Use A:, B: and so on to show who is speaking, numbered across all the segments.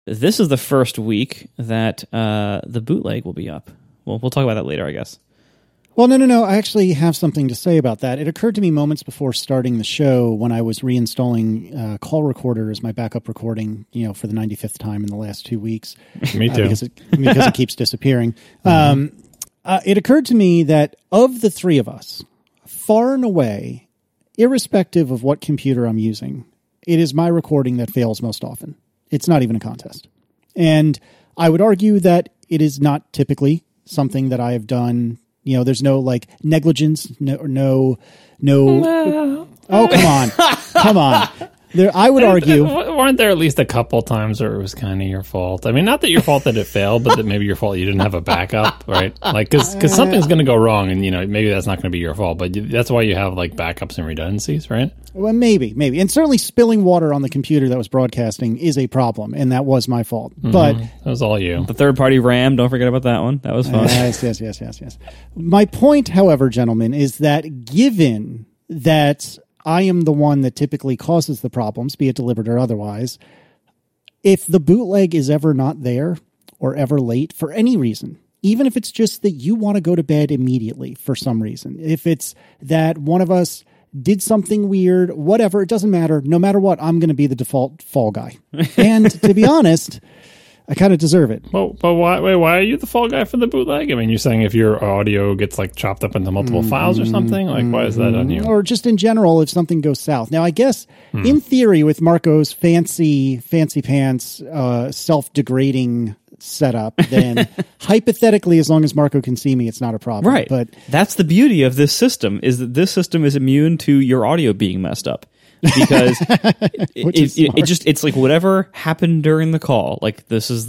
A: this is the first week that the bootleg will be up. Well, we'll talk about that later, I guess.
B: Well, no. I actually have something to say about that. It occurred to me moments before starting the show when I was reinstalling Call Recorder as my backup recording, for the 95th time in the last 2 weeks.
C: Me too.
B: Because it keeps disappearing. It occurred to me that of the three of us, far and away, irrespective of what computer I'm using, it is my recording that fails most often. It's not even a contest. And I would argue that it is not typically something that I have done. There's no negligence, no. Oh, come on. I would argue.
C: Weren't there at least a couple times where it was kind of your fault? I mean, not that your fault that it failed, but that maybe your fault you didn't have a backup, right? Because something's going to go wrong, and maybe that's not going to be your fault. But that's why you have backups and redundancies, right?
B: Well, maybe, and certainly spilling water on the computer that was broadcasting is a problem, and that was my fault. Mm-hmm. But
C: that was all you.
A: The third-party RAM, don't forget about that one. That was fun.
B: Yes. My point, however, gentlemen, is that given that I am the one that typically causes the problems, be it deliberate or otherwise, if the bootleg is ever not there or ever late for any reason, even if it's just that you want to go to bed immediately for some reason, if it's that one of us did something weird, whatever, it doesn't matter. No matter what, I'm going to be the default fall guy. And to be honest, I kind of deserve it.
C: Well, but why are you the fall guy for the bootleg? I mean, you're saying if your audio gets chopped up into multiple files or something, why is that on you?
B: Or just in general, if something goes south. Now, I guess in theory, with Marco's fancy pants, self-degrading setup, then hypothetically, as long as Marco can see me, it's not a problem.
A: Right.
B: But
A: that's the beauty of this system, is that this system is immune to your audio being messed up. Because it's whatever happened during the call. This is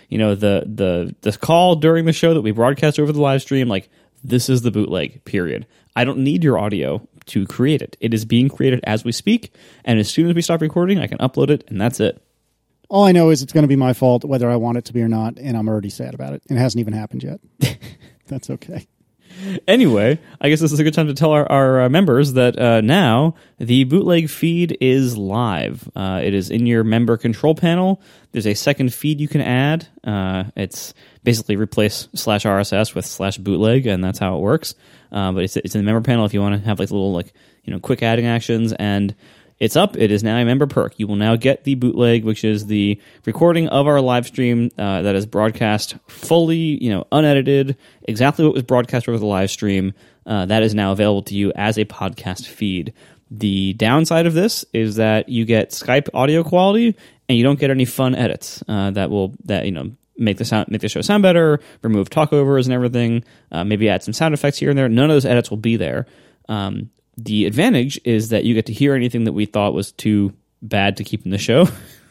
A: the call during the show that we broadcast over the live stream. This is the bootleg, period. I don't need your audio to create it. It is being created as we speak, and as soon as we stop recording, I can upload it, and that's it.
B: All I know is it's going to be my fault whether I want it to be or not, and I'm already sad about it. It hasn't even happened yet. That's okay.
A: Anyway, I guess this is a good time to tell our members that now the bootleg feed is live. It is in your member control panel. There's a second feed you can add. It's basically replace /RSS with /bootleg, and that's how it works. But it's in the member panel if you want to have little quick adding actions, and it's up. It is now a member perk. You will now get the bootleg, which is the recording of our live stream that is broadcast fully, unedited, exactly what was broadcast over the live stream. That is now available to you as a podcast feed. The downside of this is that you get Skype audio quality, and you don't get any fun edits that make the show sound better, remove talkovers and everything, maybe add some sound effects here and there. None of those edits will be there. The advantage is that you get to hear anything that we thought was too bad to keep in the show.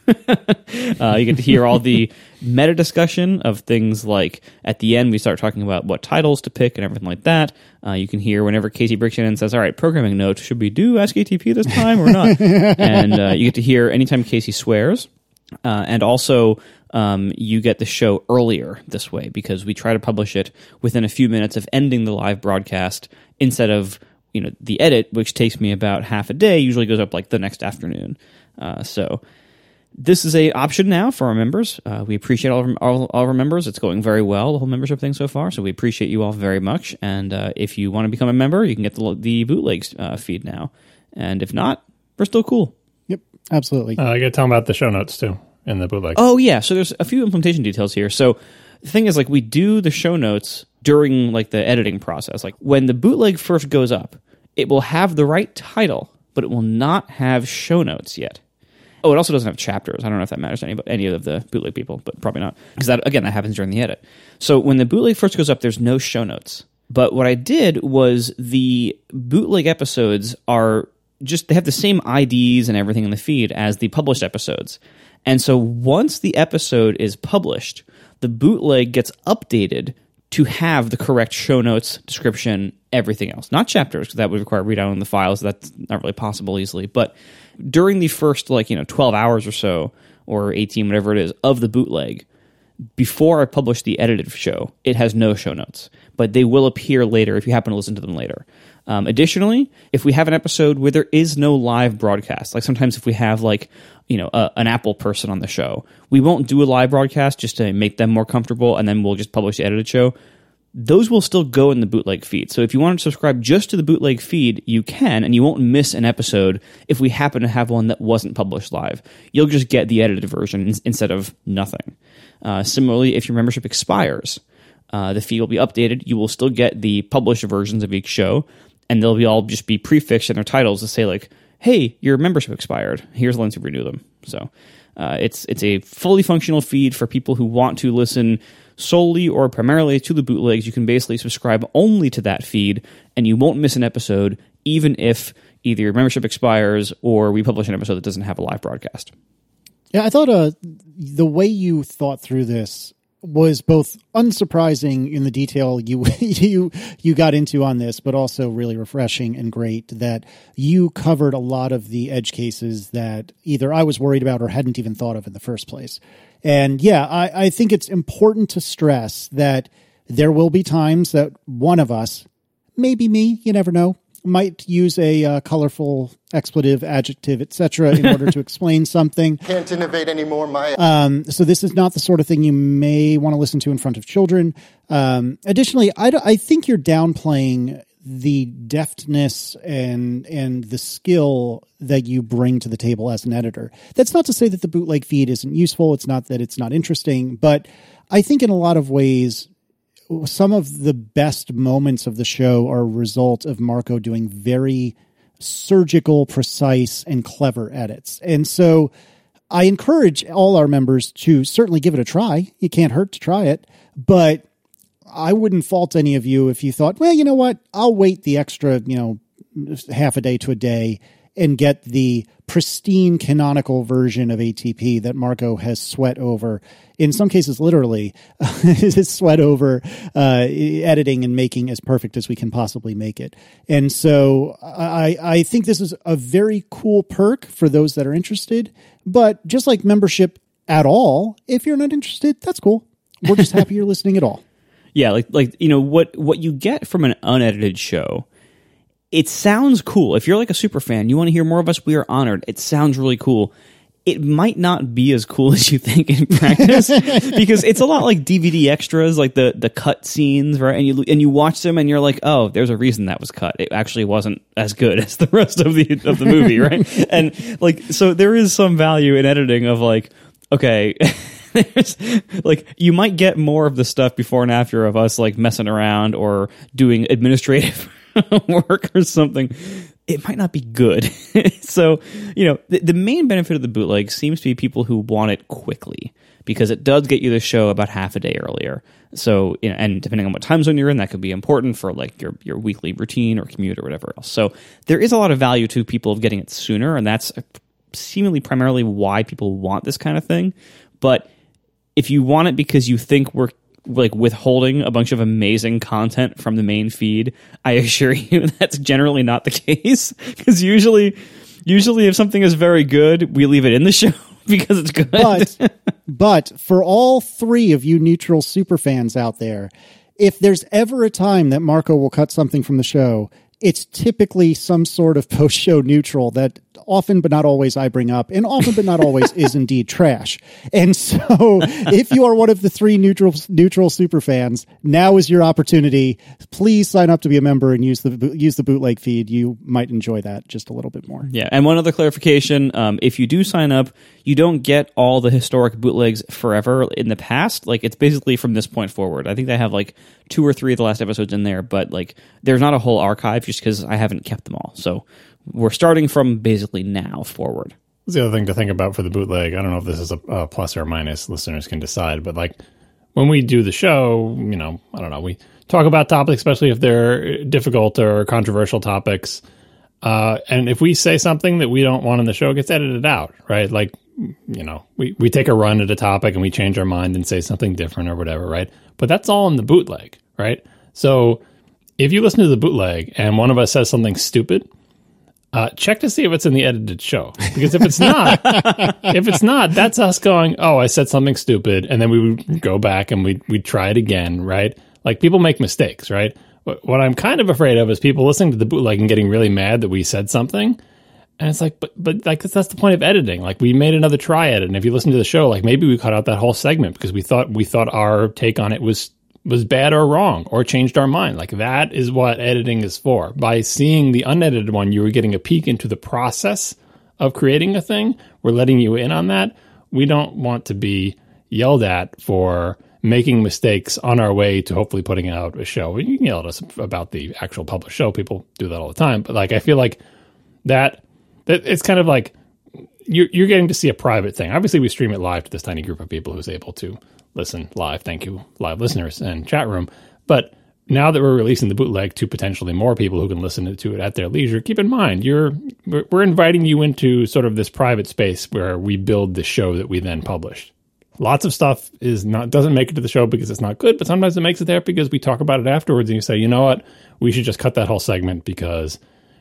A: You get to hear all the meta discussion of things like at the end we start talking about what titles to pick and everything like that. You can hear whenever Casey breaks in and says, all right, programming note, should we do AskATP this time or not? And you get to hear anytime Casey swears. And also you get the show earlier this way because we try to publish it within a few minutes of ending the live broadcast instead of the edit, which takes me about half a day, usually goes up the next afternoon. So this is a option now for our members. We appreciate all of our members. It's going very well, the whole membership thing so far. So we appreciate you all very much. And if you want to become a member, you can get the bootlegs feed now. And if not, we're still cool.
B: Yep, absolutely.
C: I got to tell them about the show notes too in the bootleg.
A: Oh yeah, so there's a few implementation details here. So the thing is, we do the show notes during the editing process. When the bootleg first goes up, it will have the right title, but it will not have show notes yet. Oh, it also doesn't have chapters. I don't know if that matters to any of the bootleg people, but probably not. Because that happens during the edit. So when the bootleg first goes up, there's no show notes. But what I did was the bootleg episodes they have the same IDs and everything in the feed as the published episodes. And so once the episode is published, the bootleg gets updated to have the correct show notes, description, everything else. Not chapters, because that would require redownloading the files. That's not really possible easily. But during the first 12 hours or so, or 18, whatever it is, of the bootleg, before I publish the edited show, it has no show notes. But they will appear later if you happen to listen to them later. Additionally, if we have an episode where there is no live broadcast, like sometimes if we have like, an Apple person on the show, we won't do a live broadcast just to make them more comfortable, and then we'll just publish the edited show. Those will still go in the bootleg feed. So if you want to subscribe just to the bootleg feed, you can, and you won't miss an episode if we happen to have one that wasn't published live. You'll just get the edited version instead of nothing. Similarly, if your membership expires, the feed will be updated. You will still get the published versions of each show, and they'll all just be prefixed in their titles to say like, hey, your membership expired. Here's links to renew them. So it's a fully functional feed for people who want to listen solely or primarily to the bootlegs. You can basically subscribe only to that feed, and you won't miss an episode, even if either your membership expires or we publish an episode that doesn't have a live broadcast.
B: Yeah, I thought the way you thought through this was both unsurprising in the detail you got into on this, but also really refreshing and great that you covered a lot of the edge cases that either I was worried about or hadn't even thought of in the first place. And yeah, I think it's important to stress that there will be times that one of us, maybe me, you never know, might use a colorful expletive, adjective, etc. in order to explain something.
D: Can't innovate anymore, Maya.
B: So this is not the sort of thing you may want to listen to in front of children. Additionally, I think you're downplaying the deftness and the skill that you bring to the table as an editor. That's not to say that the bootleg feed isn't useful. It's not that it's not interesting, but I think in a lot of ways, some of the best moments of the show are a result of Marco doing very surgical, precise, and clever edits. And so I encourage all our members to certainly give it a try. You can't hurt to try it, but I wouldn't fault any of you if you thought, well, you know what, I'll wait the extra, half a day to a day and get the pristine canonical version of ATP that Marco has sweat over, in some cases literally, has sweat over editing and making as perfect as we can possibly make it. And so I think this is a very cool perk for those that are interested, but just like membership at all, if you're not interested, that's cool. We're just happy you're listening at all.
A: Yeah, what you get from an unedited show, it sounds cool. If you're like a super fan, you want to hear more of us, we are honored. It sounds really cool. It might not be as cool as you think in practice because it's a lot like DVD extras, like the cut scenes, right? And you watch them and you're like, oh, there's a reason that was cut. It actually wasn't as good as the rest of the movie, right? And so there is some value in editing of like, okay, there's you might get more of the stuff before and after of us like messing around or doing administrative work or something. It might not be good. So, the main benefit of the bootleg seems to be people who want it quickly because it does get you the show about half a day earlier. So, and depending on what time zone you're in, that could be important for like your weekly routine or commute or whatever else. So there is a lot of value to people of getting it sooner, and that's seemingly primarily why people want this kind of thing. But if you want it because you think we're like withholding a bunch of amazing content from the main feed, I assure you that's generally not the case. Because usually if something is very good, we leave it in the show because it's good.
B: But for all three of you neutral superfans out there, if there's ever a time that Marco will cut something from the show, it's typically some sort of post-show neutral that often but not always I bring up, and often but not always is indeed trash. And so if you are one of the three neutral super fans, now is your opportunity. Please sign up to be a member and use the bootleg feed. You might enjoy that just a little bit more.
A: Yeah, and one other clarification, if you do sign up, you don't get all the historic bootlegs forever in the past. Like, it's basically from this point forward. I think they have like 2 or 3 of the last episodes in there, but like there's not a whole archive just because I haven't kept them all. So we're starting from basically now forward.
C: That's the other thing to think about for the bootleg. I don't know if this is a plus or minus. Listeners can decide. But like when we do the show, I don't know, we talk about topics, especially if they're difficult or controversial topics. And if we say something that we don't want in the show, it gets edited out, right? Like, we take a run at a topic and we change our mind and say something different or whatever, right? But that's all in the bootleg, right? So if you listen to the bootleg and one of us says something stupid, check to see if it's in the edited show. Because if it's not, that's us going, oh, I said something stupid. And then we would go back and we'd try it again, right? Like, people make mistakes, right? what I'm kind of afraid of is people listening to the bootleg and getting really mad that we said something. And it's like, but like, that's the point of editing. Like, we made another try at it. And if you listen to the show, like, maybe we cut out that whole segment because we thought our take on it was bad or wrong or changed our mind. Like, that is what editing is for. By seeing the unedited one, you were getting a peek into the process of creating a thing. We're letting you in on that. We don't want to be yelled at for making mistakes on our way to hopefully putting out a show. You can yell at us about the actual published show. People do that all the time. But like, I feel like that it's kind of like you're getting to see a private thing. Obviously, we stream it live to this tiny group of people who's able to listen live. Thank you, live listeners and chat room. But now that we're releasing the bootleg to potentially more people who can listen to it at their leisure, keep in mind, we're inviting you into sort of this private space where we build the show that we then publish. Lots of stuff doesn't make it to the show because it's not good, but sometimes it makes it there because we talk about it afterwards and you say, you know what, we should just cut that whole segment because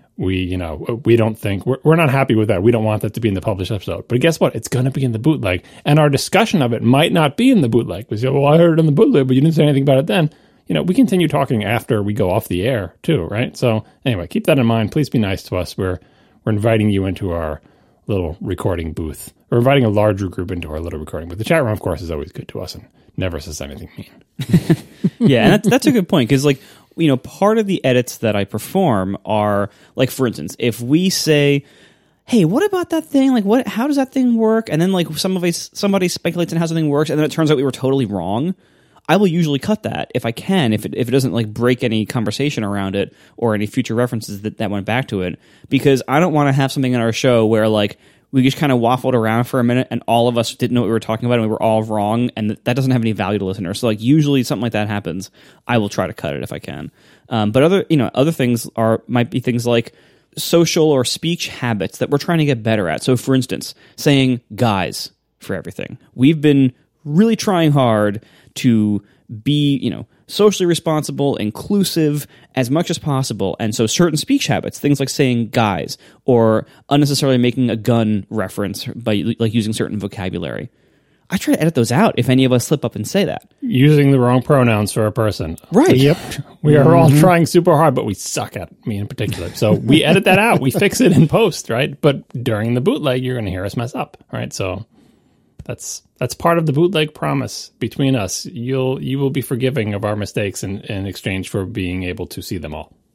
C: we don't think we're not happy with that. We don't want that to be in the published episode. But guess what? It's going to be in the bootleg, and our discussion of it might not be in the bootleg. We say, well, I heard it in the bootleg, but you didn't say anything about it then. We continue talking after we go off the air too, right? So anyway, keep that in mind. Please be nice to us. We're inviting you into our little recording booth. We're inviting a larger group into our little recording booth. The chat room, of course, is always good to us and never says anything mean.
A: Yeah, and that's a good point because, like, part of the edits that I perform are, like, for instance, if we say, hey, what about that thing? Like, how does that thing work? And then, like, somebody speculates on how something works, and then it turns out we were totally wrong. I will usually cut that if I can, if it doesn't, like, break any conversation around it or any future references that went back to it, because I don't want to have something in our show where, like, we just kind of waffled around for a minute and all of us didn't know what we were talking about and we were all wrong, and that doesn't have any value to listeners. So, like, usually something like that happens, I will try to cut it if I can. But other things might be things like social or speech habits that we're trying to get better at. So, for instance, saying guys for everything. We've been really trying hard to be, socially responsible, inclusive as much as possible. And so certain speech habits, things like saying guys or unnecessarily making a gun reference by, like, using certain vocabulary, I try to edit those out if any of us slip up and say that.
C: Using the wrong pronouns for a person.
A: Right.
B: Yep.
C: We are all trying super hard, but we suck at me in particular. So we edit that out. We fix it in post, right? But during the bootleg, you're going to hear us mess up, right? So that's part of the bootleg promise between us. You will be forgiving of our mistakes in exchange for being able to see them all.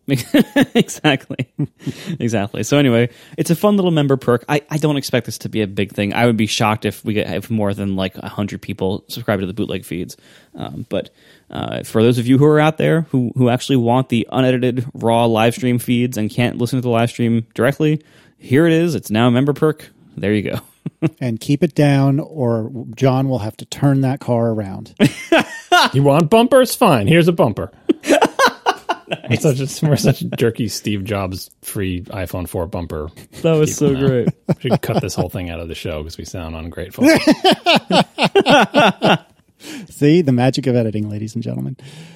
A: Exactly. So anyway, it's a fun little member perk. I don't expect this to be a big thing. I would be shocked if more than like 100 people subscribe to the bootleg feeds. But for those of you who are out there who actually want the unedited raw live stream feeds and can't listen to the live stream directly, here it is. It's now a member perk. There you go.
B: And keep it down, or John will have to turn that car around.
C: You want bumpers? Fine. Here's a bumper. Nice. We're such a jerky Steve Jobs free iPhone 4 bumper.
A: That was so great.
C: We should cut this whole thing out of the show because we sound ungrateful.
B: See, the magic of editing, ladies and gentlemen.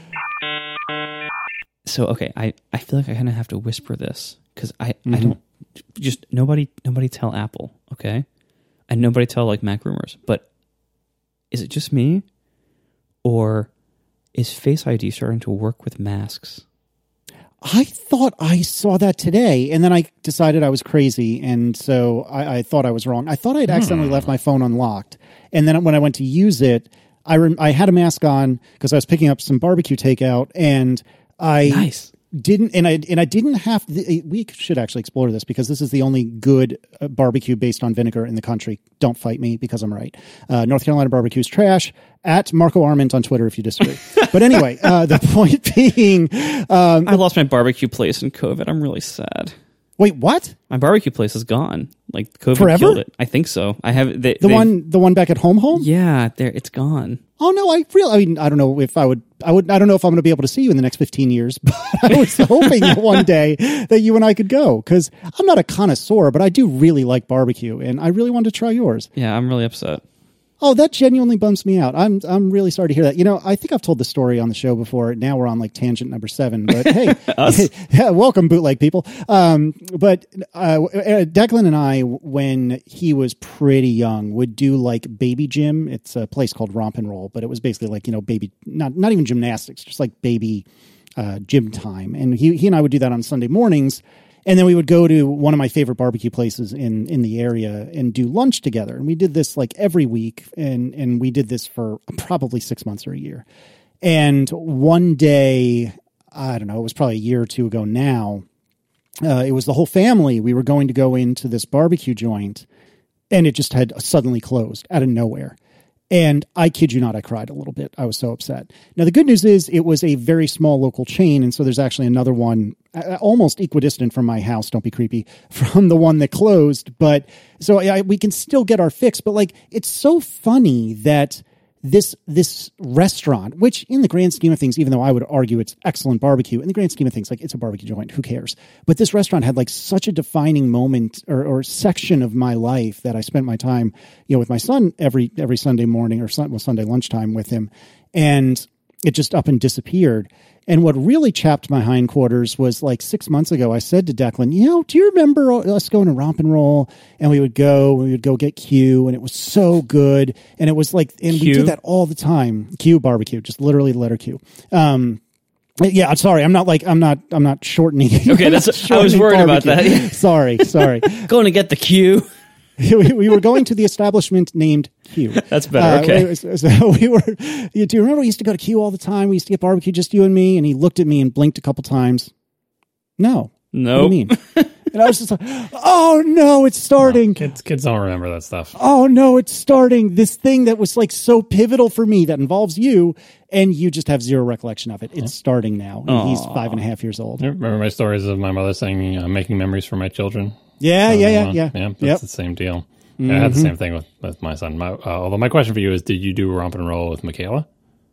A: So, okay, I feel like I kind of have to whisper this because I don't, just nobody tell Apple, okay? And nobody tell, like, Mac Rumors. But is it just me, or is Face ID starting to work with masks?
B: I thought I saw that today, and then I decided I was crazy, and so I thought I was wrong. I thought I'd accidentally left my phone unlocked, and then when I went to use it, I had a mask on because I was picking up some barbecue takeout, and I didn't, and I didn't have. We should actually explore this because this is the only good barbecue based on vinegar in the country. Don't fight me because I'm right. North Carolina barbecue is trash. At Marco Arment on Twitter if you disagree. But anyway, the point being,
A: I lost my barbecue place in COVID. I'm really sad.
B: Wait, what?
A: My barbecue place is gone. Like, COVID
B: Forever?
A: killed it. I think so. I have the
B: one back at home.
A: Yeah, it's gone.
B: Oh no, I don't know if I don't know if I'm going to be able to see you in the next 15 years, but I was hoping that one day that you and I could go, because I'm not a connoisseur, but I do really like barbecue, and I really wanted to try yours.
A: Yeah, I'm really upset.
B: Oh, that genuinely bums me out. I'm really sorry to hear that. You know, I think I've told the story on the show before. Now we're on like tangent number 7, but hey, yeah, welcome bootleg people. But Declan and I, when he was pretty young, would do like baby gym. It's a place called Romp and Roll, but it was basically like, baby, not even gymnastics, just like baby gym time. And he and I would do that on Sunday mornings. And then we would go to one of my favorite barbecue places in the area and do lunch together. And we did this like every week. And we did this for probably 6 months or a year. And one day, I don't know, it was probably a year or two ago now, it was the whole family. We were going to go into this barbecue joint, and it just had suddenly closed out of nowhere. And I kid you not, I cried a little bit. I was so upset. Now, the good news is it was a very small local chain, and so there's actually another one almost equidistant from my house, don't be creepy, from the one that closed. But so we can still get our fix. But like, it's so funny that this restaurant, which in the grand scheme of things, even though I would argue it's excellent barbecue, in the grand scheme of things, like it's a barbecue joint, who cares? But this restaurant had like such a defining moment or section of my life that I spent my time, with my son every Sunday morning or Sunday lunchtime with him. And it just up and disappeared. And what really chapped my hindquarters was like 6 months ago, I said to Declan, do you remember us going to Romp and Roll? And we would go get Q, and it was so good. And it was like, and
A: Q?
B: we did that all the time. Q barbecue, just literally the letter Q. Yeah, I'm sorry. I'm not shortening.
A: Okay, I was worried about that.
B: Sorry.
A: Going to get the Q.
B: We were going to the establishment named Q.
A: That's better. Okay.
B: So we were. Do you remember we used to go to Q all the time? We used to get barbecue, just you and me. And he looked at me and blinked a couple times. No.
A: No.
B: What do you mean? And I was just like, oh no, it's starting.
C: No, kids don't remember that stuff.
B: Oh no, it's starting. This thing that was like so pivotal for me that involves you, and you just have zero recollection of it. It's starting now. And he's 5.5 years old.
C: Remember my stories of my mother saying, making memories for my children?
B: Yeah.
C: That's the same deal. Mm-hmm. I had the same thing with my son. Although my question for you is, did you do Romp and Roll with Michaela?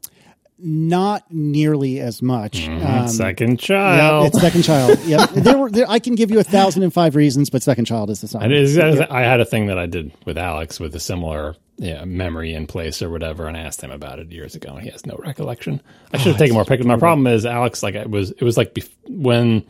B: Not nearly as much.
C: Second child.
B: Yeah, it's second child. Yeah, I can give you 1,005 reasons, but second child is the same.
C: I had a thing that I did with Alex with a similar memory in place or whatever, and I asked him about it years ago, and he has no recollection. I should have taken more pictures. My problem is Alex, like it was like when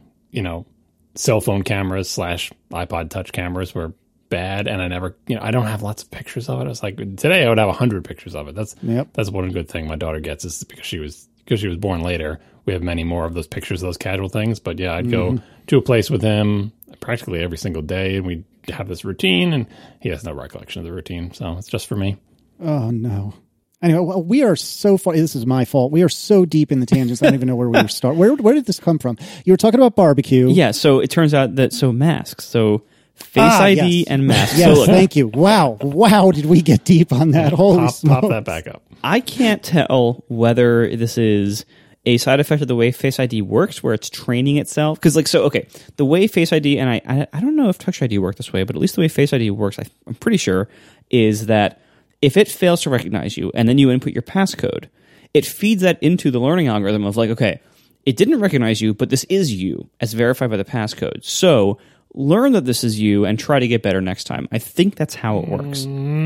C: cell phone cameras / iPod Touch cameras were bad, and I never, I don't have lots of pictures of it. I was like, today I would have 100 pictures of it. That's one good thing my daughter gets is because she was born later. We have many more of those pictures, those casual things. But yeah, I'd go to a place with him practically every single day, and we'd have this routine, and he has no recollection of the routine, so it's just for me.
B: Oh no. Anyway, well, we are so far. This is my fault. We are so deep in the tangents. I don't even know where we were starting. Where did this come from? You were talking about barbecue.
A: Yeah. So it turns out that masks. So Face ID and masks.
B: Yes,
A: so look,
B: thank you. Wow. Did we get deep on that? Holy smokes.
C: Pop that back up.
A: I can't tell whether this is a side effect of the way Face ID works, where it's training itself. Because the way Face ID, and I don't know if Touch ID work this way, but at least the way Face ID works, I'm pretty sure, is that if it fails to recognize you and then you input your passcode, it feeds that into the learning algorithm of like, okay, it didn't recognize you, but this is you as verified by the passcode. So learn that this is you and try to get better next time. I think that's how it works.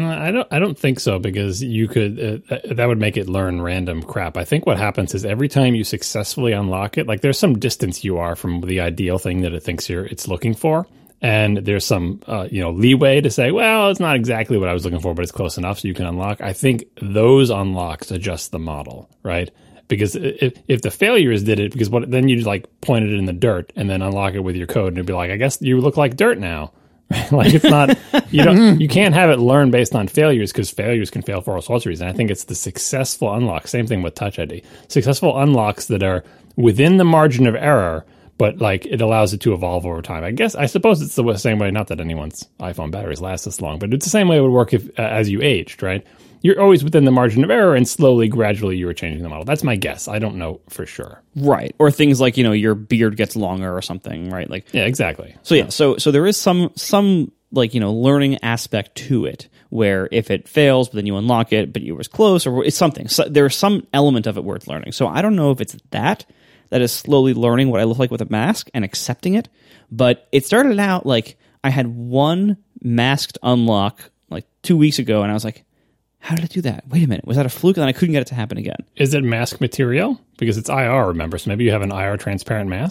C: I don't think so, because you could that would make it learn random crap. I think what happens is every time you successfully unlock it, like there's some distance you are from the ideal thing that it thinks it's looking for. And there's some, leeway to say, well, it's not exactly what I was looking for, but it's close enough so you can unlock. I think those unlocks adjust the model, right? Because if the failures did it, because then you like point it in the dirt and then unlock it with your code, and it'd be like, I guess you look like dirt now. Like it's not, you can't have it learn based on failures, because failures can fail for all sorts of reasons. I think it's the successful unlocks. Same thing with Touch ID. Successful unlocks that are within the margin of error, but like it allows it to evolve over time. I suppose it's the same way. Not that anyone's iPhone batteries last this long, but it's the same way it would work if as you aged, right? You're always within the margin of error, and slowly, gradually, you were changing the model. That's my guess. I don't know for sure.
A: Right. Or things like, your beard gets longer or something, right? Like,
C: yeah, exactly.
A: So yeah, so there is some like, learning aspect to it, where if it fails, but then you unlock it, but you was close, or it's something. So there's some element of it worth learning. So I don't know if it's that is slowly learning what I look like with a mask and accepting it. But it started out like I had one masked unlock like 2 weeks ago, and I was like, how did I do that? Wait a minute. Was that a fluke? And I couldn't get it to happen again.
C: Is it mask material? Because it's IR, remember? So maybe you have an IR transparent mask?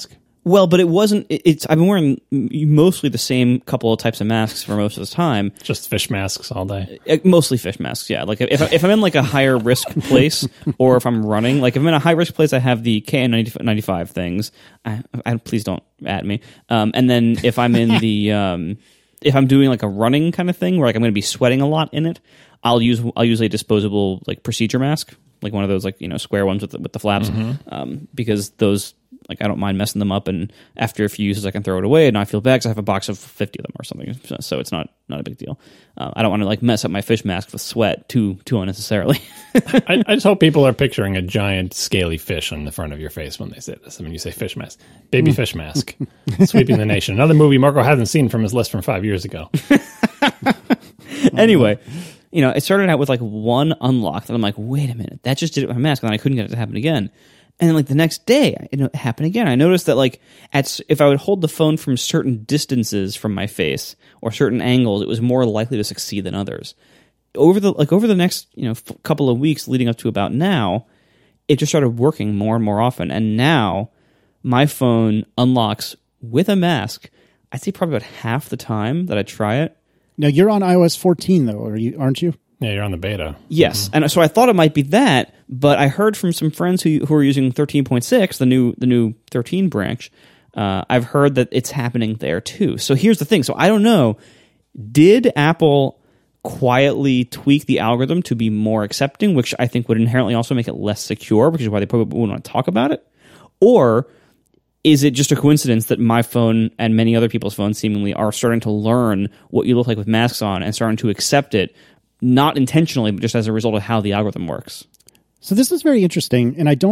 A: Well, but it wasn't. I've been wearing mostly the same couple of types of masks for most of the time.
C: Just fish masks all day.
A: Mostly fish masks, yeah. Like if I'm in like a higher risk place, or if I'm running, like if I'm in a high risk place, I have the KN95 things. Please don't at me. And then if I'm in the if I'm doing like a running kind of thing where like I'm going to be sweating a lot in it, I'll use a disposable like procedure mask, like one of those like square ones with the flaps, because those. Like I don't mind messing them up, and after a few uses, I can throw it away and not feel bad because I have a box of 50 of them or something. So it's not a big deal. I don't want to like mess up my fish mask with sweat too unnecessarily.
C: I just hope people are picturing a giant scaly fish on the front of your face when they say this. I mean, you say fish mask, baby fish mask, sweeping the nation. Another movie Marco hasn't seen from his list from 5 years ago.
A: Anyway, it started out with like one unlock, and I'm like, wait a minute, that just did it with my mask, and then I couldn't get it to happen again. And then, like, the next day, it happened again. I noticed that, like, if I would hold the phone from certain distances from my face or certain angles, it was more likely to succeed than others. Over the next, couple of weeks leading up to about now, it just started working more and more often. And now, my phone unlocks with a mask, I'd say probably about half the time that I try it.
B: Now, you're on iOS 14, though, aren't you?
C: Yeah, you're on the beta.
A: Yes, and so I thought it might be that, but I heard from some friends who are using 13.6, the new 13 branch. I've heard that it's happening there too. So here's the thing. So I don't know. Did Apple quietly tweak the algorithm to be more accepting, which I think would inherently also make it less secure, which is why they probably wouldn't want to talk about it? Or is it just a coincidence that my phone and many other people's phones seemingly are starting to learn what you look like with masks on and starting to accept it? Not intentionally, but just as a result of how the algorithm works.
B: So this is very interesting, and I don't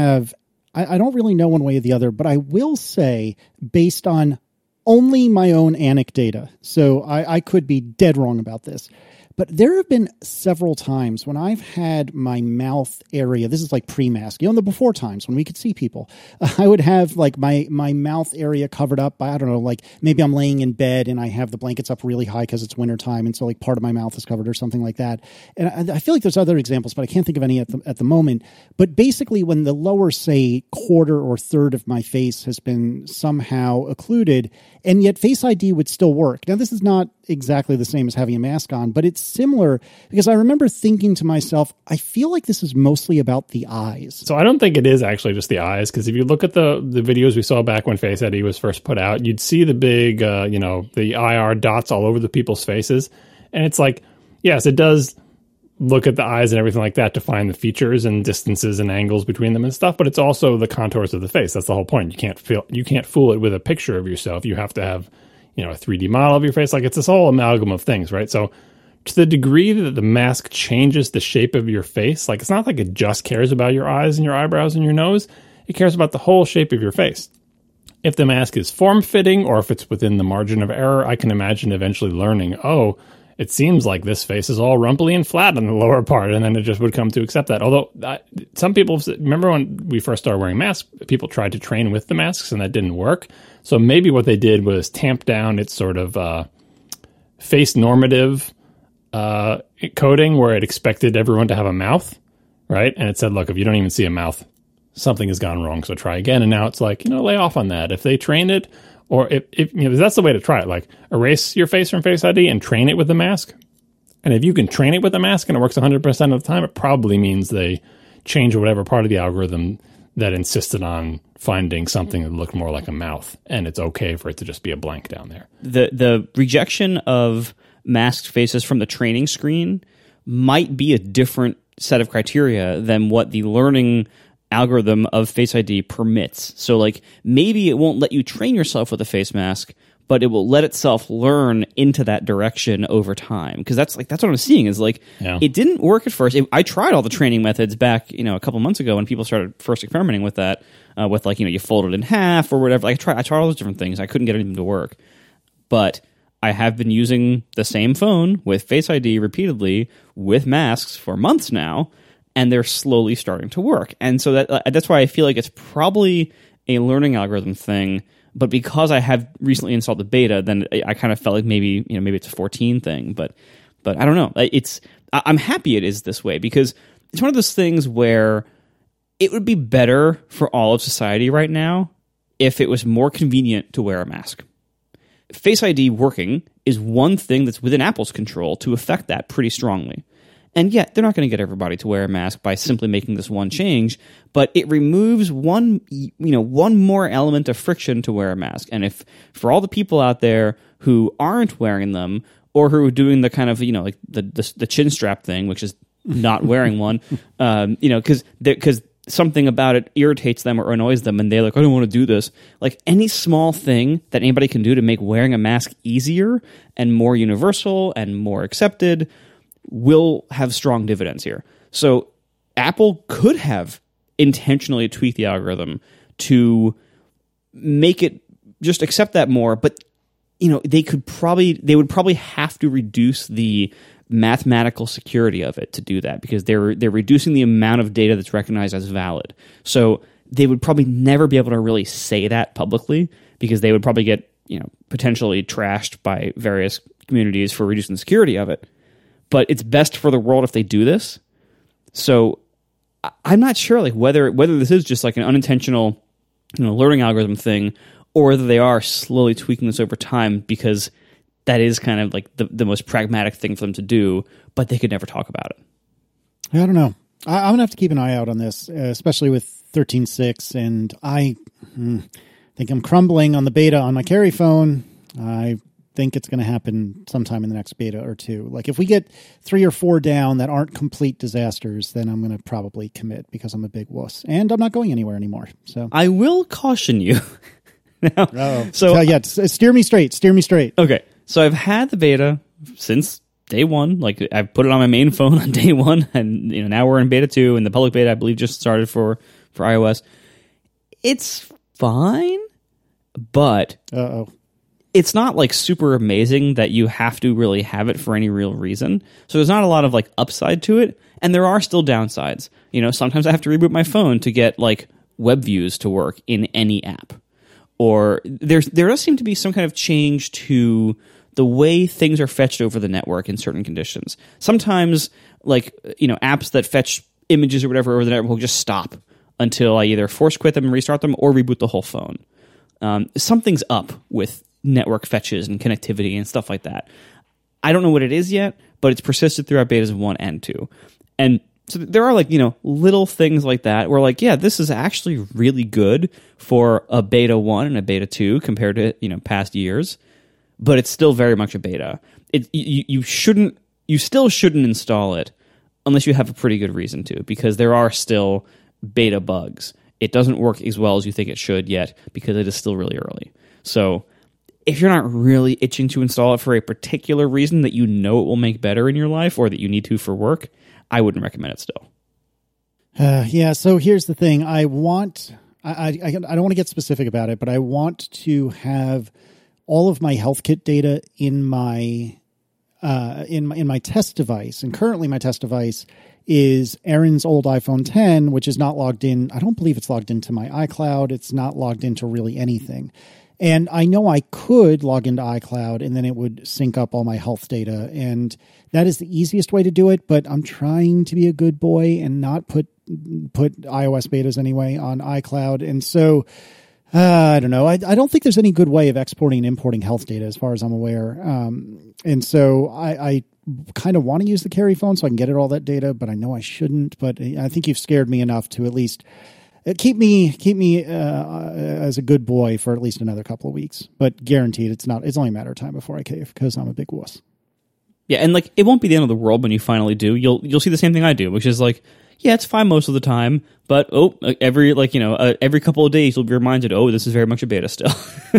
B: really know one way or the other, but I will say, based on only my own anecdata, so I could be dead wrong about this, but there have been several times when I've had my mouth area, this is like pre-mask, in the before times when we could see people, I would have like my mouth area covered up by, I don't know, like maybe I'm laying in bed and I have the blankets up really high because it's wintertime, and so like part of my mouth is covered or something like that. And I feel like there's other examples, but I can't think of any at the moment. But basically when the lower, say, quarter or third of my face has been somehow occluded, and yet Face ID would still work. Now, this is not exactly the same as having a mask on, but it's similar because I remember thinking to myself, I feel like this is mostly about the eyes.
C: So I don't think it is actually just the eyes, because if you look at the videos we saw back when Face ID was first put out, you'd see the big, the IR dots all over the people's faces. And it's like, yes, it does look at the eyes and everything like that to find the features and distances and angles between them and stuff, but it's also the contours of the face. That's the whole point. You can't fool it with a picture of yourself. You have to have, a 3D model of your face. Like, it's this whole amalgam of things, right? So to the degree that the mask changes the shape of your face, like, it's not like it just cares about your eyes and your eyebrows and your nose. It cares about the whole shape of your face. If the mask is form-fitting or if it's within the margin of error, I can imagine eventually learning, it seems like this face is all rumply and flat on the lower part, and then it just would come to accept that. Although some people, remember when we first started wearing masks, people tried to train with the masks, and that didn't work. So maybe what they did was tamp down its sort of face normative coding, where it expected everyone to have a mouth, right? And it said, look, if you don't even see a mouth, something has gone wrong, so try again. And now it's like, lay off on that. If they train it, or if that's the way to try it, like erase your face from Face ID and train it with the mask. And if you can train it with the mask and it works 100% of the time, it probably means they change whatever part of the algorithm that insisted on finding something that looked more like a mouth. And it's okay for it to just be a blank down there.
A: The rejection of masked faces from the training screen might be a different set of criteria than what the learning algorithm of Face ID permits. So like maybe it won't let you train yourself with a face mask, but it will let itself learn into that direction over time. Because that's what I'm seeing is like, It didn't work at first. I tried all the training methods back, a couple months ago when people started first experimenting with that, with like, you fold it in half or whatever. Like I tried all those different things. I couldn't get anything to work. But I have been using the same phone with Face ID repeatedly with masks for months now, and they're slowly starting to work. And so that's why I feel like it's probably a learning algorithm thing. But because I have recently installed the beta, then I kind of felt like maybe it's a 14 thing. But I don't know. I'm happy it is this way, because it's one of those things where it would be better for all of society right now if it was more convenient to wear a mask. Face ID working is one thing that's within Apple's control to affect that pretty strongly. And yet, they're not going to get everybody to wear a mask by simply making this one change, but it removes one more element of friction to wear a mask. And if for all the people out there who aren't wearing them, or who are doing the kind of, like the chin strap thing, which is not wearing one, because something about it irritates them or annoys them, and they're like, I don't want to do this. Like, any small thing that anybody can do to make wearing a mask easier and more universal and more accepted will have strong dividends here. So Apple could have intentionally tweaked the algorithm to make it just accept that more, but they would probably have to reduce the mathematical security of it to do that, because they're reducing the amount of data that's recognized as valid. So they would probably never be able to really say that publicly, because they would probably get potentially trashed by various communities for reducing the security of it. But it's best for the world if they do this. So I'm not sure whether this is just like an unintentional learning algorithm thing, or whether they are slowly tweaking this over time, because that is kind of like the most pragmatic thing for them to do, but they could never talk about it.
B: I don't know. I'm going to have to keep an eye out on this, especially with 13.6, and I think I'm crumbling on the beta on my Carry phone. I think it's going to happen sometime in the next beta or two. Like, if we get 3 or 4 down that aren't complete disasters, then I'm going to probably commit, because I'm a big wuss, and I'm not going anywhere anymore. So
A: I will caution you.
B: Now, steer me straight.
A: Okay, so I've had the beta since day one. Like, I've put it on my main phone on day one, and now we're in beta 2, and the public beta, I believe, just started for iOS. It's fine, but it's not like super amazing that you have to really have it for any real reason. So there's not a lot of like upside to it, and there are still downsides. Sometimes I have to reboot my phone to get like web views to work in any app. Or there does seem to be some kind of change to the way things are fetched over the network in certain conditions. Sometimes, apps that fetch images or whatever over the network will just stop until I either force quit them and restart them, or reboot the whole phone. Something's up with network fetches and connectivity and stuff like that. I don't know what it is yet, but it's persisted throughout betas 1 and 2. And so there are little things like that where this is actually really good for a beta 1 and a beta 2 compared to past years, but it's still very much a beta. You still shouldn't install it unless you have a pretty good reason to, because there are still beta bugs. It doesn't work as well as you think it should yet, because it is still really early. So if you're not really itching to install it for a particular reason that it will make better in your life, or that you need to for work, I wouldn't recommend it still.
B: So here's the thing. I don't want to get specific about it, but I want to have all of my HealthKit data in my in my test device. And currently my test device is Aaron's old iPhone 10, which is not logged in. I don't believe it's logged into my iCloud. It's not logged into really anything. And I know I could log into iCloud, and then it would sync up all my health data. And that is the easiest way to do it. But I'm trying to be a good boy and not put iOS betas anyway on iCloud. And so I don't know. I don't think there's any good way of exporting and importing health data as far as I'm aware. And so I kind of want to use the Carry phone so I can get all that data, but I know I shouldn't. But I think you've scared me enough to at least keep me as a good boy for at least another couple of weeks. But guaranteed, it's only a matter of time before I cave, because I'm a big wuss.
A: Yeah, and it won't be the end of the world when you finally do. You'll see the same thing I do, which is yeah, it's fine most of the time, but every couple of days you'll be reminded, this is very much a beta still.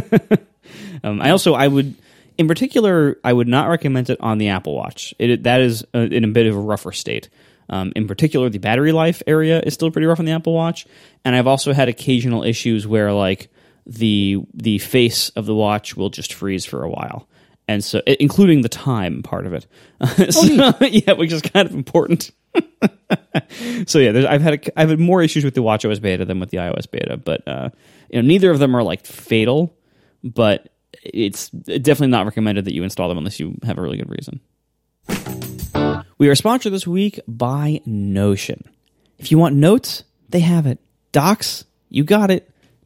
A: I would not recommend it on the Apple Watch. That is in a bit of a rougher state. In particular, the battery life area is still pretty rough on the Apple Watch, and I've also had occasional issues where the face of the watch will just freeze for a while, and so including the time part of it. Yeah, which is kind of important. So yeah, I've had more issues with the watchOS beta than with the iOS beta, but neither of them are fatal, but it's definitely not recommended that you install them unless you have a really good reason. We are sponsored this week by Notion. If you want notes, they have it. Docs, you got it.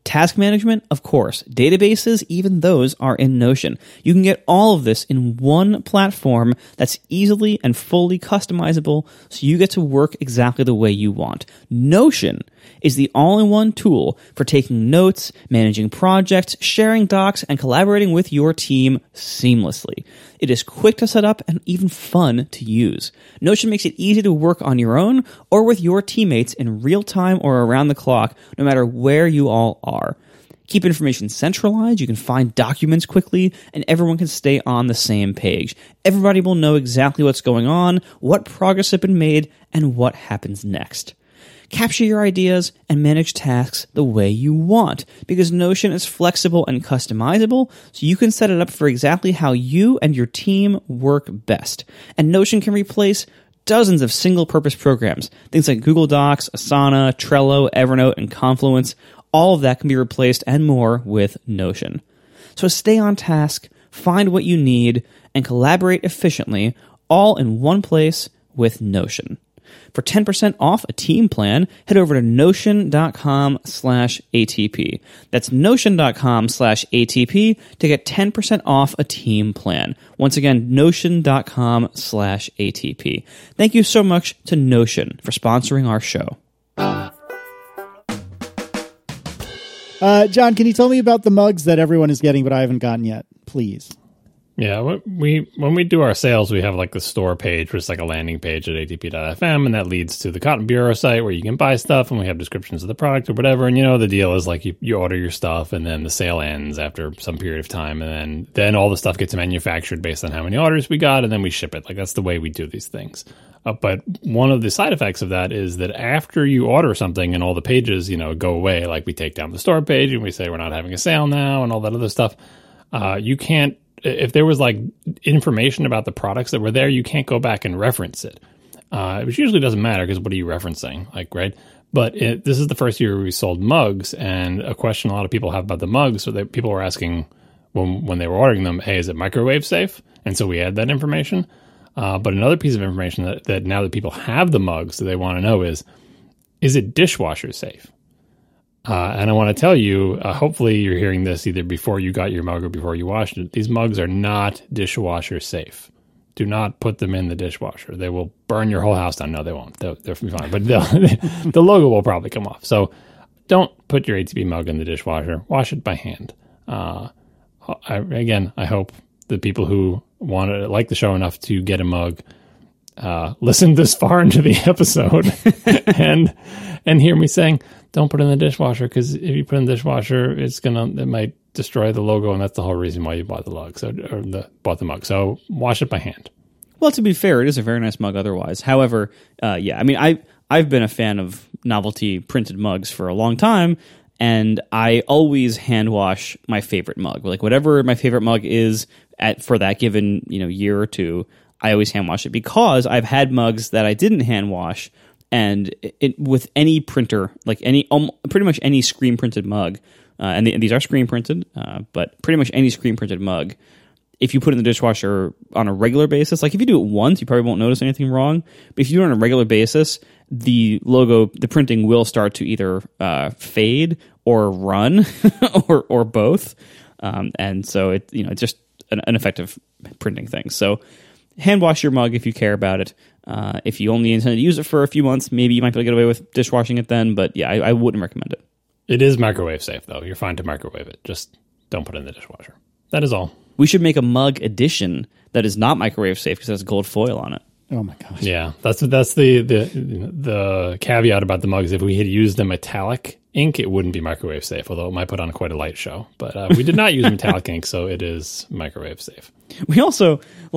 A: Task management, of course. Databases, even those are in Notion. You can get all of this in one platform that's easily and fully customizable, so you get to work exactly the way you want. Notion is the all-in-one tool for taking notes, managing projects, sharing docs, and collaborating with your team seamlessly. It is quick to set up and even fun to use. Notion makes it easy to work on your own or with your teammates in real time or around the clock, no matter where you all are. Keep information centralized, you can find documents quickly, and everyone can stay on the same page. Everybody will know exactly what's going on, what progress has been made, and what happens next. Capture your ideas and manage tasks the way you want, because Notion is flexible and customizable, so you can set it up for exactly how you and your team work best. And Notion can replace dozens of single-purpose programs, things like Google Docs, Asana, Trello, Evernote, and Confluence. All of that can be replaced and more with Notion. So stay on task, find what you need, and collaborate efficiently, all in one place with Notion. For 10% off a team plan, head over to notion.com/ATP. That's notion.com/ATP to get 10% off a team plan. Once again, notion.com/ATP. Thank you so much to Notion for sponsoring our show.
B: John, can you tell me about the mugs that everyone is getting but I haven't gotten yet, please?
C: Yeah, when we do our sales, we have like the store page, which is like a landing page at atp.fm, and that leads to the Cotton Bureau site where you can buy stuff, and we have descriptions of the product or whatever. And the deal is like you order your stuff, and then the sale ends after some period of time, and then all the stuff gets manufactured based on how many orders we got, and then we ship it. Like that's the way we do these things. But one of the side effects of that is that after you order something and all the pages, go away, like we take down the store page and we say we're not having a sale now and all that other stuff, you can't. If there was like information about the products that were there, you can't go back and reference it, which usually doesn't matter because what are you referencing? Right? But this is the first year we sold mugs, and a question a lot of people have about the mugs, so that people were asking when they were ordering them, hey, is it microwave safe? And so we add that information. But another piece of information that now that people have the mugs that they want to know is it dishwasher safe? And I want to tell you, hopefully you're hearing this either before you got your mug or before you washed it. These mugs are not dishwasher safe. Do not put them in the dishwasher. They will burn your whole house down. No, they won't. They'll be fine. But the logo will probably come off. So don't put your ATP mug in the dishwasher. Wash it by hand. I hope the people who want to like the show enough to get a mug listen this far into the episode and hear me saying, don't put it in the dishwasher, because if you put it in the dishwasher, it might destroy the logo, and that's the whole reason why you bought the mug. Bought the mug. So wash it by hand.
A: Well, to be fair, it is a very nice mug otherwise. However, I've been a fan of novelty printed mugs for a long time, and I always hand wash my favorite mug. Like whatever my favorite mug is for that given year or two, I always hand wash it, because I've had mugs that I didn't hand wash. And with any printer, like pretty much any screen printed mug, and these are screen printed, but pretty much any screen printed mug, if you put it in the dishwasher on a regular basis, like if you do it once, you probably won't notice anything wrong. But if you do it on a regular basis, the printing will start to either fade or run, or both. And so it's just an effective printing thing. So hand wash your mug if you care about it. If you only intend to use it for a few months, maybe you might be able to get away with dishwashing it then. But yeah, I wouldn't recommend it.
C: It is microwave safe, though. You're fine to microwave it. Just don't put it in the dishwasher. That is all.
A: We should make a mug edition that is not microwave safe because it has gold foil on it.
B: Oh my gosh.
C: Yeah, that's the caveat about the mugs. If we had used the metallic ink, it wouldn't be microwave safe, although it might put on quite a light show. But we did not use metallic ink, so it is microwave safe.
A: We also,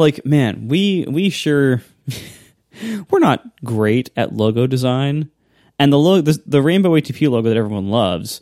A: we sure... We're not great at logo design, and the Rainbow ATP logo that everyone loves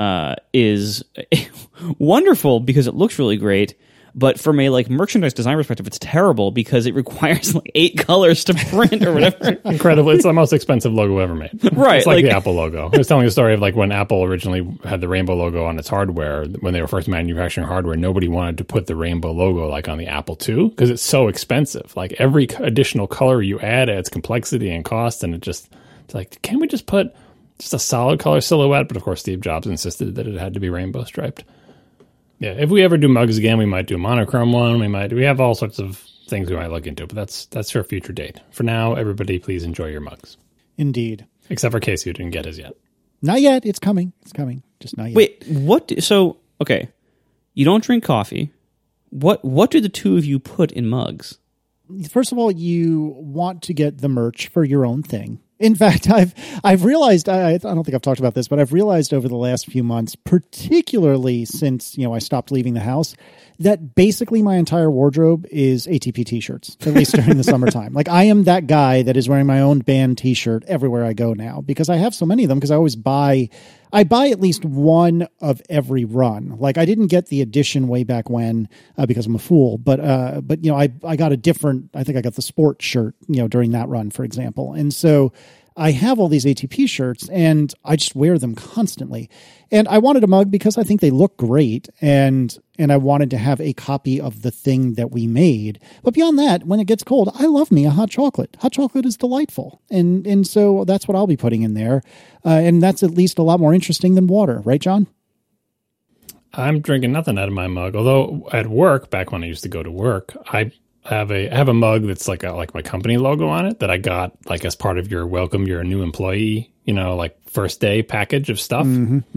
A: is wonderful because it looks really great. But from a merchandise design perspective, it's terrible because it requires 8 colors to print or whatever.
C: Incredible! It's the most expensive logo ever made.
A: Right,
C: it's like the Apple logo. I was telling a story of when Apple originally had the rainbow logo on its hardware. When they were first manufacturing hardware, nobody wanted to put the rainbow logo on the Apple II because it's so expensive. Every additional color you add adds complexity and cost, and it's can we just put just a solid color silhouette. But of course, Steve Jobs insisted that it had to be rainbow striped. Yeah, if we ever do mugs again, we might do a monochrome one. We have all sorts of things we might look into, but that's for a future date. For now, everybody, please enjoy your mugs.
B: Indeed.
C: Except for Casey, who didn't get his yet.
B: Not yet. It's coming. It's coming. Just not yet.
A: Wait, what? So, okay, you don't drink coffee. What do the two of you put in mugs?
B: First of all, you want to get the merch for your own thing. In fact, I've realized, I don't think I've talked about this, but I've realized over the last few months, particularly since, I stopped leaving the house, that basically my entire wardrobe is ATP t-shirts, at least during the summertime. Like, I am that guy that is wearing my own band t-shirt everywhere I go now, because I have so many of them, because I buy at least one of every run. Like, I didn't get the edition way back when because I'm a fool, but I got a different, I think I got the sport shirt, during that run, for example. And so I have all these ATP shirts and I just wear them constantly. And I wanted a mug because I think they look great, and I wanted to have a copy of the thing that we made. But beyond that, when it gets cold, I love me a hot chocolate. Hot chocolate is delightful. And so that's what I'll be putting in there. And that's at least a lot more interesting than water. Right, John?
C: I'm drinking nothing out of my mug. Although at work, back when I used to go to work, I have a mug that's like my company logo on it that I got like as part of your welcome, you're a new employee, like first day package of stuff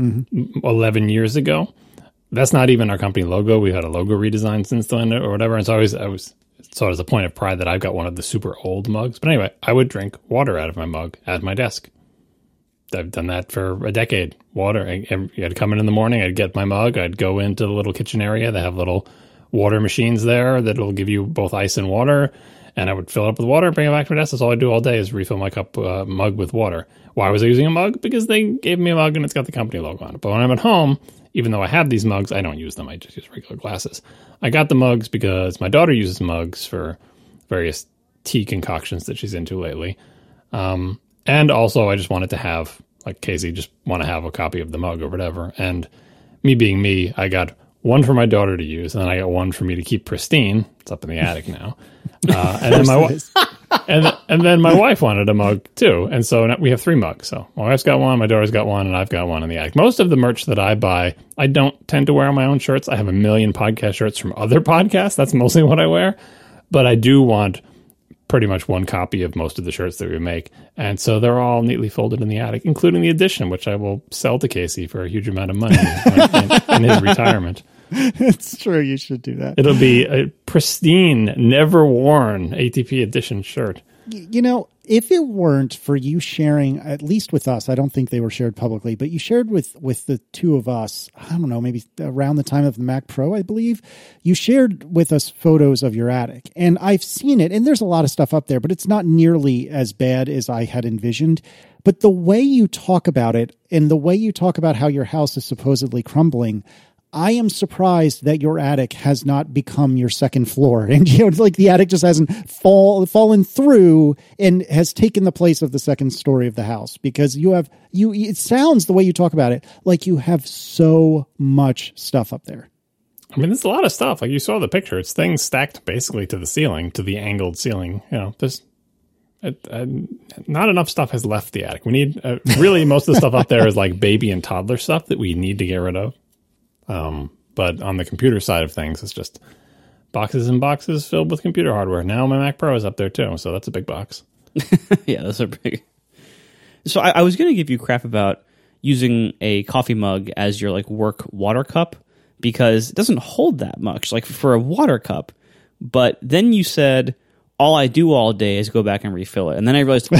C: 11 years ago. That's not even our company logo. We had a logo redesign since then or whatever. And so I was as a point of pride that I've got one of the super old mugs. But anyway, I would drink water out of my mug at my desk. I've done that for a decade. Water. I'd come in the morning. I'd get my mug. I'd go into the little kitchen area. They have little water machines there that will give you both ice and water. And I would fill it up with water and bring it back to my desk. That's all I do all day is refill my mug with water. Why was I using a mug? Because they gave me a mug and it's got the company logo on it. But when I'm at home, even though I have these mugs, I don't use them. I just use regular glasses. I got the mugs because my daughter uses mugs for various tea concoctions that she's into lately. And also I just wanted to have, like Casey, just want to have a copy of the mug or whatever. And me being me, I got one for my daughter to use, and then I got one for me to keep pristine. It's up in the attic now. And then my wife wanted a mug too, and so now we have 3 mugs. So my wife's got one, my daughter's got one, and I've got one in the attic. Most of the merch that I buy, I don't tend to wear on my own shirts. I have a million podcast shirts from other podcasts. That's mostly what I wear, but I do want pretty much one copy of most of the shirts that we make, and so they're all neatly folded in the attic, including the edition, which I will sell to Casey for a huge amount of money in his retirement.
B: It's true. You should do that.
C: It'll be a pristine, never worn ATP edition shirt.
B: If it weren't for you sharing, at least with us, I don't think they were shared publicly, but you shared with the two of us, I don't know, maybe around the time of the Mac Pro, I believe, you shared with us photos of your attic. And I've seen it, and there's a lot of stuff up there, but it's not nearly as bad as I had envisioned. But the way you talk about it, and the way you talk about how your house is supposedly crumbling, I am surprised that your attic has not become your second floor. And, it's like the attic just hasn't fallen through and has taken the place of the second story of the house, because it sounds, the way you talk about it, like you have so much stuff up there.
C: I mean, there's a lot of stuff. Like you saw the picture. It's things stacked basically to the ceiling, to the angled ceiling. There's not enough stuff has left the attic. We need, really, most of the stuff up there is like baby and toddler stuff that we need to get rid of. But on the computer side of things, it's just boxes and boxes filled with computer hardware. Now my Mac Pro is up there too, so that's a big box.
A: Yeah, those are big. So I was going to give you crap about using a coffee mug as your work water cup, because it doesn't hold that much, for a water cup. But then you said, all I do all day is go back and refill it. And then I realized,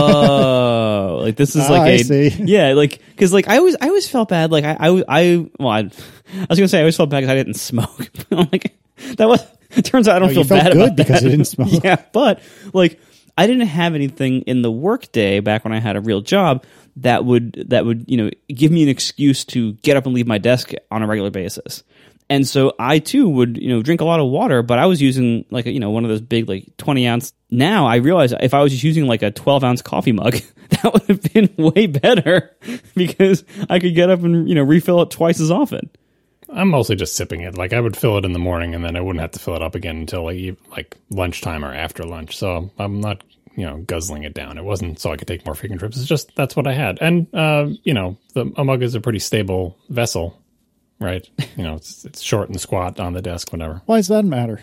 A: this is
B: I see.
A: Yeah, because I always felt bad. I was going to say I always felt bad because I didn't smoke. I'm it turns out I don't feel bad about that.
B: Because you didn't smoke.
A: Yeah, but I didn't have anything in the work day back when I had a real job that would give me an excuse to get up and leave my desk on a regular basis. And so I too would, drink a lot of water, but I was using one of those big 20-ounce. Now I realize if I was just using a 12-ounce coffee mug, that would have been way better, because I could get up and refill it twice as often.
C: I'm mostly just sipping it. I would fill it in the morning, and then I wouldn't have to fill it up again until lunchtime or after lunch. So I'm not guzzling it down. It wasn't so I could take more frequent trips. It's just that's what I had. And, a mug is a pretty stable vessel, right? It's short and squat on the desk, whatever.
B: Why does that matter?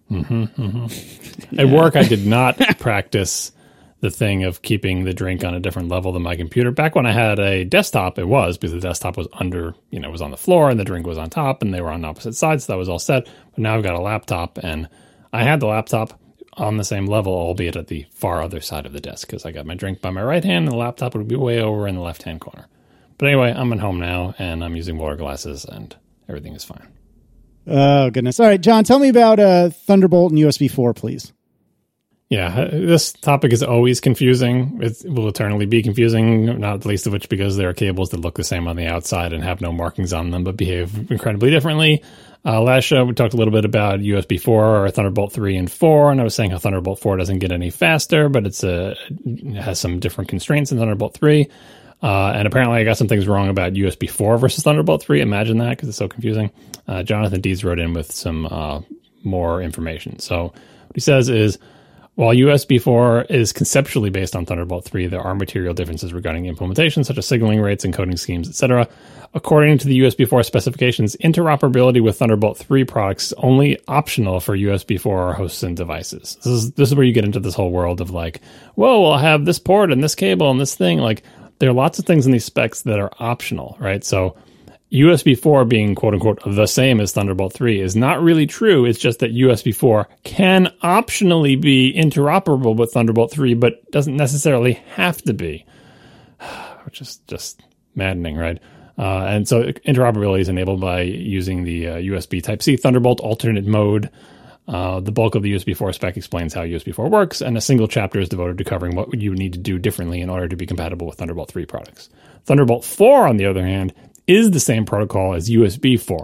C: At work, I did not practice the thing of keeping the drink on a different level than my computer. Back when I had a desktop, it was because the desktop was under, it was on the floor and the drink was on top and they were on opposite sides. So that was all set. But now I've got a laptop and I had the laptop on the same level, albeit at the far other side of the desk because I got my drink by my right hand and the laptop would be way over in the left-hand corner. But anyway, I'm at home now and I'm using water glasses and everything is fine.
B: Oh, goodness. All right, John, tell me about Thunderbolt and USB 4, please.
C: Yeah, this topic is always confusing. It will eternally be confusing, not least of which because there are cables that look the same on the outside and have no markings on them but behave incredibly differently. Last show, we talked a little bit about USB 4 or Thunderbolt 3 and 4, and I was saying how Thunderbolt 4 doesn't get any faster, but it has some different constraints than Thunderbolt 3. And apparently I got some things wrong about USB 4 versus Thunderbolt 3. Imagine that, because it's so confusing. Jonathan Dees wrote in with some more information. So what he says is, while USB 4 is conceptually based on Thunderbolt 3, there are material differences regarding implementation, such as signaling rates, encoding schemes, etc. According to the USB 4 specifications, interoperability with Thunderbolt 3 products is only optional for USB 4 hosts and devices. This is where you get into this whole world of like, whoa, I'll have this port and this cable and this thing. Like, there are lots of things in these specs that are optional, right? So USB 4 being quote-unquote the same as Thunderbolt 3 is not really true. It's just that USB 4 can optionally be interoperable with Thunderbolt 3, but doesn't necessarily have to be, which is just maddening, right? And so interoperability is enabled by using the USB Type-C Thunderbolt alternate mode. The bulk of the USB 4 spec explains how USB 4 works, and a single chapter is devoted to covering what you need to do differently in order to be compatible with Thunderbolt 3 products. Thunderbolt 4, on the other hand, is the same protocol as USB 4.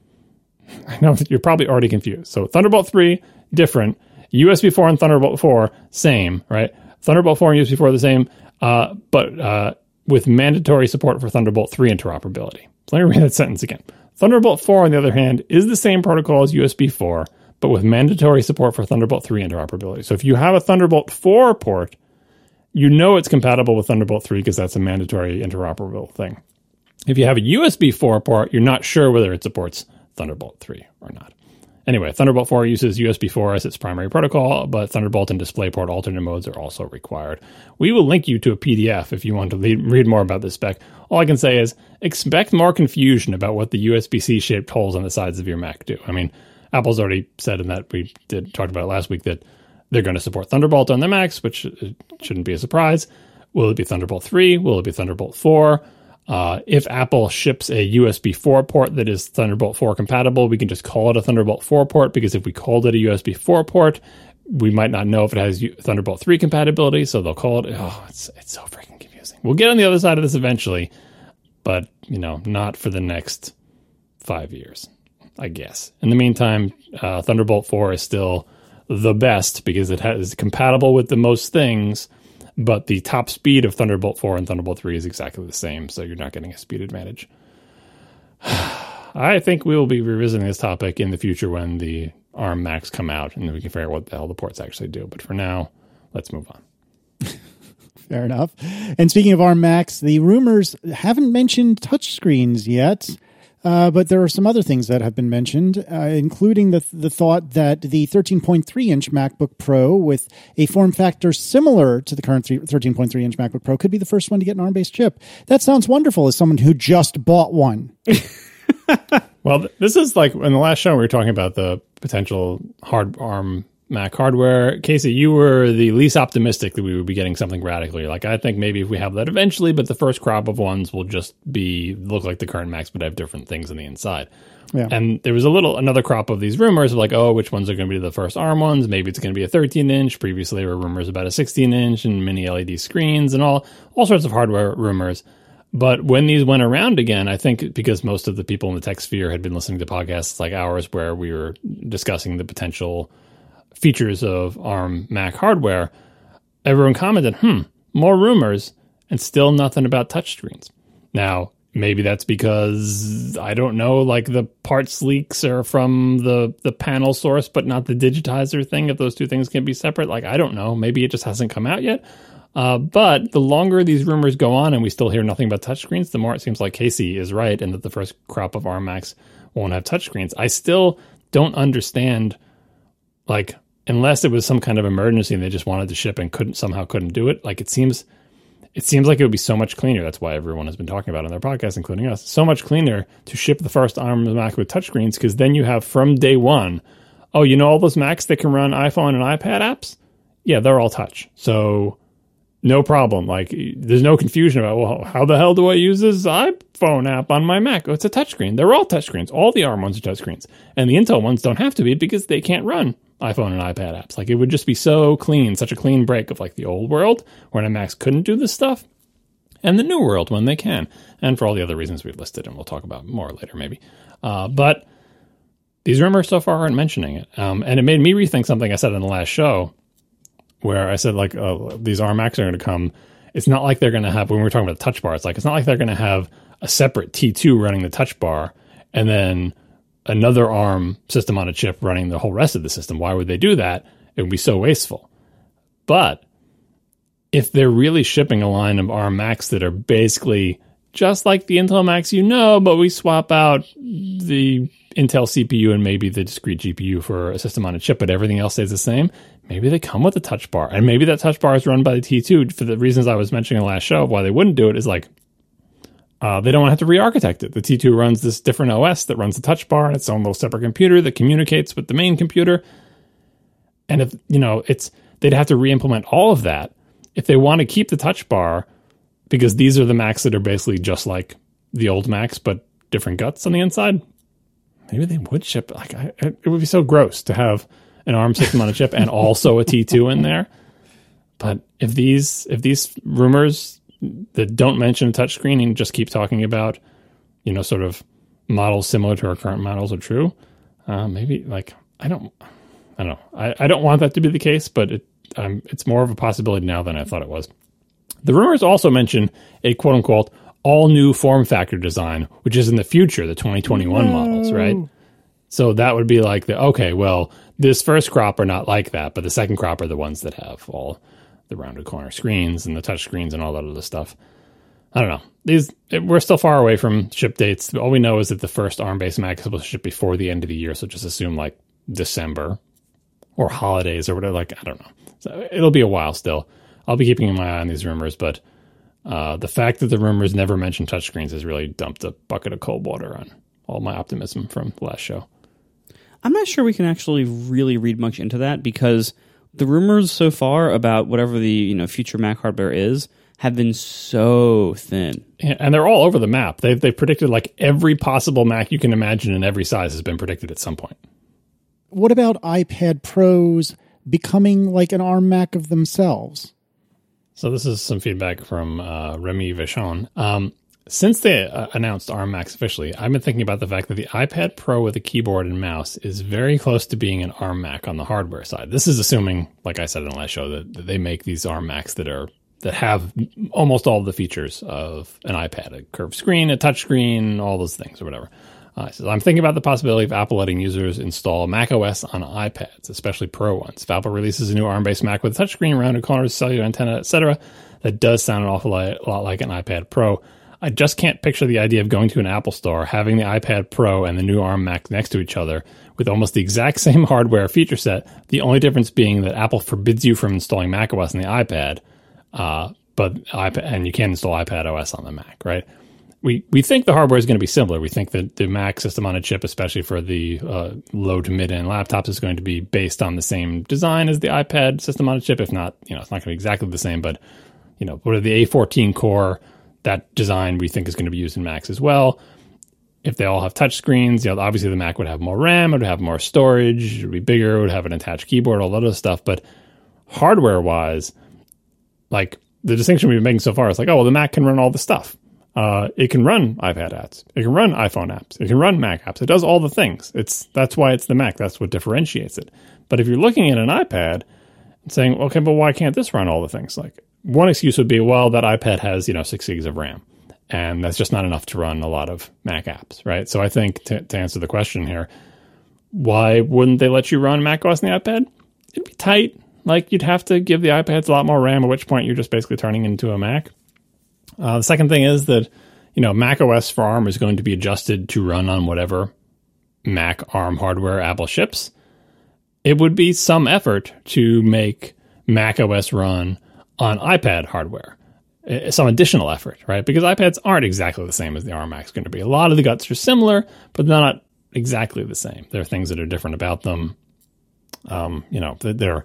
C: I know that you're probably already confused. So Thunderbolt 3, different. USB 4 and Thunderbolt 4, same, right? Thunderbolt 4 and USB 4 are the same, but with mandatory support for Thunderbolt 3 interoperability. So let me read that sentence again. Thunderbolt 4, on the other hand, is the same protocol as USB 4, but with mandatory support for Thunderbolt 3 interoperability. So if you have a Thunderbolt 4 port, you know it's compatible with Thunderbolt 3 because that's a mandatory interoperable thing. If you have a USB 4 port, you're not sure whether it supports Thunderbolt 3 or not. Anyway, Thunderbolt 4 uses USB 4 as its primary protocol, but Thunderbolt and DisplayPort alternate modes are also required. We will link you to a PDF if you want to read more about this spec. All I can say is expect more confusion about what the USB-C shaped holes on the sides of your Mac do. I mean, Apple's already said in that we talked about it last week that they're going to support Thunderbolt on their Macs, which shouldn't be a surprise. Will it be Thunderbolt 3? Will it be Thunderbolt 4? If Apple ships a USB 4 port that is Thunderbolt 4 compatible, we can just call it a Thunderbolt 4 port, because if we called it a USB 4 port, we might not know if it has Thunderbolt 3 compatibility, so they'll call it. Oh, it's so freaking confusing. We'll get on the other side of this eventually, but, not for the next 5 years, I guess. In the meantime, Thunderbolt 4 is still the best because it is compatible with the most things, but the top speed of Thunderbolt 4 and Thunderbolt 3 is exactly the same, so you're not getting a speed advantage. I think we will be revisiting this topic in the future when the ARM Macs come out, and then we can figure out what the hell the ports actually do. But for now, let's move on.
B: Fair enough. And speaking of ARM Macs, the rumors haven't mentioned touchscreens yet. But there are some other things that have been mentioned, including the thought that the 13.3-inch MacBook Pro with a form factor similar to the current 13.3-inch MacBook Pro could be the first one to get an ARM-based chip. That sounds wonderful as someone who just bought one.
C: Well, this is like in the last show we were talking about the potential hard ARM Mac hardware. Casey, you were the least optimistic that we would be getting something radically. Like, I think maybe if we have that eventually, but the first crop of ones will just look like the current Macs, but have different things on the inside. Yeah. And there was another crop of these rumors of like, oh, which ones are going to be the first ARM ones? Maybe it's going to be a 13-inch. Previously, there were rumors about a 16-inch and mini LED screens and all sorts of hardware rumors. But when these went around again, I think because most of the people in the tech sphere had been listening to podcasts like ours where we were discussing the potential features of ARM Mac hardware, everyone commented, more rumors, and still nothing about touchscreens. Now, maybe that's because, I don't know, like the parts leaks are from the panel source, but not the digitizer thing. If those two things can be separate, like, I don't know. Maybe it just hasn't come out yet. But the longer these rumors go on and we still hear nothing about touchscreens, the more it seems like Casey is right and that the first crop of ARM Macs won't have touchscreens. I still don't understand, like, unless it was some kind of emergency and they just wanted to ship and couldn't do it. Like, it seems like it would be so much cleaner. That's why everyone has been talking about it on their podcast, including us. So much cleaner to ship the first ARM Mac with touchscreens, because then you have from day one, oh, you know all those Macs that can run iPhone and iPad apps? Yeah, they're all touch. So no problem. Like, there's no confusion about, well, how the hell do I use this iPhone app on my Mac? Oh, it's a touchscreen. They're all touchscreens. All the ARM ones are touchscreens. And the Intel ones don't have to be because they can't run iPhone and iPad apps. Like, it would just be so clean, such a clean break of like the old world where Macs couldn't do this stuff, and the new world when they can. And for all the other reasons we've listed, and we'll talk about more later maybe. But these rumors so far aren't mentioning it. And it made me rethink something I said in the last show, where I said, like, these ARM Macs are going to come. It's not like they're going to have, when we were talking about the touch bar, it's like, it's not like they're going to have a separate T2 running the touch bar and then another ARM system on a chip running the whole rest of the system. Why would they do that? It would be so wasteful. But if they're really shipping a line of ARM Macs that are basically just like the Intel Macs, but we swap out the Intel CPU and maybe the discrete GPU for a system on a chip, but everything else stays the same, maybe they come with a touch bar. And maybe that touch bar is run by the T2 for the reasons I was mentioning in the last show. Why they wouldn't do it is like, they don't want to have to re-architect it. The T2 runs this different OS that runs the touch bar and its own little separate computer that communicates with the main computer. And if, they'd have to re-implement all of that if they want to keep the touch bar, because these are the Macs that are basically just like the old Macs, but different guts on the inside. Maybe they would ship, it would be so gross to have an ARM system on a chip and also a T2 in there. But if these rumors that don't mention touchscreen and just keep talking about, sort of models similar to our current models are true, maybe, I don't know. I don't want that to be the case, but it's more of a possibility now than I thought it was. The rumors also mention a quote-unquote all-new form factor design, which is in the future, the 2021 models, right? So that would be like, this first crop are not like that, but the second crop are the ones that have all the rounded corner screens and the touch screens and all that other stuff. I don't know. We're still far away from ship dates. All we know is that the first ARM-based Mac is supposed to ship before the end of the year, so just assume like December or holidays or whatever. I don't know. So it'll be a while still. I'll be keeping my eye on these rumors, but the fact that the rumors never mention touchscreens has really dumped a bucket of cold water on all my optimism from the last show.
A: I'm not sure we can actually really read much into that, because the rumors so far about whatever the future Mac hardware is have been so thin.
C: Yeah, and they're all over the map. They've predicted like every possible Mac you can imagine in every size has been predicted at some point.
B: What about iPad Pros becoming like an ARM Mac of themselves?
C: So this is some feedback from Remy Vachon. Since they announced ARM Macs officially, I've been thinking about the fact that the iPad Pro with a keyboard and mouse is very close to being an ARM Mac on the hardware side. This is assuming, like I said in the last show, that they make these ARM Macs that have almost all the features of an iPad, a curved screen, a touch screen, all those things or whatever. So I'm thinking about the possibility of Apple letting users install macOS on iPads, especially Pro ones. If Apple releases a new ARM-based Mac with a touchscreen, rounded corners, cellular antenna, etc., that does sound an awful lot like an iPad Pro. I just can't picture the idea of going to an Apple store, having the iPad Pro and the new ARM Mac next to each other with almost the exact same hardware feature set, the only difference being that Apple forbids you from installing macOS on the iPad, and you can install iPad OS on the Mac, right? We think the hardware is going to be similar. We think that the Mac system on a chip, especially for the low to mid-end laptops, is going to be based on the same design as the iPad system on a chip. If not, it's not going to be exactly the same, but, what are the A14 core, that design we think is going to be used in Macs as well. If they all have touch screens, obviously the Mac would have more RAM, it would have more storage, it would be bigger, it would have an attached keyboard, all that other stuff. But hardware-wise, like, the distinction we've been making so far is like, the Mac can run all the stuff. It can run iPad apps. It can run iPhone apps. It can run Mac apps. It does all the things. That's why it's the Mac. That's what differentiates it. But if you're looking at an iPad and saying, okay, but why can't this run all the things? Like, one excuse would be, that iPad has, 6 gigs of RAM. And that's just not enough to run a lot of Mac apps, right? So I think to answer the question here, why wouldn't they let you run macOS on the iPad? It'd be tight. Like, you'd have to give the iPads a lot more RAM, at which point you're just basically turning into a Mac. The second thing is that, macOS for ARM is going to be adjusted to run on whatever Mac ARM hardware Apple ships. It would be some effort to make macOS run on iPad hardware. Some additional effort, right? Because iPads aren't exactly the same as the ARM Mac's going to be. A lot of the guts are similar, but they're not exactly the same. There are things that are different about them. The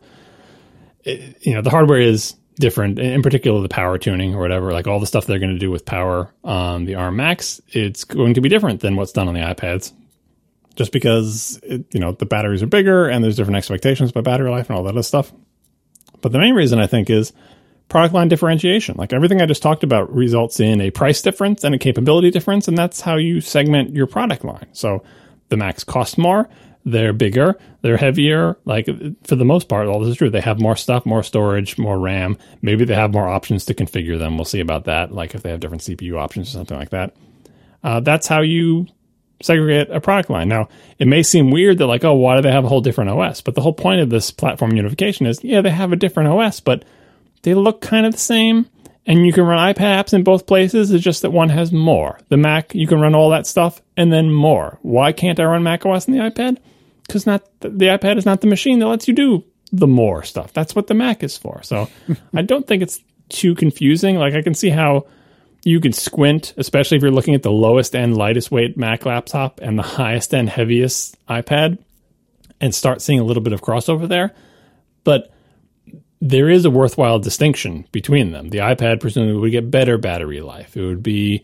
C: hardware is different, in particular the power tuning or whatever, like all the stuff they're going to do with power on the ARM Macs, it's going to be different than what's done on the iPads. Just because, the batteries are bigger and there's different expectations by battery life and all that other stuff. But the main reason, I think, is product line differentiation. Like, everything I just talked about results in a price difference and a capability difference, and that's how you segment your product line. So the Macs cost more, they're bigger, they're heavier. Like, for the most part, all this is true. They have more stuff, more storage, more RAM. Maybe they have more options to configure them. We'll see about that, like if they have different CPU options or something like that. That's how you segregate a product line. Now, it may seem weird that, like, oh, why do they have a whole different OS? But the whole point of this platform unification is, yeah, they have a different OS, but they look kind of the same, and you can run iPad apps in both places. It's just that one has more. The Mac, you can run all that stuff and then more. Why can't I run macOS on the iPad? Because the iPad is not the machine that lets you do the more stuff. That's what the Mac is for. So I don't think it's too confusing. Like, I can see how you can squint, especially if you're looking at the lowest end, lightest weight Mac laptop and the highest end, heaviest iPad, and start seeing a little bit of crossover there. But there is a worthwhile distinction between them. The iPad presumably would get better battery life. It would be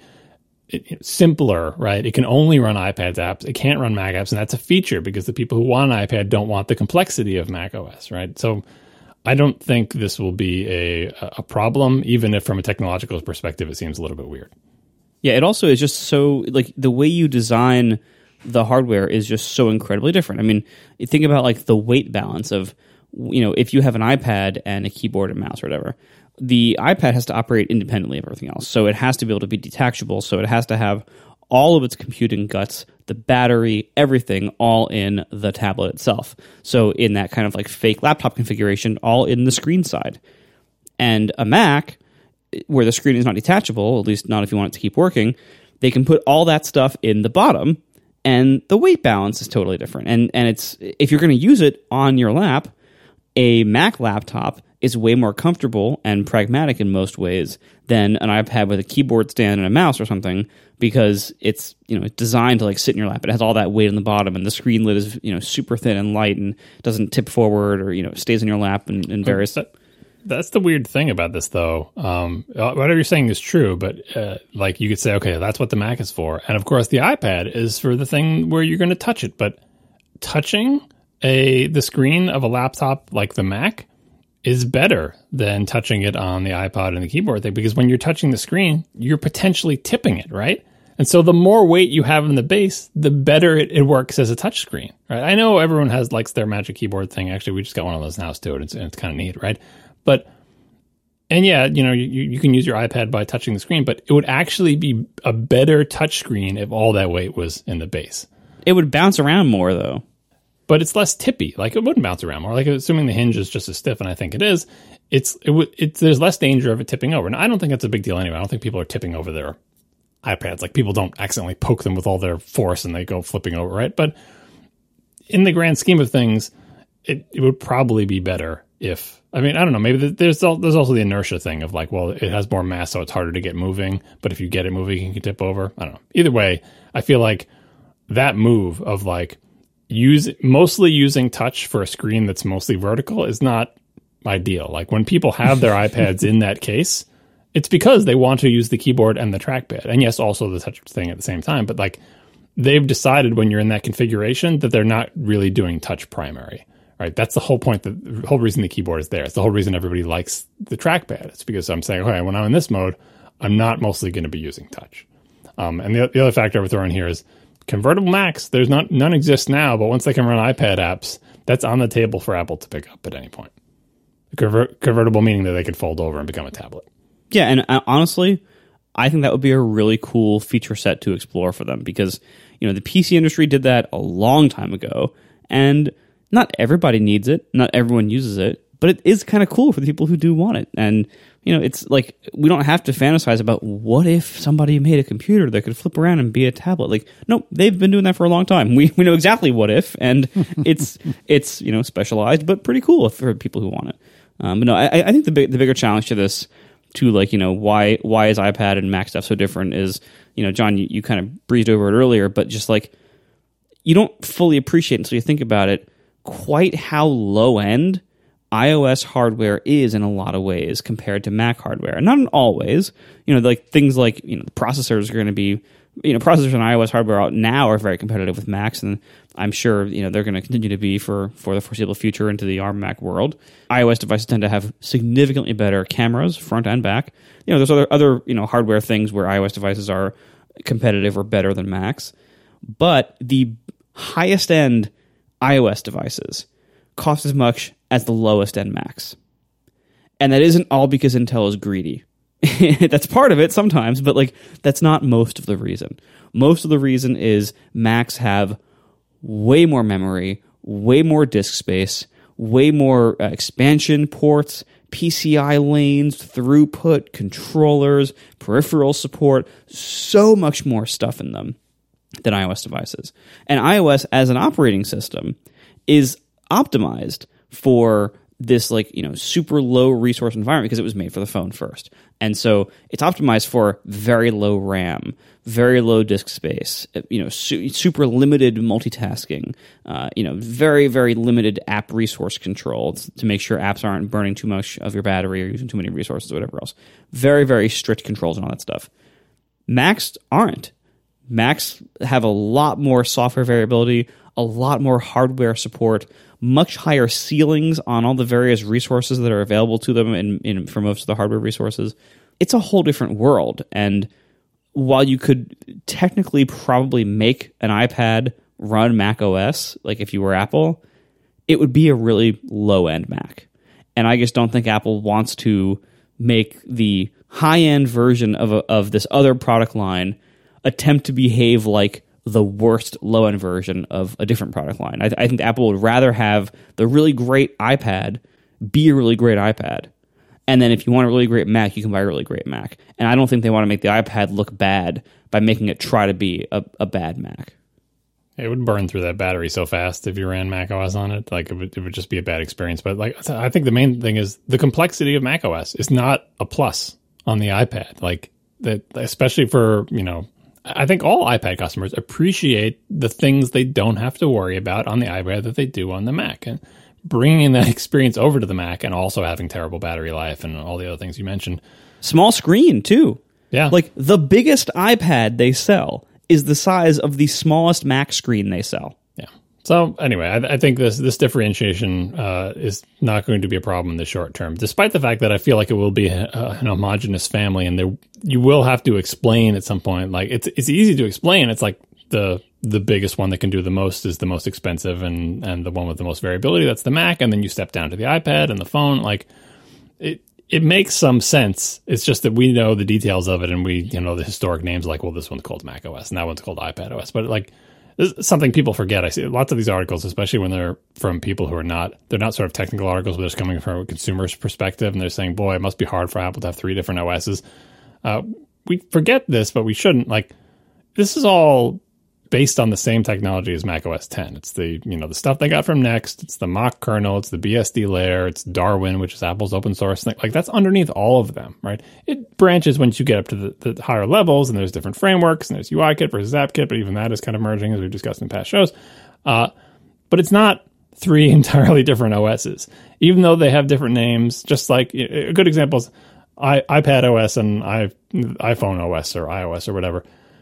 C: simpler, right? It can only run iPad's apps. It can't run Mac apps, and that's a feature because the people who want an iPad don't want the complexity of Mac OS, right? So I don't think this will be a problem, even if from a technological perspective it seems a little bit weird.
A: Yeah, it also is just so, like, the way you design the hardware is just so incredibly different. I mean, you think about, like, the weight balance of, if you have an iPad and a keyboard and mouse or whatever, the iPad has to operate independently of everything else. So it has to be able to be detachable. So it has to have all of its computing guts, the battery, everything, all in the tablet itself. So in that kind of like fake laptop configuration, all in the screen side. And a Mac, where the screen is not detachable, at least not if you want it to keep working, they can put all that stuff in the bottom, and the weight balance is totally different. And it's, if you're going to use it on your lap, a Mac laptop is way more comfortable and pragmatic in most ways than an iPad with a keyboard stand and a mouse or something, because it's it's designed to like sit in your lap. It has all that weight on the bottom, and the screen lid is super thin and light and doesn't tip forward or stays in your lap and various.
C: That's the weird thing about this, though. Whatever you're saying is true, but like you could say, okay, that's what the Mac is for, and of course the iPad is for the thing where you're going to touch it. But touching the screen of a laptop like the Mac is better than touching it on the iPod and the keyboard thing, because when you're touching the screen, you're potentially tipping it, right? And so the more weight you have in the base, the better it works as a touch screen, right? I know everyone likes their Magic Keyboard thing. Actually, we just got one of those in the house too, and it's kind of neat, right? But, and yeah, you can use your iPad by touching the screen, but it would actually be a better touch screen if all that weight was in the base.
A: It would bounce around more, though.
C: But it's less tippy. Like, it wouldn't bounce around more. Like, assuming the hinge is just as stiff, and I think it is, there's less danger of it tipping over. Now, I don't think that's a big deal anyway. I don't think people are tipping over their iPads. Like, people don't accidentally poke them with all their force and they go flipping over, right? But in the grand scheme of things, it would probably be better if, I don't know, maybe there's also the inertia thing of like, well, it has more mass, so it's harder to get moving. But if you get it moving, you can tip over. I don't know. Either way, I feel like that move of like, mostly using touch for a screen that's mostly vertical is not ideal. Like, when people have their iPads in that case, it's because they want to use the keyboard and the trackpad, and yes, also the touch thing at the same time. But like, they've decided when you're in that configuration that they're not really doing touch primary, right? That's the whole point. The whole reason the keyboard is there. It's the whole reason everybody likes the trackpad. It's because I'm saying, okay, when I'm in this mode, I'm not mostly going to be using touch. And the other factor I would throw in here is convertible Macs. None exist now, but once they can run iPad apps, that's on the table for Apple to pick up at any point. Convertible meaning that they could fold over and become a tablet.
A: Yeah, and honestly, I think that would be a really cool feature set to explore for them because, the PC industry did that a long time ago, and not everybody needs it, not everyone uses it, but it is kind of cool for the people who do want it. And, it's like we don't have to fantasize about what if somebody made a computer that could flip around and be a tablet. Like, nope, they've been doing that for a long time. We know exactly what if, and it's specialized, but pretty cool for people who want it. But no, I think the bigger challenge to this, to like, why is iPad and Mac stuff so different is, John, you kind of breezed over it earlier, but just like you don't fully appreciate until you think about it quite how low end iOS hardware is in a lot of ways compared to Mac hardware. Not in all ways. Like things like, the processors are going to be, processors on iOS hardware out now are very competitive with Macs, and I'm sure, they're going to continue to be for the foreseeable future into the ARM Mac world. iOS devices tend to have significantly better cameras, front and back. There's other hardware things where iOS devices are competitive or better than Macs. But the highest end iOS devices cost as much as the lowest end Macs. And that isn't all because Intel is greedy. That's part of it sometimes, but like that's not most of the reason. Most of the reason is Macs have way more memory, way more disk space, way more expansion ports, PCI lanes, throughput, controllers, peripheral support, so much more stuff in them than iOS devices. And iOS as an operating system is optimized for this like, super low resource environment because it was made for the phone first. And so it's optimized for very low RAM, very low disk space, super limited multitasking, very, very limited app resource control to make sure apps aren't burning too much of your battery or using too many resources or whatever else. Very, very strict controls and all that stuff. Macs aren't. Macs have a lot more software variability, a lot more hardware support, much higher ceilings on all the various resources that are available to them for most of the hardware resources. It's a whole different world. And while you could technically probably make an iPad run Mac OS, like if you were Apple, it would be a really low-end Mac. And I just don't think Apple wants to make the high-end version of this other product line attempt to behave like the worst low-end version of a different product line. I think Apple would rather have the really great iPad be a really great iPad. And then if you want a really great Mac, you can buy a really great Mac. And I don't think they want to make the iPad look bad by making it try to be a bad Mac.
C: It would burn through that battery so fast if you ran Mac OS on it. Like it would just be a bad experience. But like I think the main thing is the complexity of Mac OS is not a plus on the iPad. Like that, especially for, I think all iPad customers appreciate the things they don't have to worry about on the iPad that they do on the Mac. And bringing that experience over to the Mac and also having terrible battery life and all the other things you mentioned.
A: Small screen, too.
C: Yeah.
A: Like, the biggest iPad they sell is the size of the smallest Mac screen they sell.
C: Yeah. So, anyway, I think this differentiation is not going to be a problem in the short term, despite the fact that I feel like it will be an homogenous family, and you will have to explain at some point. Like, it's easy to explain. It's like the biggest one that can do the most is the most expensive, and the one with the most variability, that's the Mac, and then you step down to the iPad and the phone. Like, it makes some sense. It's just that we know the details of it, and we the historic names, like, well, this one's called Mac OS and that one's called iPad OS. But like, this is something people forget. I see lots of these articles, especially when they're from people who they're not sort of technical articles, but they're just coming from a consumer's perspective, and they're saying, boy, it must be hard for Apple to have 3 different OSs. We forget this, but we shouldn't. Like, this is all based on the same technology as Mac OS 10. It's the the stuff they got from Next. It's the Mach kernel. It's the BSD layer. It's Darwin, which is Apple's open source thing. Like, that's underneath all of them, right? It branches once you get up to the higher levels, and there's different frameworks, and there's UIKit versus AppKit, but even that is kind of merging, as we've discussed in past shows. But it's not 3 entirely different OSs, even though they have different names. Just like a good example is iPad OS and iPhone OS or iOS or whatever.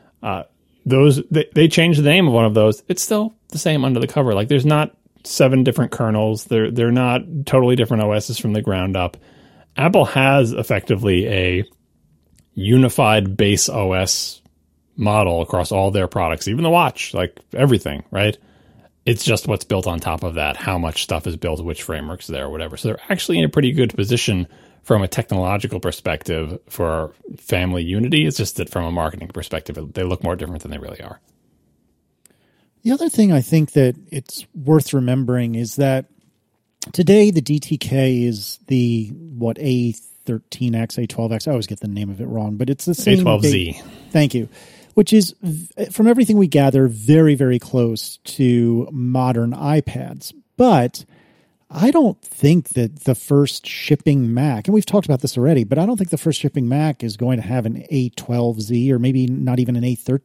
C: They changed the name of one of those. It's still the same under the cover. Like, there's not 7 different kernels. They're not totally different OSs from the ground up. Apple has effectively a unified base OS model across all their products, even the watch, like everything, right? It's just what's built on top of that, how much stuff is built, which frameworks there, or whatever. So they're actually in a pretty good position from a technological perspective for family unity. It's just that from a marketing perspective, they look more different than they really are.
B: The other thing I think that it's worth remembering is that today the DTK is the, A13X, A12X. I always get the name of it wrong, but it's the same.
C: A12Z.
B: Thank you. Which is, from everything we gather, very, very close to modern iPads. But I don't think that the first shipping Mac, and we've talked about this already, but I don't think the first shipping Mac is going to have an A12Z or maybe not even an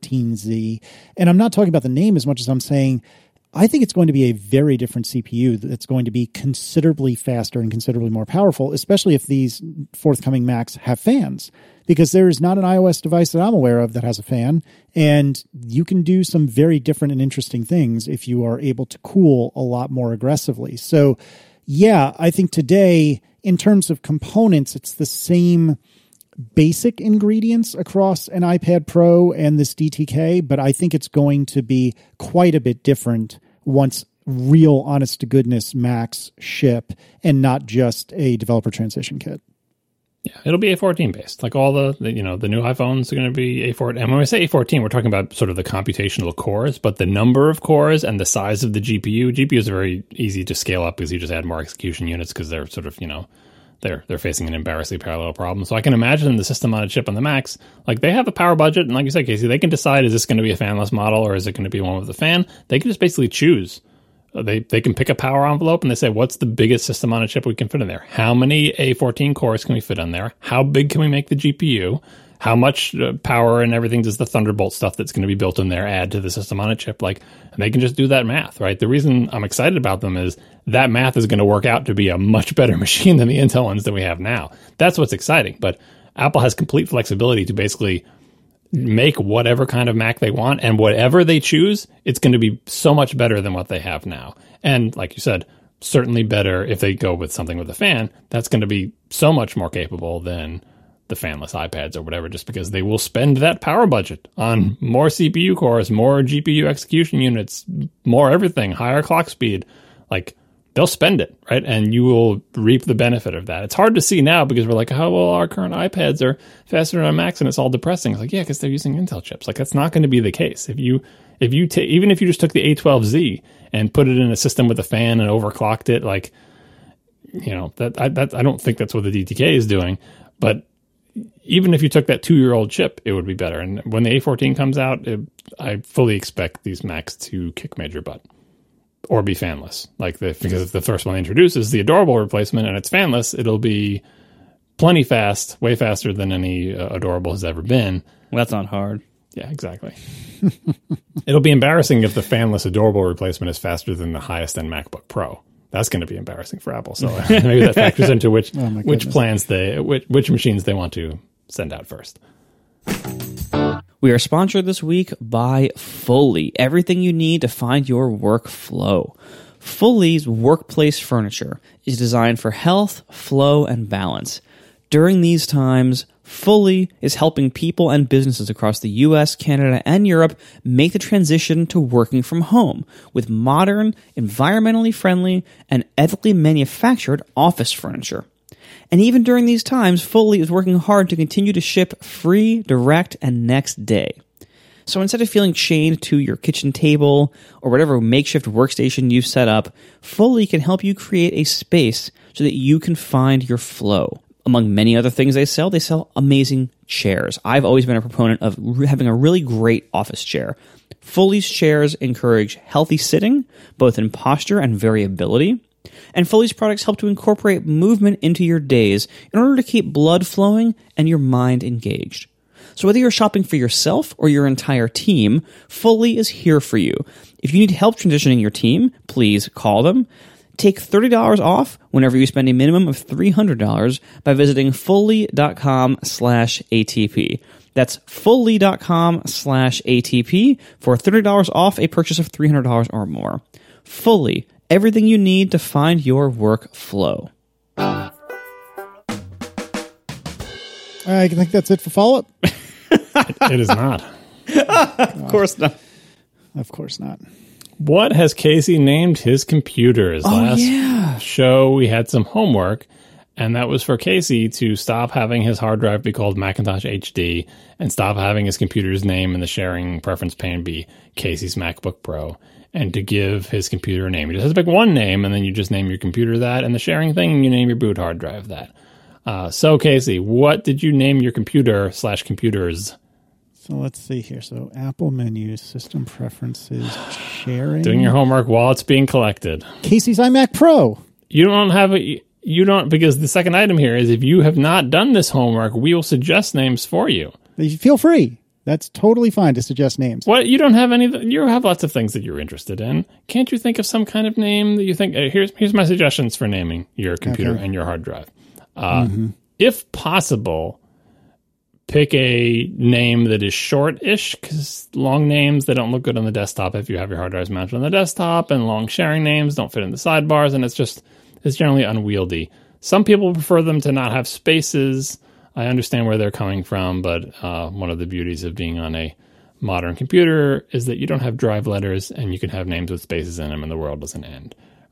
B: A13Z. And I'm not talking about the name as much as I'm saying I think it's going to be a very different CPU that's going to be considerably faster and considerably more powerful, especially if these forthcoming Macs have fans. Because there is not an iOS device that I'm aware of that has a fan, and you can do some very different and interesting things if you are able to cool a lot more aggressively. So, yeah, I think today, in terms of components, it's the same basic ingredients across an iPad Pro and this DTK, but I think it's going to be quite a bit different once real honest-to-goodness Macs ship and not just a developer transition kit.
C: Yeah, it'll be A14 based. Like all the new iPhones are going to be A14. And when we say A14, we're talking about sort of the computational cores, but the number of cores and the size of the GPUs are very easy to scale up because you just add more execution units because they're sort of, they're facing an embarrassingly parallel problem. So I can imagine the system on a chip on the Macs, like they have a power budget. And like you said, Casey, they can decide, is this going to be a fanless model or is it going to be one with a fan? They can just basically choose. They can pick a power envelope and they say, what's the biggest system on a chip we can fit in there? How many A14 cores can we fit on there? How big can we make the GPU? How much power and everything does the Thunderbolt stuff that's going to be built in there add to the system on a chip? And they can just do that math, right? The reason I'm excited about them is that math is going to work out to be a much better machine than the Intel ones that we have now. That's what's exciting. But Apple has complete flexibility to basically make whatever kind of Mac they want, and whatever they choose, it's going to be so much better than what they have now. And like you said, certainly better if they go with something with a fan. That's going to be so much more capable than the fanless iPads or whatever, just because they will spend that power budget on more CPU cores, more GPU execution units, more everything, higher clock speed. They'll spend it, right? And you will reap the benefit of that. It's hard to see now because we're like, oh, well, our current iPads are faster than our Macs, and it's all depressing. It's yeah, because they're using Intel chips. That's not going to be the case. Even if you just took the A12Z and put it in a system with a fan and overclocked it, I don't think that's what the DTK is doing. But even if you took that 2-year-old chip, it would be better. And when the A14 comes out, I fully expect these Macs to kick major butt. Or be fanless, because if the first one introduces the Adorable replacement and it's fanless, it'll be plenty fast, way faster than any Adorable has ever been.
A: Well, that's not hard.
C: Yeah, exactly. It'll be embarrassing if the fanless Adorable replacement is faster than the highest end MacBook Pro. That's going to be embarrassing for Apple. So maybe that factors into which machines they want to send out first.
A: We are sponsored this week by Fully, everything you need to find your workflow. Fully's workplace furniture is designed for health, flow, and balance. During these times, Fully is helping people and businesses across the US, Canada, and Europe make the transition to working from home with modern, environmentally friendly, and ethically manufactured office furniture. And even during these times, Fully is working hard to continue to ship free, direct, and next day. So instead of feeling chained to your kitchen table or whatever makeshift workstation you've set up, Fully can help you create a space so that you can find your flow. Among many other things they sell amazing chairs. I've always been a proponent of having a really great office chair. Fully's chairs encourage healthy sitting, both in posture and variability. And Fully's products help to incorporate movement into your days in order to keep blood flowing and your mind engaged. So whether you're shopping for yourself or your entire team, Fully is here for you. If you need help transitioning your team, please call them. Take $30 off whenever you spend a minimum of $300 by visiting fully.com/ATP. That's fully.com/ATP for $30 off a purchase of $300 or more. Fully. Everything you need to find your work flow.
B: I think that's it for follow-up.
C: It is not.
A: Of course not.
B: Of course not.
C: What has Casey named his computers? Last show, we had some homework, And that was for Casey to stop having his hard drive be called Macintosh HD and stop having his computer's name in the sharing preference pane be Casey's MacBook Pro, and to give his computer a name. He just has to pick one name, and then you just name your computer that, and the sharing thing, and you name your boot hard drive that. So, Casey, what did you name your computer/computers?
B: So let's see here. So Apple menus, system preferences, sharing.
C: Doing your homework while it's being collected.
B: Casey's iMac Pro.
C: You don't, because the second item here is if you have not done this homework, we will suggest names for you.
B: Feel free. That's totally fine to suggest names.
C: What? You don't have any, you have lots of things that you're interested in. Can't you think of some kind of name that you think, here's my suggestions for naming your computer and your hard drive. If possible, pick a name that is short-ish, because long names, they don't look good on the desktop if you have your hard drives mounted on the desktop, and long sharing names don't fit in the sidebars, and it's generally unwieldy. Some people prefer them to not have spaces. I understand where they're coming from, but one of the beauties of being on a modern computer is that you don't have drive letters, and you can have names with spaces in them, and the world doesn't end.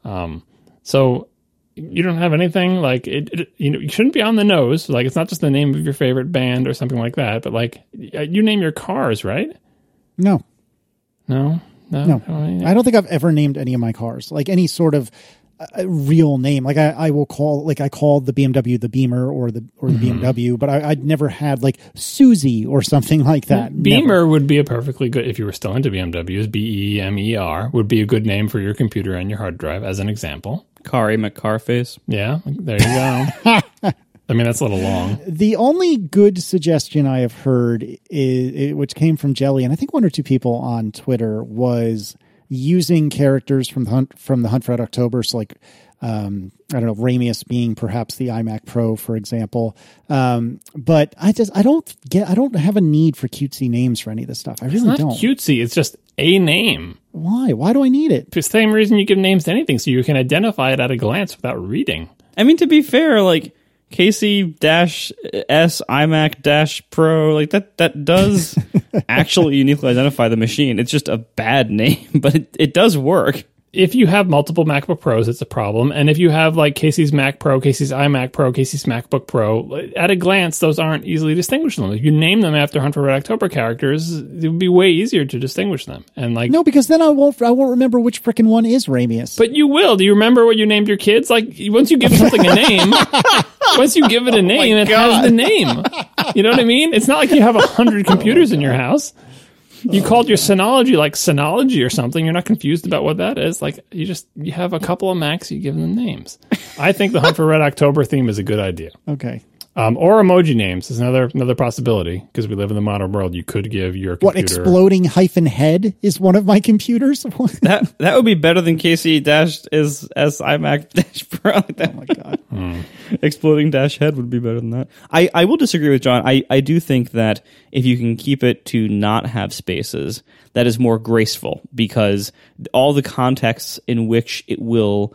C: So you don't have anything like it. You shouldn't be on the nose. Like, it's not just the name of your favorite band or something like that. But like, you name your cars, right?
B: No.
C: No.
B: I don't think I've ever named any of my cars like any sort of real name. Like I will call, like I called the BMW the Beamer or the BMW, but I'd never had like Susie or something like that.
C: Beamer
B: Never.
C: would be a perfectly good, if you were still into BMWs, BEMER would be a good name for your computer and your hard drive, as an example.
A: Kari McCarface.
C: Yeah, there you go. I mean, that's a little long.
B: The only good suggestion I have heard, which came from Jelly, and I think one or two people on Twitter, was using characters from the Hunt for Red October. So like, I don't know, Ramius being perhaps the iMac Pro, for example. But I don't have a need for cutesy names for any of this stuff. I really don't.
C: It's not cutesy. It's just a name.
B: Why? Why do I need it?
C: It's the same reason you give names to anything, so you can identify it at a glance without reading.
A: I mean, to be fair, like Casey-S iMac-Pro, like that does actually uniquely identify the machine. It's just a bad name, but it does work.
C: If you have multiple MacBook Pros, it's a problem. And if you have like Casey's Mac Pro, Casey's iMac Pro, Casey's MacBook Pro, at a glance, those aren't easily distinguishable. If you name them after Hunt for Red October characters, it would be way easier to distinguish them. And like,
B: no, because then I won't remember which frickin' one is Ramius.
C: But you will. Do you remember what you named your kids? Like, once you give something a name, once you give it a name, it has the name. You know what I mean? It's not like you have 100 computers in your house. You called your Synology like Synology or something. You're not confused about what that is. Like, you have a couple of Macs, you give them names. I think the Hunt for Red October theme is a good idea.
B: Okay.
C: Or emoji names is another possibility, because we live in the modern world. You could give your computer...
B: What, exploding -head is one of my computers?
A: that would be better than Casey-S iMac-Pro. Like that.
B: Oh my God.
A: Exploding -head would be better than that. I will disagree with John. I do think that if you can keep it to not have spaces, that is more graceful, because all the contexts in which it will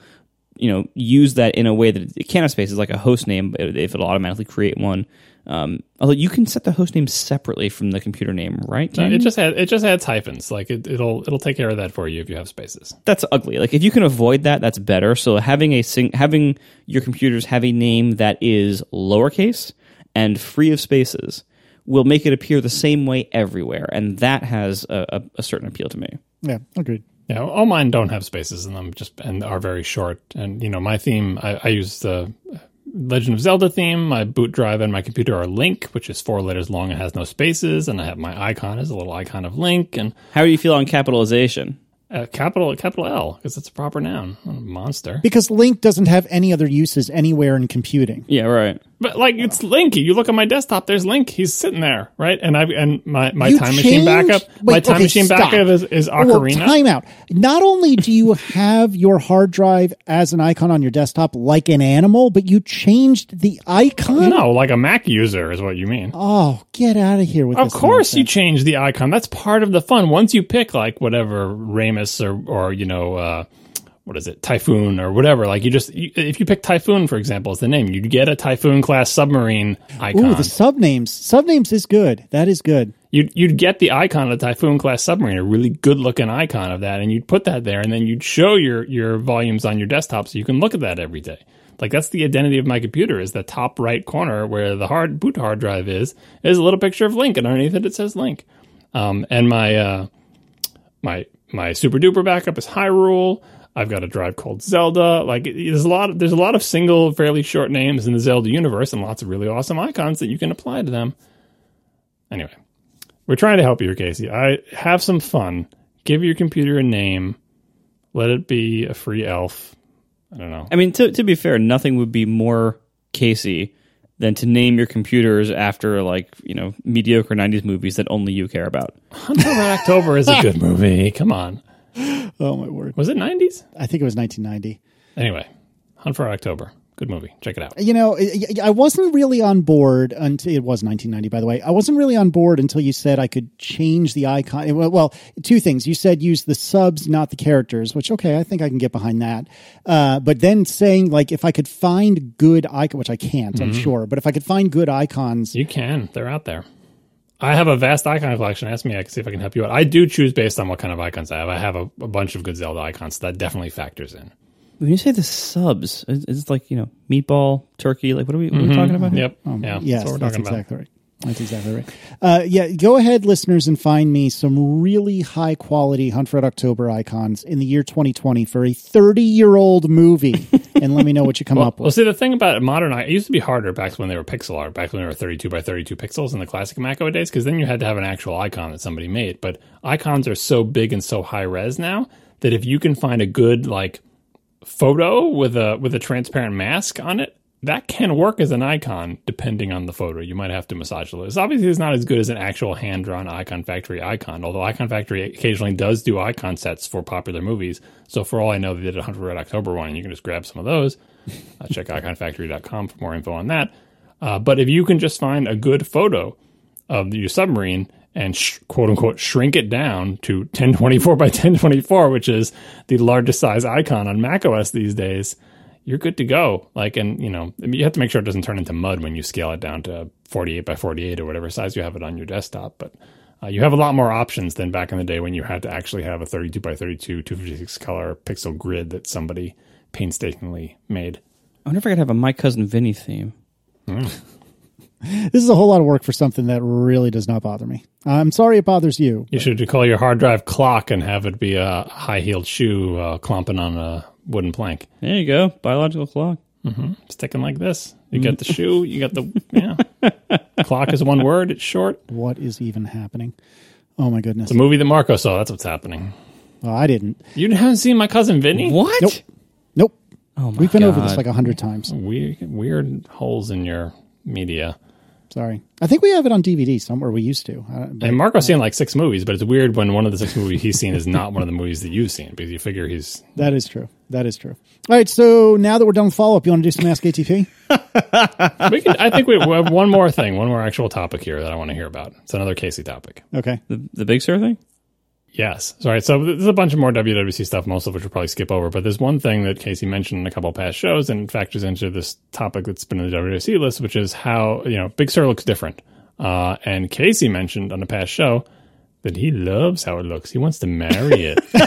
A: use that in a way that it can't have spaces, like a host name, if it'll automatically create one. Although you can set the host name separately from the computer name, right?
C: It just adds hyphens. Like it'll take care of that for you if you have spaces.
A: That's ugly. Like if you can avoid that, that's better. So having your computers have a name that is lowercase and free of spaces will make it appear the same way everywhere, and that has a certain appeal to me.
B: Yeah, agreed.
C: Yeah, all mine don't have spaces in them, and are very short. And my theme, I use the Legend of Zelda theme. My boot drive and my computer are Link, which is 4 letters long and has no spaces. And I have my icon as a little icon of Link. And
A: how do you feel on capitalization?
C: Capital L, because it's a proper noun. I'm a monster.
B: Because Link doesn't have any other uses anywhere in computing.
A: Yeah, right.
C: But like, it's Link. You look at my desktop, there's Link. He's sitting there, right? And my time machine backup. Backup is Ocarina.
B: Well, time out. Not only do you have your hard drive as an icon on your desktop like an animal, but you changed the icon?
C: No, like a Mac user is what you mean.
B: Oh, get out of here with this.
C: Of course
B: nonsense.
C: You change the icon. That's part of the fun. Once you pick like whatever Ramius or what is it, Typhoon or whatever, like if you pick Typhoon, for example, as the name, you'd get a Typhoon class submarine icon.
B: Ooh, the subnames is good. That is good.
C: You'd get the icon of the Typhoon class submarine, a really good looking icon of that, and you'd put that there, and then you'd show your volumes on your desktop so you can look at that every day. Like, that's the identity of my computer, is the top right corner where the boot hard drive is a little picture of Link, and underneath it says Link. And my super duper backup is Hyrule. I've got a drive called Zelda. Like, there's a lot of single, fairly short names in the Zelda universe, and lots of really awesome icons that you can apply to them. Anyway, we're trying to help you here, Casey. Have some fun. Give your computer a name. Let it be a free elf. I don't know.
A: I mean, to be fair, nothing would be more Casey than to name your computers after, like, mediocre 90s movies that only you care about.
C: Hunt for Red October is a good movie. Come on.
B: Oh, my word.
C: Was it 90s?
B: I think it was 1990.
C: Anyway, Hunt for Red October. Good movie. Check it out.
B: I wasn't really on board until it was 1990, by the way. I wasn't really on board until you said I could change the icon. Well, two things. You said use the subs, not the characters, which, okay, I think I can get behind that. But then saying, like, if I could find good icons, which I can't, I'm sure, but if I could find good icons.
C: You can. They're out there. I have a vast icon collection. Ask me. I can see if I can help you out. I do choose based on what kind of icons I have. I have a bunch of good Zelda icons, so that definitely factors in.
A: When you say the subs, it's like, meatball, turkey, like what are we talking about here?
C: Yep.
B: Yes,
C: that's what we're talking
B: exactly right. That's exactly right. Go ahead, listeners, and find me some really high quality Hunt for Red October icons in the year 2020 for a 30-year-old movie, and let me know what you come up with.
C: Well, see, the thing about it used to be harder back when they were pixel art, back when they were 32 by 32 pixels in the classic Macro days, because then you had to have an actual icon that somebody made. But icons are so big and so high res now that if you can find a good, like, photo with a transparent mask on it, that can work as an icon depending on the photo. You might have to massage a little. Obviously, it's not as good as an actual hand-drawn Icon Factory icon, although Icon Factory occasionally does do icon sets for popular movies. So for all I know, they did a Hunt for Red October one, and you can just grab some of those. Check iconfactory.com for more info on that. But if you can just find a good photo of your submarine and quote-unquote shrink it down to 1024 by 1024, which is the largest size icon on macOS these days, you're good to go. Like, and you have to make sure it doesn't turn into mud when you scale it down to 48 by 48 or whatever size you have it on your desktop. But you have a lot more options than back in the day when you had to actually have a 32 by 32, 256 color pixel grid that somebody painstakingly made.
A: I wonder if I could have a My Cousin Vinny theme.
B: This is a whole lot of work for something that really does not bother me. I'm sorry it bothers you.
C: You should call your hard drive clock and have it be a high-heeled shoe clomping on a wooden plank.
A: There you go. Biological clock.
C: Sticking like this. You get the shoe. You got clock is one word. It's short.
B: What is even happening? Oh, my goodness.
C: It's a movie that Marco saw. That's what's happening.
B: Oh, I didn't.
C: You haven't seen My Cousin Vinny?
A: What?
B: Nope.
A: Oh, my
B: We've been
A: God.
B: over this like 100 times.
C: Weird holes in your media.
B: Sorry. I think we have it on DVD somewhere. We used to.
C: And Marco's seen like 6 movies, but it's weird when one of the 6 movies he's seen is not one of the movies that you've seen, because you figure he's...
B: That is true. That is true. All right, so now that we're done with follow-up, you want to do some Ask ATP?
C: I think we have one more thing, one more actual topic here that I want to hear about. It's another Casey topic.
B: Okay.
A: The Big Sur thing?
C: Yes. Sorry. So there's a bunch of more WWDC stuff, most of which we'll probably skip over. But there's one thing that Casey mentioned in a couple of past shows and factors into this topic that's been in the WWDC list, which is how, Big Sur looks different. And Casey mentioned on a past show that he loves how it looks. He wants to marry it. So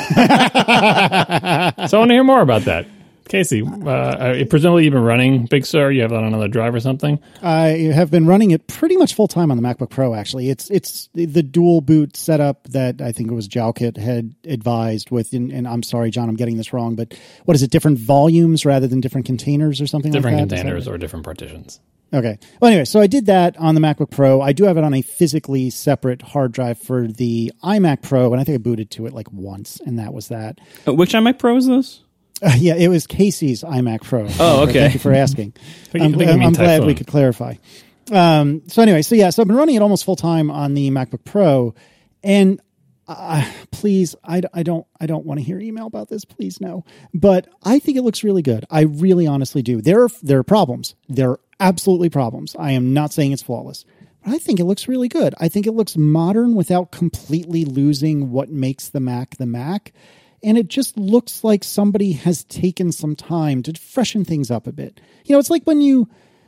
C: I want to hear more about that. Casey, presumably you've been running Big Sur. You have that on another drive or something?
B: I have been running it pretty much full time on the MacBook Pro, actually. It's the dual boot setup that I think it was Jalkit had advised with, and I'm sorry, John, I'm getting this wrong, but what is it, different volumes rather than different containers or something like that?
C: Different containers or different partitions.
B: Okay. Well, anyway, so I did that on the MacBook Pro. I do have it on a physically separate hard drive for the iMac Pro, and I think I booted to it like once, and that was that.
A: Which iMac Pro is this?
B: Yeah, it was Casey's iMac Pro.
A: Oh, okay.
B: Thank you for asking. I'm
C: Typhoon.
B: glad we could clarify. So anyway, so I've been running it almost full time on the MacBook Pro, and please, I don't want to hear email about this. Please no. But I think it looks really good. I really honestly do. There are problems. There are absolutely problems. I am not saying it's flawless. But I think it looks really good. I think it looks modern without completely losing what makes the Mac the Mac. And it just looks like somebody has taken some time to freshen things up a bit. It's like when you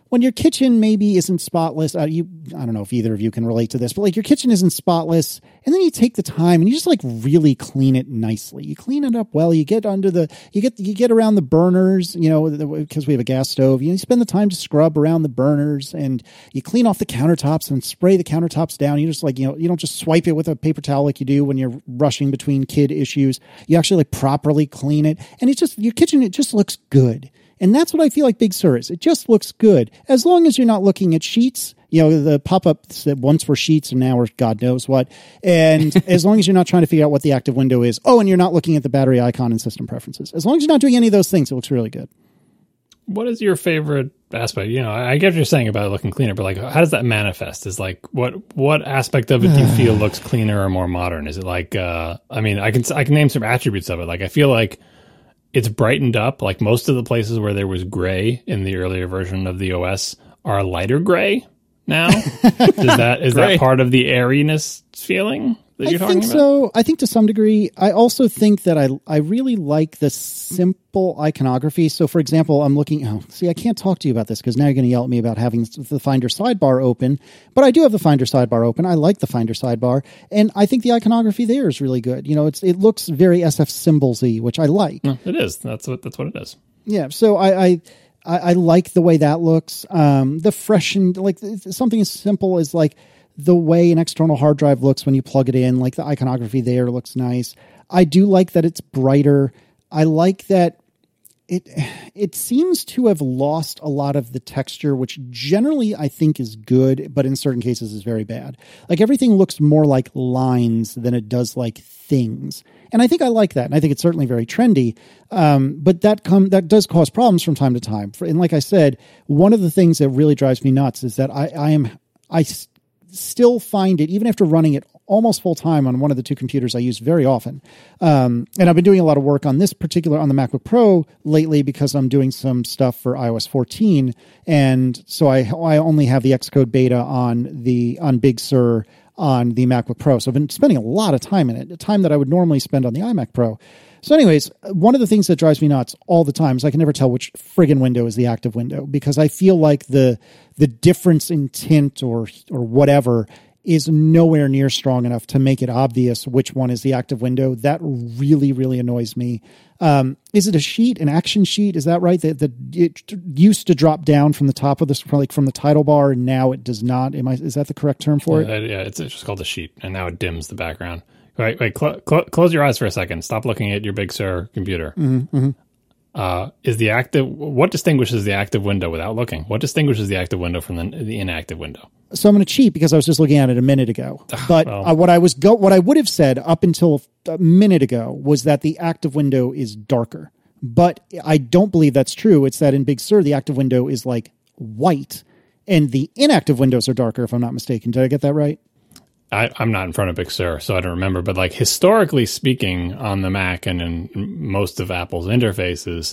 B: when your kitchen maybe isn't spotless, I don't know if either of you can relate to this, but like your kitchen isn't spotless, and then you take the time and you just like really clean it nicely. You clean it up well. You get you get around the burners, because we have a gas stove. You spend the time to scrub around the burners, and you clean off the countertops and spray the countertops down. You just like, you don't just swipe it with a paper towel like you do when you're rushing between kid issues. You actually like properly clean it, and it's just your kitchen. It just looks good. And that's what I feel like Big Sur is. It just looks good. As long as you're not looking at sheets, the pop-ups that once were sheets and now are God knows what. And as long as you're not trying to figure out what the active window is. Oh, and you're not looking at the battery icon and system preferences. As long as you're not doing any of those things, it looks really good.
C: What is your favorite aspect? I get what you're saying about it looking cleaner, but like, how does that manifest? Is like, what aspect of it do you feel looks cleaner or more modern? Is it like, I can name some attributes of it. Like, I feel like it's brightened up. Like most of the places where there was gray in the earlier version of the OS are lighter gray now. Is that part of the airiness feeling that you're talking about? So.
B: I think to some degree. I also think that I really like the simple iconography. So, for example, I'm looking. I can't talk to you about this because now you're going to yell at me about having the Finder sidebar open. But I do have the Finder sidebar open. I like the Finder sidebar, and I think the iconography there is really good. It looks very SF symbols-y, which I like.
C: It is. That's what it is.
B: Yeah. So I like the way that looks. The freshened, like something as simple as like the way an external hard drive looks when you plug it in, like the iconography there looks nice. I do like that it's brighter. I like that it seems to have lost a lot of the texture, which generally I think is good, but in certain cases is very bad. Like everything looks more like lines than it does like things. And I think I like that. And I think it's certainly very trendy. But that does cause problems from time to time. And like I said, one of the things that really drives me nuts is that I still find it, even after running it almost full time on one of the two computers I use very often. And I've been doing a lot of work on this particular, on the MacBook Pro lately, because I'm doing some stuff for iOS 14. And so I only have the Xcode beta on Big Sur on the MacBook Pro. So I've been spending a lot of time in it, a time that I would normally spend on the iMac Pro. So anyways, one of the things that drives me nuts all the time is I can never tell which friggin' window is the active window, because I feel like the difference in tint or whatever is nowhere near strong enough to make it obvious which one is the active window. That really, really annoys me. Is it a sheet, an action sheet? Is that right? That it used to drop down from the top of this, like from the title bar, and now it does not. Is that the correct term for it?
C: Yeah, it's just called a sheet, and now it dims the background. Wait, close your eyes for a second. Stop looking at your Big Sur computer.
B: Mm-hmm.
C: Is the active? What distinguishes the active window without looking? What distinguishes the active window from the inactive window?
B: So I'm going to cheat because I was just looking at it a minute ago. But what I would have said up until a minute ago was that the active window is darker. But I don't believe that's true. It's that in Big Sur, the active window is like white, and the inactive windows are darker, if I'm not mistaken. Did I get that right?
C: I'm not in front of Big Sur, so I don't remember. But like historically speaking, on the Mac and in most of Apple's interfaces,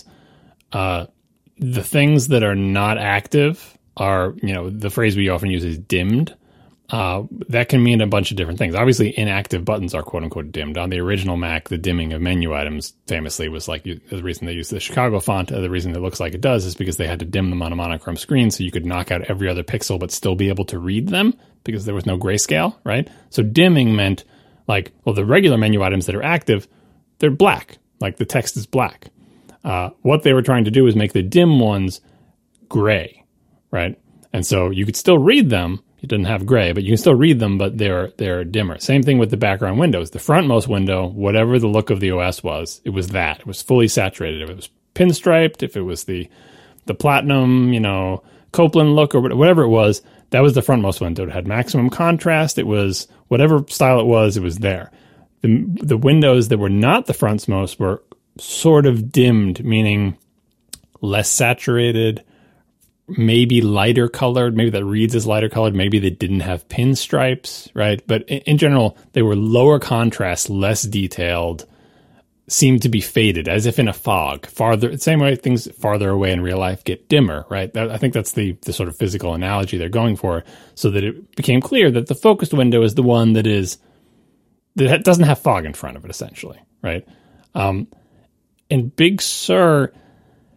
C: the things that are not active are, the phrase we often use is dimmed. That can mean a bunch of different things. Obviously, inactive buttons are quote unquote dimmed. On the original Mac, the dimming of menu items famously was like the reason they used the Chicago font. The reason it looks like it does is because they had to dim them on a monochrome screen so you could knock out every other pixel but still be able to read them because there was no grayscale, right? So dimming meant the regular menu items that are active, they're black. Like the text is black. What they were trying to do is make the dim ones gray, right? And so you could still read them. It doesn't have gray, but you can still read them, but they're dimmer. Same thing with the background windows. The frontmost window, whatever the look of the OS was, it was that. It was fully saturated. If it was pinstriped, if it was the platinum, Copeland look or whatever it was, that was the frontmost window. It had maximum contrast. It was whatever style it was there. The windows that were not the frontmost were sort of dimmed, meaning less saturated, maybe lighter colored, maybe that reads as lighter colored, maybe they didn't have pinstripes, right? But in general, they were lower contrast, less detailed, seemed to be faded, as if in a fog. Same way things farther away in real life get dimmer, right? I think that's the sort of physical analogy they're going for, so that it became clear that the focused window is the one that doesn't have fog in front of it, essentially, right? In Big Sur,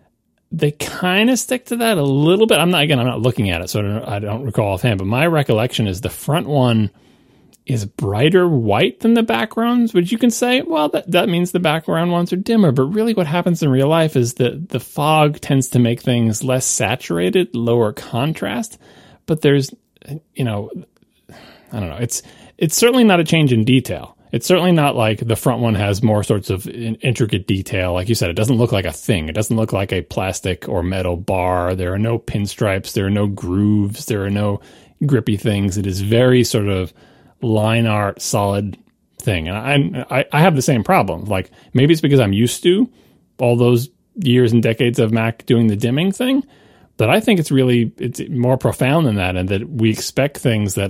C: they kind of stick to that a little bit. I'm not looking at it, so I don't recall offhand, but my recollection is the front one is brighter white than the backgrounds, which you can say, well, that means the background ones are dimmer. But really what happens in real life is that the fog tends to make things less saturated, lower contrast. But there's, I don't know. It's certainly not a change in detail. It's certainly not like the front one has more sorts of intricate detail. Like you said, it doesn't look like a thing. It doesn't look like a plastic or metal bar. There are no pinstripes. There are no grooves. There are no grippy things. It is very sort of line art, solid thing. And I have the same problem. Like, maybe it's because I'm used to all those years and decades of Mac doing the dimming thing. But I think it's more profound than that, and that we expect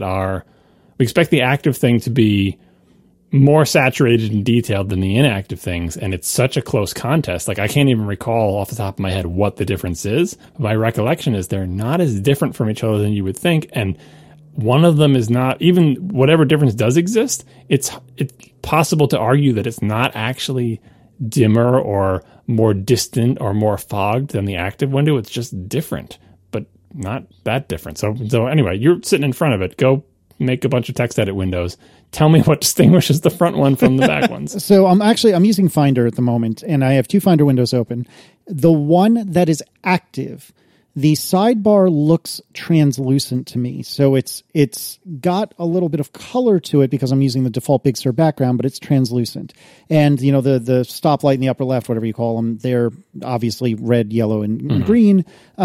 C: the active thing to be more saturated and detailed than the inactive things, and it's such a close contest. Like, I can't even recall off the top of my head what the difference is. My recollection is they're not as different from each other than you would think, and one of them is not, even whatever difference does exist, it's possible to argue that it's not actually dimmer or more distant or more fogged than the active window. It's just different, but not that different. So anyway, you're sitting in front of it. Go make a bunch of text edit windows. Tell me what distinguishes the front one from the back ones.
B: So I'm using Finder at the moment, and I have two Finder windows open. The one that is active, the sidebar looks translucent to me. So it's got a little bit of color to it because I'm using the default Big Sur background, but it's translucent. And, the stoplight in the upper left, whatever you call them, they're obviously red, yellow, and green.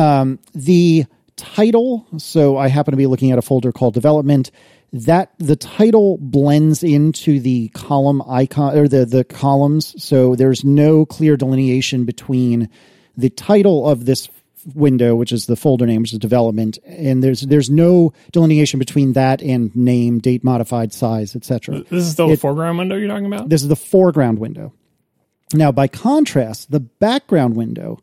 B: The title, so I happen to be looking at a folder called Development, that the title blends into the column icon, or the columns. So there's no clear delineation between the title of this window, which is the folder name, which is Development, and there's no delineation between that and name, date modified, size, etc.
C: This is still the foreground window you're talking about?
B: This is the foreground window. Now, by contrast, the background window,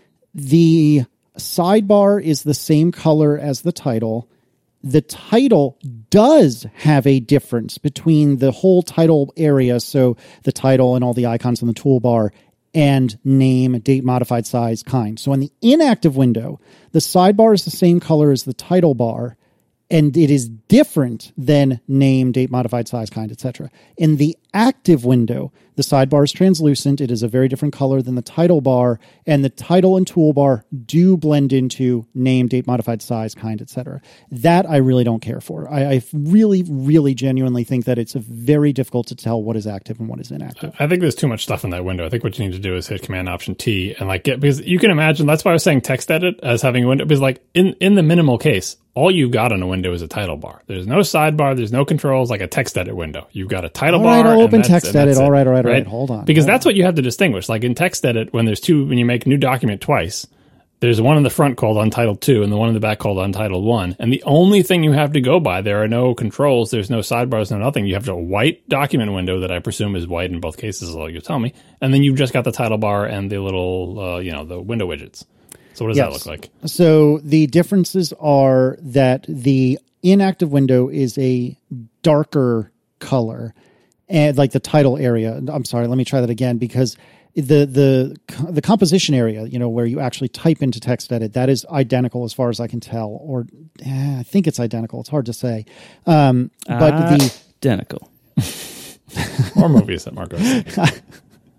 B: the sidebar is the same color as the title. The title does have a difference between the whole title area, so the title and all the icons in the toolbar, and name, date, modified, size, kind. So in the inactive window, the sidebar is the same color as the title bar, and it is different than name, date, modified, size, kind, etc. In the active window, the sidebar is translucent. It is a very different color than the title bar, and the title and toolbar do blend into name, date, modified, size, kind, etc. That I really don't care for. I really, really genuinely think that it's very difficult to tell what is active and what is inactive.
C: I think there's too much stuff in that window. I think what you need to do is hit Command-Option-T and because you can imagine, that's why I was saying text edit as having a window, because like in the minimal case, all you've got on a window is a title bar. There's no sidebar. There's no controls, like a text edit window. You've got a title bar.
B: All right, I'll open text edit. All right. Hold on.
C: Because that's what you have to distinguish. Like in text edit, when you make new document twice, there's one in the front called Untitled 2 and the one in the back called Untitled 1. And the only thing you have to go by, there are no controls, there's no sidebars, no nothing. You have a white document window that I presume is white in both cases, all you tell me. And then you've just got the title bar and the little, the window widgets. So what does that look like?
B: So the differences are that the inactive window is a darker color, and like the title area. I'm sorry, let me try that again, because the composition area, where you actually type into text edit, that is identical as far as I can tell, or I think it's identical. It's hard to say. But
A: identical.
C: More movies that Marco has seen.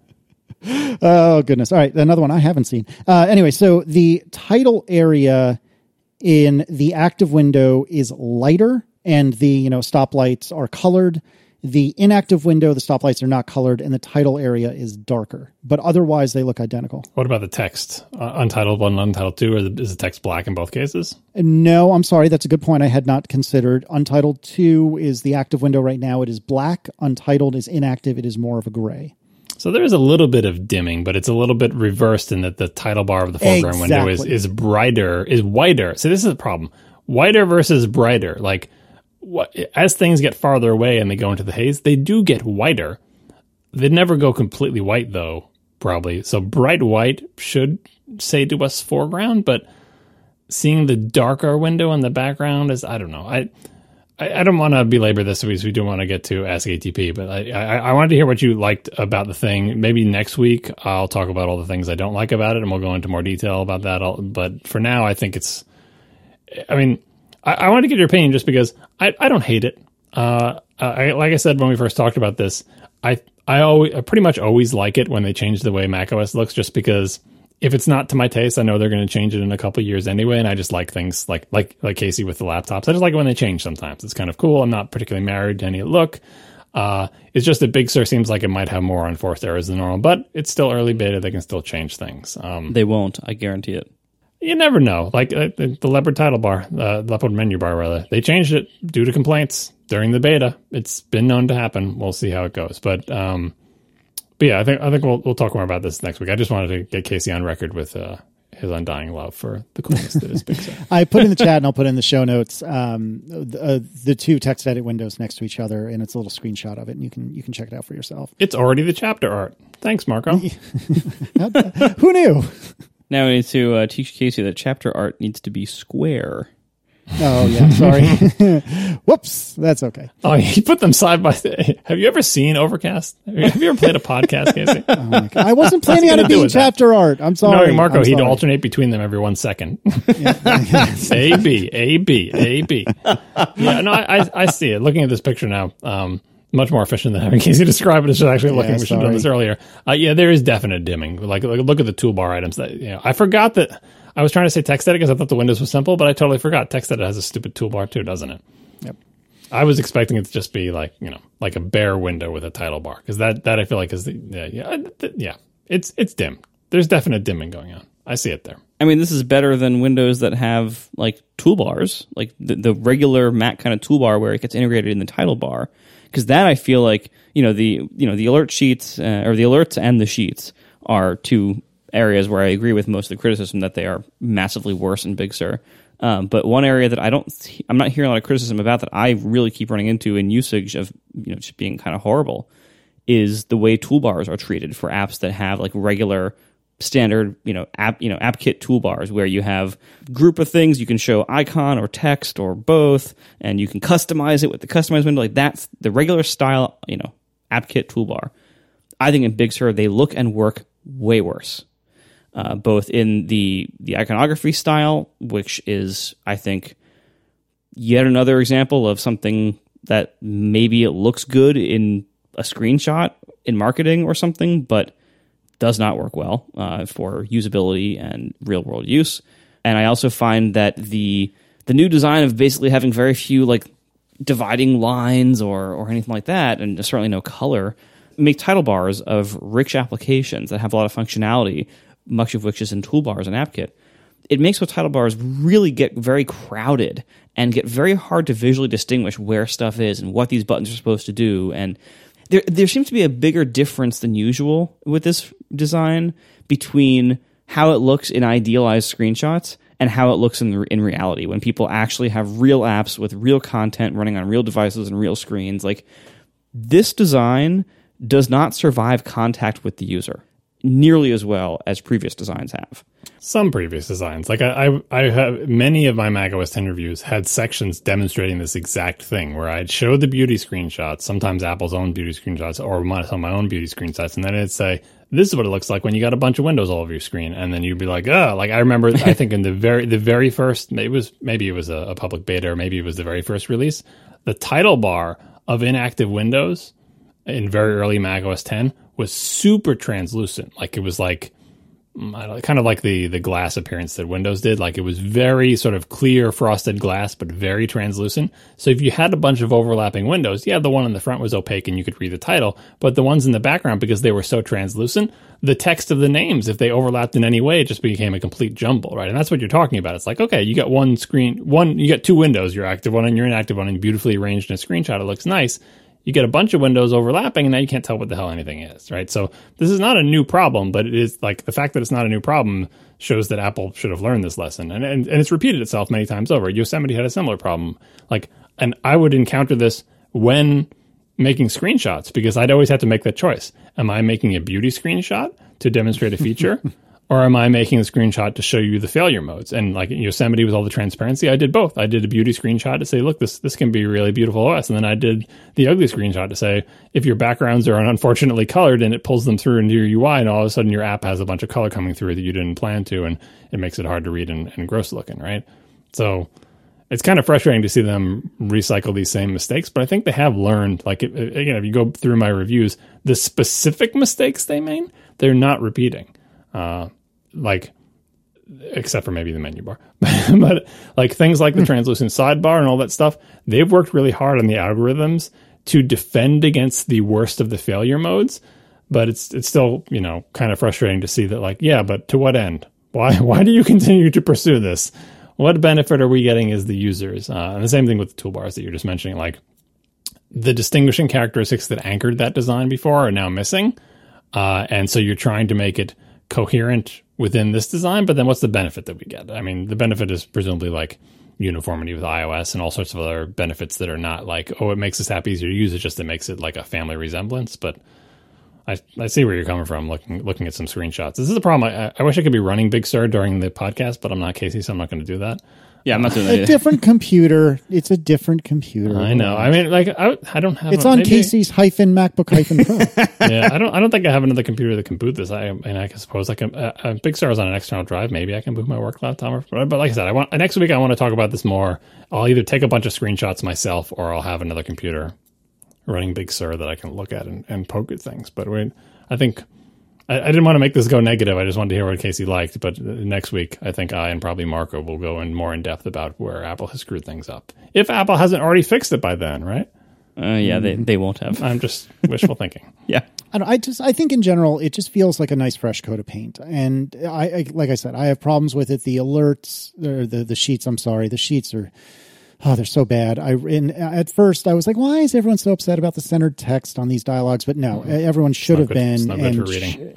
B: Oh, goodness. All right. Another one I haven't seen. Anyway, so the title area in the active window is lighter, and the, stoplights are colored. The inactive window, the stoplights are not colored, and the title area is darker. But otherwise, they look identical.
C: What about the text? Untitled 1 and Untitled 2, is the text black in both cases?
B: No, I'm sorry. That's a good point I had not considered. Untitled 2 is the active window right now. It is black. Untitled is inactive. It is more of a gray.
C: So there is a little bit of dimming, but it's a little bit reversed in that the title bar of the foreground window is whiter. So this is the problem. Whiter versus brighter. Like, as things get farther away and they go into the haze, they do get whiter. They never go completely white, though, probably. So bright white should say to us foreground, but seeing the darker window in the background is, I don't know. I don't want to belabor this because we do want to get to Ask ATP, but I wanted to hear what you liked about the thing. Maybe next week I'll talk about all the things I don't like about it, and we'll go into more detail about that. But for now, I think it's. I mean, I wanted to get your opinion just because I don't hate it. Like I said when we first talked about this, I pretty much always like it when they change the way macOS looks, just because. If it's not to my taste, I know they're going to change it in a couple of years anyway, and I just like things like Casey with the laptops. I just like it when they change sometimes. It's kind of cool. I'm not particularly married to any look. It's just that Big Sur seems like it might have more unforced errors than normal, but it's still early beta. They can still change things.
A: They won't. I guarantee it.
C: You never know. Like the Leopard title bar, Leopard menu bar, rather. They changed it due to complaints during the beta. It's been known to happen. We'll see how it goes. But yeah, I think we'll talk more about this next week. I just wanted to get Casey on record with his undying love for the coolness that is Big Sur.
B: I put in the chat and I'll put in the show notes the two text edit windows next to each other, and it's a little screenshot of it, and you can check it out for yourself.
C: It's already the chapter art. Thanks, Marco.
B: Who knew?
A: Now we need to teach Casey that chapter art needs to be square.
B: Oh, yeah, sorry. Whoops, that's okay.
C: Oh, you put them side by side. Have you ever seen Overcast? Have you ever played a podcast, Casey?
B: Oh my God. I wasn't planning on it being chapter art. I'm sorry.
C: No, Marco, he'd alternate between them every 1 second. A, B, A, B, A, B. Yeah, no, I see it. Looking at this picture now, much more efficient than having Casey describe it. It's just actually looking. We should have done this earlier. Yeah, there is definite dimming. Like look at the toolbar items. That I forgot that. I was trying to say text edit because I thought the Windows was simple, but I totally forgot. Text edit has a stupid toolbar too, doesn't it?
B: Yep.
C: I was expecting it to just be like a bare window with a title bar, because that I feel like is it's dim. There's definite dimming going on. I see it there.
A: I mean, this is better than Windows that have like toolbars, like the regular Mac kind of toolbar where it gets integrated in the title bar. Because that I feel like the alert sheets or the alerts and the sheets are two areas where I agree with most of the criticism that they are massively worse in Big Sur. But one area that I'm not hearing a lot of criticism about that I really keep running into in usage of just being kind of horrible is the way toolbars are treated for apps that have like regular standard AppKit toolbars where you have group of things, you can show icon or text or both, and you can customize it with the customize window. Like that's the regular style AppKit toolbar. I think in Big Sur they look and work way worse. Both in the iconography style, which is, I think, yet another example of something that maybe it looks good in a screenshot in marketing or something, but does not work well for usability and real-world use. And I also find that the new design of basically having very few like dividing lines or anything like that, and certainly no color, make title bars of rich applications that have a lot of functionality, much of which is in toolbars and AppKit. It makes those title bars really get very crowded and get very hard to visually distinguish where stuff is and what these buttons are supposed to do. And there seems to be a bigger difference than usual with this design between how it looks in idealized screenshots and how it looks in reality when people actually have real apps with real content running on real devices and real screens. Like, this design does not survive contact with the user nearly as well as previous designs have.
C: Some previous designs. Like I have many of my macOS 10 reviews had sections demonstrating this exact thing where I'd show the beauty screenshots, sometimes Apple's own beauty screenshots or some of my own beauty screenshots, and then it'd say, this is what it looks like when you got a bunch of windows all over your screen. And then you'd be like, oh, like I remember, I think in the very first, maybe it was a public beta or maybe it was the very first release, the title bar of inactive windows in very early macOS 10 was super translucent. Like it was like, kind of like the glass appearance that Windows did. Like it was very sort of clear frosted glass, but very translucent. So if you had a bunch of overlapping windows, yeah, the one in the front was opaque and you could read the title, but the ones in the background, because they were so translucent, the text of the names, if they overlapped in any way, it just became a complete jumble, right? And that's what you're talking about. It's like, okay, you got you got two windows, your active one and your inactive one, and beautifully arranged in a screenshot. It looks nice. You get a bunch of windows overlapping, and now you can't tell what the hell anything is, right? So this is not a new problem, but it is like the fact that it's not a new problem shows that Apple should have learned this lesson. And it's repeated itself many times over. Yosemite had a similar problem. And I would encounter this when making screenshots because I'd always have to make that choice. Am I making a beauty screenshot to demonstrate a feature? Or am I making a screenshot to show you the failure modes? And like in Yosemite with all the transparency, I did both. I did a beauty screenshot to say, look, this can be really beautiful OS. And then I did the ugly screenshot to say, if your backgrounds are unfortunately colored and it pulls them through into your UI, and all of a sudden your app has a bunch of color coming through that you didn't plan to, and it makes it hard to read and gross looking, right? So it's kind of frustrating to see them recycle these same mistakes, but I think they have learned. Like, again, if you go through my reviews, the specific mistakes they made, they're not repeating. Like, except for maybe the menu bar, but like things like the translucent sidebar and all that stuff, they've worked really hard on the algorithms to defend against the worst of the failure modes. But it's still, kind of frustrating to see that, like, yeah, but to what end? Why do you continue to pursue this? What benefit are we getting as the users? And the same thing with the toolbars that you're just mentioning, like the distinguishing characteristics that anchored that design before are now missing. And so you're trying to make it coherent within this design, but then what's the benefit that we get? I mean, the benefit is presumably like uniformity with iOS and all sorts of other benefits that are not like, oh, it makes this app easier to use. It just, it makes it like a family resemblance. But I see where you're coming from looking at some screenshots. This is the problem. I wish I could be running Big Sur during the podcast, but I'm not Casey, so I'm not going to do that.
A: Yeah, I'm not doing that.
B: A different computer. It's a different computer.
C: I know. I mean, like, I don't have.
B: It's on Casey's -MacBook -Pro.
C: Yeah, I don't think I have another computer that can boot this. I suppose I can. Big Sur is on an external drive. Maybe I can boot my work laptop. But like I said, next week I want to talk about this more. I'll either take a bunch of screenshots myself, or I'll have another computer running Big Sur that I can look at and poke at things. But I think. I didn't want to make this go negative. I just wanted to hear what Casey liked. But next week, I think I and probably Marco will go in more in depth about where Apple has screwed things up. If Apple hasn't already fixed it by then, right?
A: Yeah, they won't have.
C: I'm just wishful thinking.
A: Yeah.
B: I think in general, it just feels like a nice fresh coat of paint. And I like I said, I have problems with it. The alerts, or the sheets, the sheets are... Oh, they're so bad. At first, I was like, why is everyone so upset about the centered text on these dialogues? But no, everyone should have been.
C: It's not good for reading.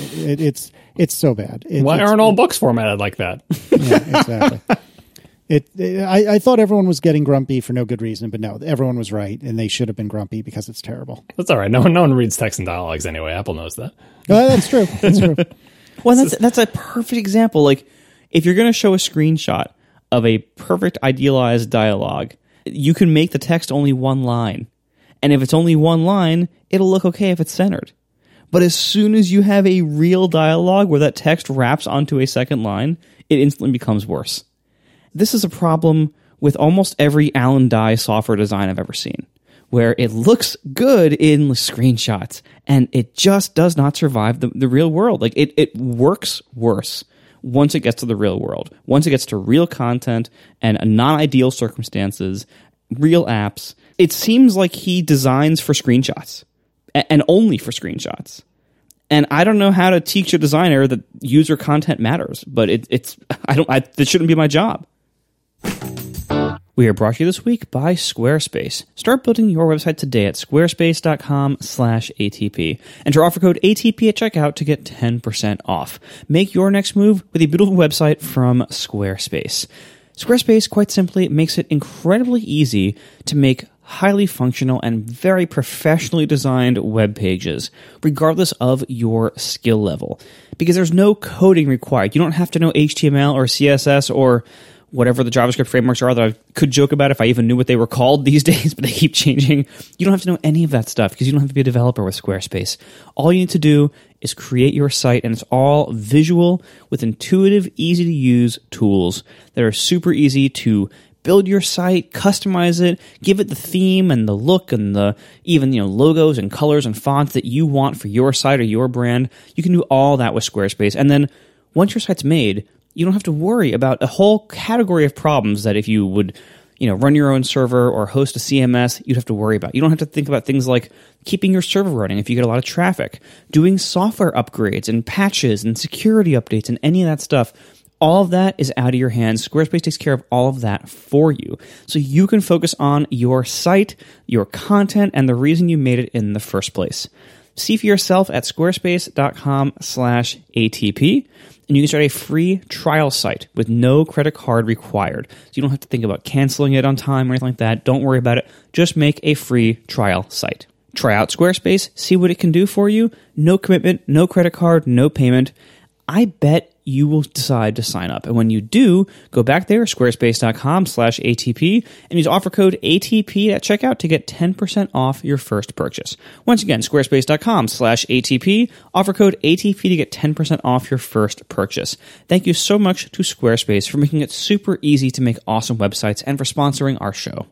B: It's so bad.
C: Why aren't all books formatted like that?
B: Yeah, exactly. I thought everyone was getting grumpy for no good reason, but no, everyone was right, and they should have been grumpy because it's terrible.
C: That's all right. No one reads text and dialogues anyway. Apple knows that.
B: That's true. That's true.
A: Well, that's a perfect example. Like, if you're going to show a screenshot of a perfect idealized dialogue, you can make the text only one line. And if it's only one line, it'll look okay if it's centered. But as soon as you have a real dialogue where that text wraps onto a second line, it instantly becomes worse. This is a problem with almost every Alan Dye software design I've ever seen, where it looks good in screenshots, and it just does not survive the real world. Like, it works worse once it gets to the real world, once it gets to real content and non-ideal circumstances, real apps. It seems like he designs for screenshots and only for screenshots. And I don't know how to teach a designer that user content matters, but this shouldn't be my job. We are brought to you this week by Squarespace. Start building your website today at squarespace.com/ATP. Enter offer code ATP at checkout to get 10% off. Make your next move with a beautiful website from Squarespace. Squarespace, quite simply, makes it incredibly easy to make highly functional and very professionally designed web pages, regardless of your skill level. Because there's no coding required. You don't have to know HTML or CSS or whatever the JavaScript frameworks are that I could joke about if I even knew what they were called these days, but they keep changing. You don't have to know any of that stuff because you don't have to be a developer with Squarespace. All you need to do is create your site, and it's all visual with intuitive, easy-to-use tools that are super easy to build your site, customize it, give it the theme and the look and the even logos and colors and fonts that you want for your site or your brand. You can do all that with Squarespace. And then once your site's made, you don't have to worry about a whole category of problems that if you would, run your own server or host a CMS, you'd have to worry about. You don't have to think about things like keeping your server running if you get a lot of traffic, doing software upgrades and patches and security updates and any of that stuff. All of that is out of your hands. Squarespace takes care of all of that for you. So you can focus on your site, your content, and the reason you made it in the first place. See for yourself at squarespace.com/ATP. And you can start a free trial site with no credit card required. So you don't have to think about canceling it on time or anything like that. Don't worry about it. Just make a free trial site. Try out Squarespace, see what it can do for you. No commitment, no credit card, no payment. I bet you will decide to sign up. And when you do, go back there, squarespace.com/ATP, and use offer code ATP at checkout to get 10% off your first purchase. Once again, squarespace.com/ATP, offer code ATP to get 10% off your first purchase. Thank you so much to Squarespace for making it super easy to make awesome websites and for sponsoring our show.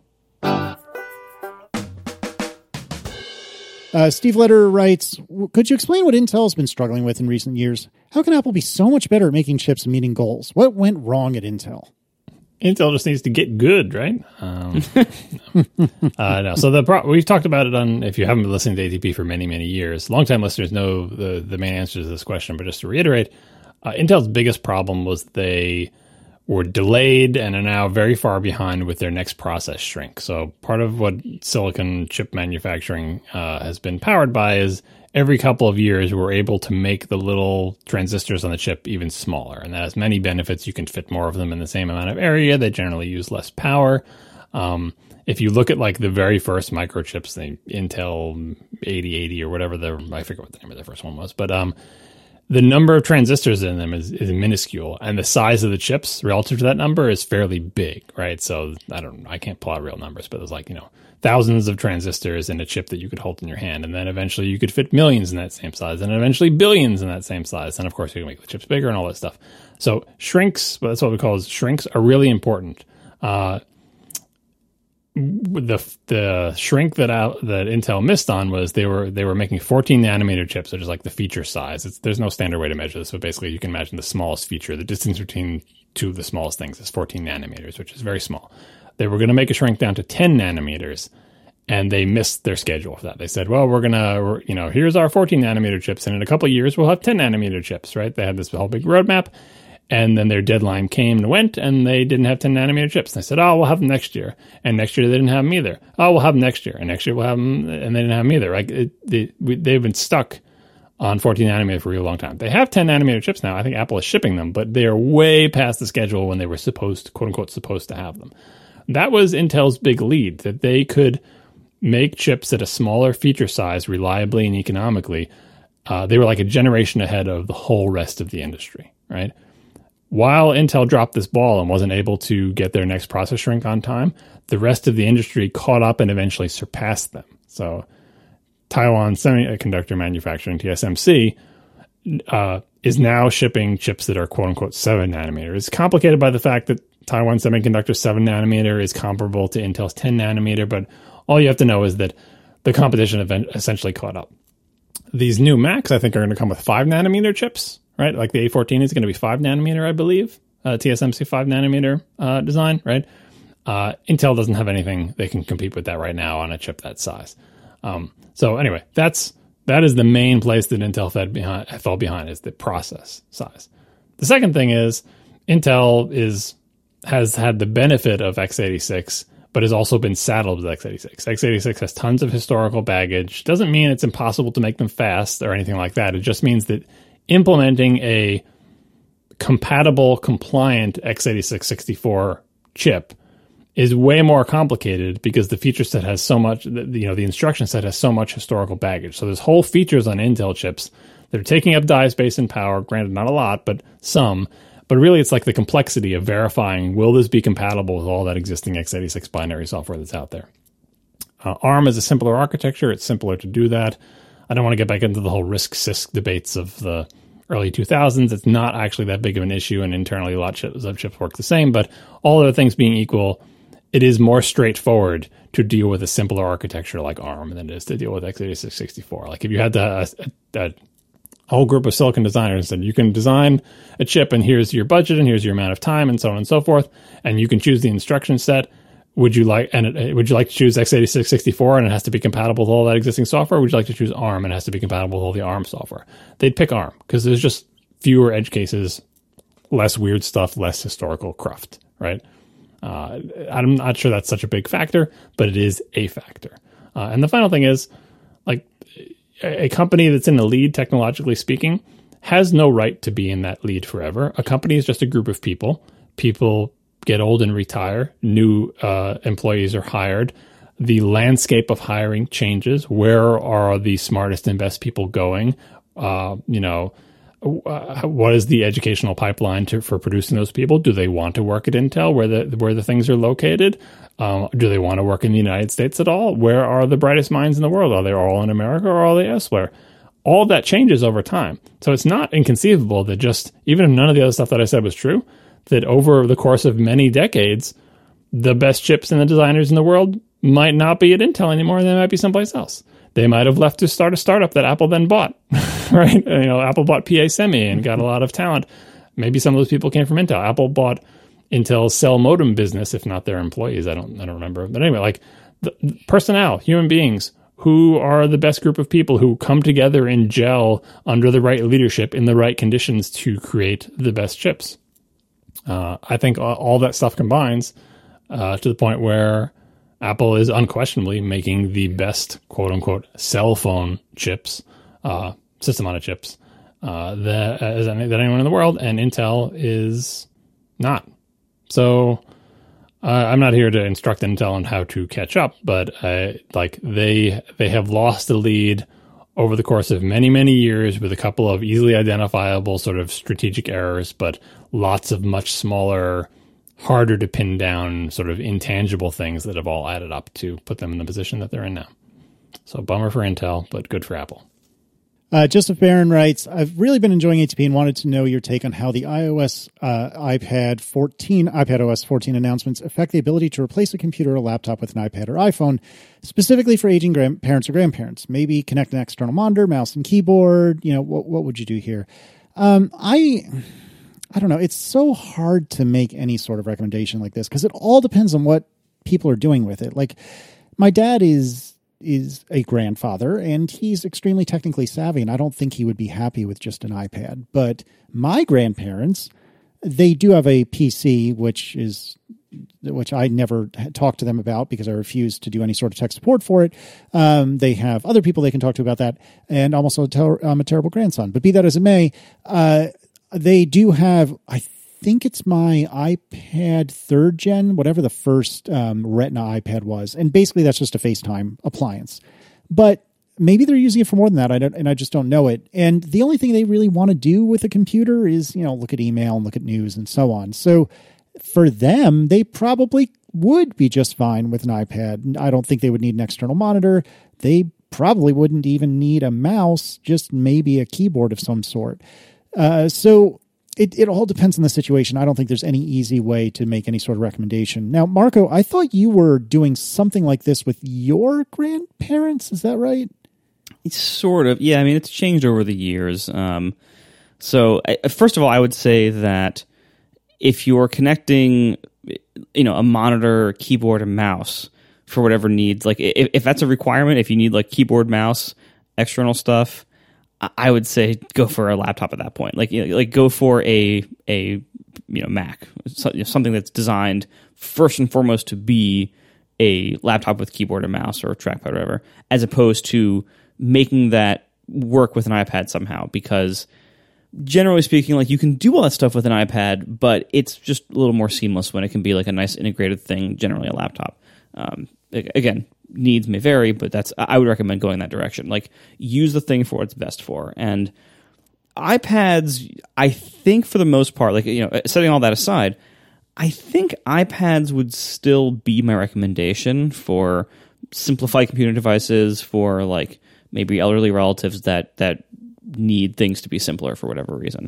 B: Steve Letter writes, could you explain what Intel has been struggling with in recent years? How can Apple be so much better at making chips and meeting goals? What went wrong at Intel?
C: Intel just needs to get good, right? No. So we've talked about it on, if you haven't been listening to ATP for many, many years, longtime listeners know the main answer to this question. But just to reiterate, Intel's biggest problem was they were delayed and are now very far behind with their next process shrink. So part of what silicon chip manufacturing has been powered by is every couple of years we're able to make the little transistors on the chip even smaller. And that has many benefits. You can fit more of them in the same amount of area. They generally use less power. If you look at like the very first microchips, the Intel 8080 or whatever, I forget what the name of the first one was, but the number of transistors in them is minuscule, and the size of the chips relative to that number is fairly big, right? So I can't pull out real numbers, but there's like, thousands of transistors in a chip that you could hold in your hand, and then eventually you could fit millions in that same size, and eventually billions in that same size, and of course you can make the chips bigger and all that stuff. So shrinks, that's what we call shrinks, are really important. The shrink that Intel missed on was they were making 14 nanometer chips, which is like the feature size. There's no standard way to measure this, but basically you can imagine the smallest feature. The distance between two of the smallest things is 14 nanometers, which is very small. They were going to make a shrink down to 10 nanometers, and they missed their schedule for that. They said, well, here's our 14 nanometer chips, and in a couple of years we'll have 10 nanometer chips, right? They had this whole big roadmap. And then their deadline came and went, and they didn't have 10 nanometer chips. And they said, oh, we'll have them next year. And next year they didn't have them either. Oh, we'll have them next year. And next year we'll have them, and they didn't have them either. Right? They've been stuck on 14 nanometer for a real long time. They have 10 nanometer chips now. I think Apple is shipping them, but they are way past the schedule when they were quote unquote, supposed to have them. That was Intel's big lead, that they could make chips at a smaller feature size reliably and economically. They were like a generation ahead of the whole rest of the industry, right? While Intel dropped this ball and wasn't able to get their next process shrink on time, the rest of the industry caught up and eventually surpassed them. So Taiwan Semiconductor Manufacturing, TSMC, is now shipping chips that are quote-unquote 7 nanometer. It's complicated by the fact that Taiwan Semiconductor 7 nanometer is comparable to Intel's 10 nanometer, but all you have to know is that the competition essentially caught up. These new Macs, I think, are going to come with 5 nanometer chips. Right, like the A14 is going to be 5 nanometer, I believe. TSMC 5 nanometer design, right? Intel doesn't have anything they can compete with that right now on a chip that size. So anyway, that is the main place that Intel fell behind is the process size. The second thing is Intel has had the benefit of x86, but has also been saddled with x86. x86 has tons of historical baggage. Doesn't mean it's impossible to make them fast or anything like that. It just means that implementing a compatible, compliant x86-64 chip is way more complicated because the feature set has so much, the instruction set has so much historical baggage. So there's whole features on Intel chips that are taking up die space and power, granted not a lot, but some. But really it's like the complexity of verifying, will this be compatible with all that existing x86 binary software that's out there? ARM is a simpler architecture. It's simpler to do that. I don't want to get back into the whole RISC-CISC debates of the early 2000s. It's not actually that big of an issue, and internally a lot of chips work the same, but all other things being equal, it is more straightforward to deal with a simpler architecture like ARM than it is to deal with x86-64. Like if you had a whole group of silicon designers and you can design a chip and here's your budget and here's your amount of time and so on and so forth, and you can choose the instruction set, would you like to choose x86-64 and it has to be compatible with all that existing software? Or would you like to choose ARM and it has to be compatible with all the ARM software? They'd pick ARM because there's just fewer edge cases, less weird stuff, less historical cruft, right? I'm not sure that's such a big factor, but it is a factor. And the final thing is, like, a company that's in the lead, technologically speaking, has no right to be in that lead forever. A company is just a group of people. People get old and retire. New employees are hired. The landscape of hiring changes. Where are the smartest and best people going? what is the educational pipeline for producing those people? Do they want to work at Intel, where the things are located? Do they want to work in the United States at all? Where are the brightest minds in the world? Are they all in America or are they elsewhere? All of that changes over time. So it's not inconceivable that just, even if none of the other stuff that I said was true, that over the course of many decades, the best chips and the designers in the world might not be at Intel anymore. They might be someplace else. They might have left to start a startup that Apple then bought, right? Apple bought PA Semi and got a lot of talent. Maybe some of those people came from Intel. Apple bought Intel's cell modem business, if not their employees. I don't remember. But anyway, like the personnel, human beings, who are the best group of people who come together and gel under the right leadership in the right conditions to create the best chips. I think all that stuff combines to the point where Apple is unquestionably making the best, quote unquote, cell phone chips, system on a chips, that anyone in the world, and Intel is not. So I'm not here to instruct Intel on how to catch up, but they have lost the lead over the course of many, many years with a couple of easily identifiable sort of strategic errors, but lots of much smaller, harder to pin down sort of intangible things that have all added up to put them in the position that they're in now. So bummer for Intel, but good for Apple.
B: Joseph Barron writes, I've really been enjoying ATP and wanted to know your take on how the iPad OS 14 announcements affect the ability to replace a computer or a laptop with an iPad or iPhone, specifically for aging parents or grandparents. Maybe connect an external monitor, mouse and keyboard. What would you do here? I don't know. It's so hard to make any sort of recommendation like this because it all depends on what people are doing with it. Like, my dad is a grandfather and he's extremely technically savvy, and I don't think he would be happy with just an iPad. But my grandparents, they do have a PC, which I never talked to them about because I refused to do any sort of tech support for it. They have other people they can talk to about that, and I'm also a terrible grandson. But be that as it may, they do have, I think it's my iPad 3rd gen, whatever the first Retina iPad was. And basically that's just a FaceTime appliance. But maybe they're using it for more than that, and I just don't know it. And the only thing they really want to do with a computer is, look at email and look at news and so on. So for them, they probably would be just fine with an iPad. I don't think they would need an external monitor. They probably wouldn't even need a mouse, just maybe a keyboard of some sort. So it all depends on the situation. I don't think there's any easy way to make any sort of recommendation. Now, Marco, I thought you were doing something like this with your grandparents. Is that right?
A: It's sort of. Yeah, I mean, it's changed over the years. First of all, I would say that if you're connecting, a monitor, keyboard, and mouse for whatever needs, like if that's a requirement, if you need like keyboard, mouse, external stuff, I would say go for a laptop at that point. Like go for a Mac, something that's designed first and foremost to be a laptop with keyboard and mouse or a trackpad or whatever, as opposed to making that work with an iPad somehow. Because generally speaking, like you can do all that stuff with an iPad, but it's just a little more seamless when it can be like a nice integrated thing. Generally, a laptop. Again, needs may vary, but I would recommend going that direction. Like, use the thing for what it's best for. And iPads, I think for the most part, like, setting all that aside, I think iPads would still be my recommendation for simplified computer devices, for like maybe elderly relatives that need things to be simpler for whatever reason.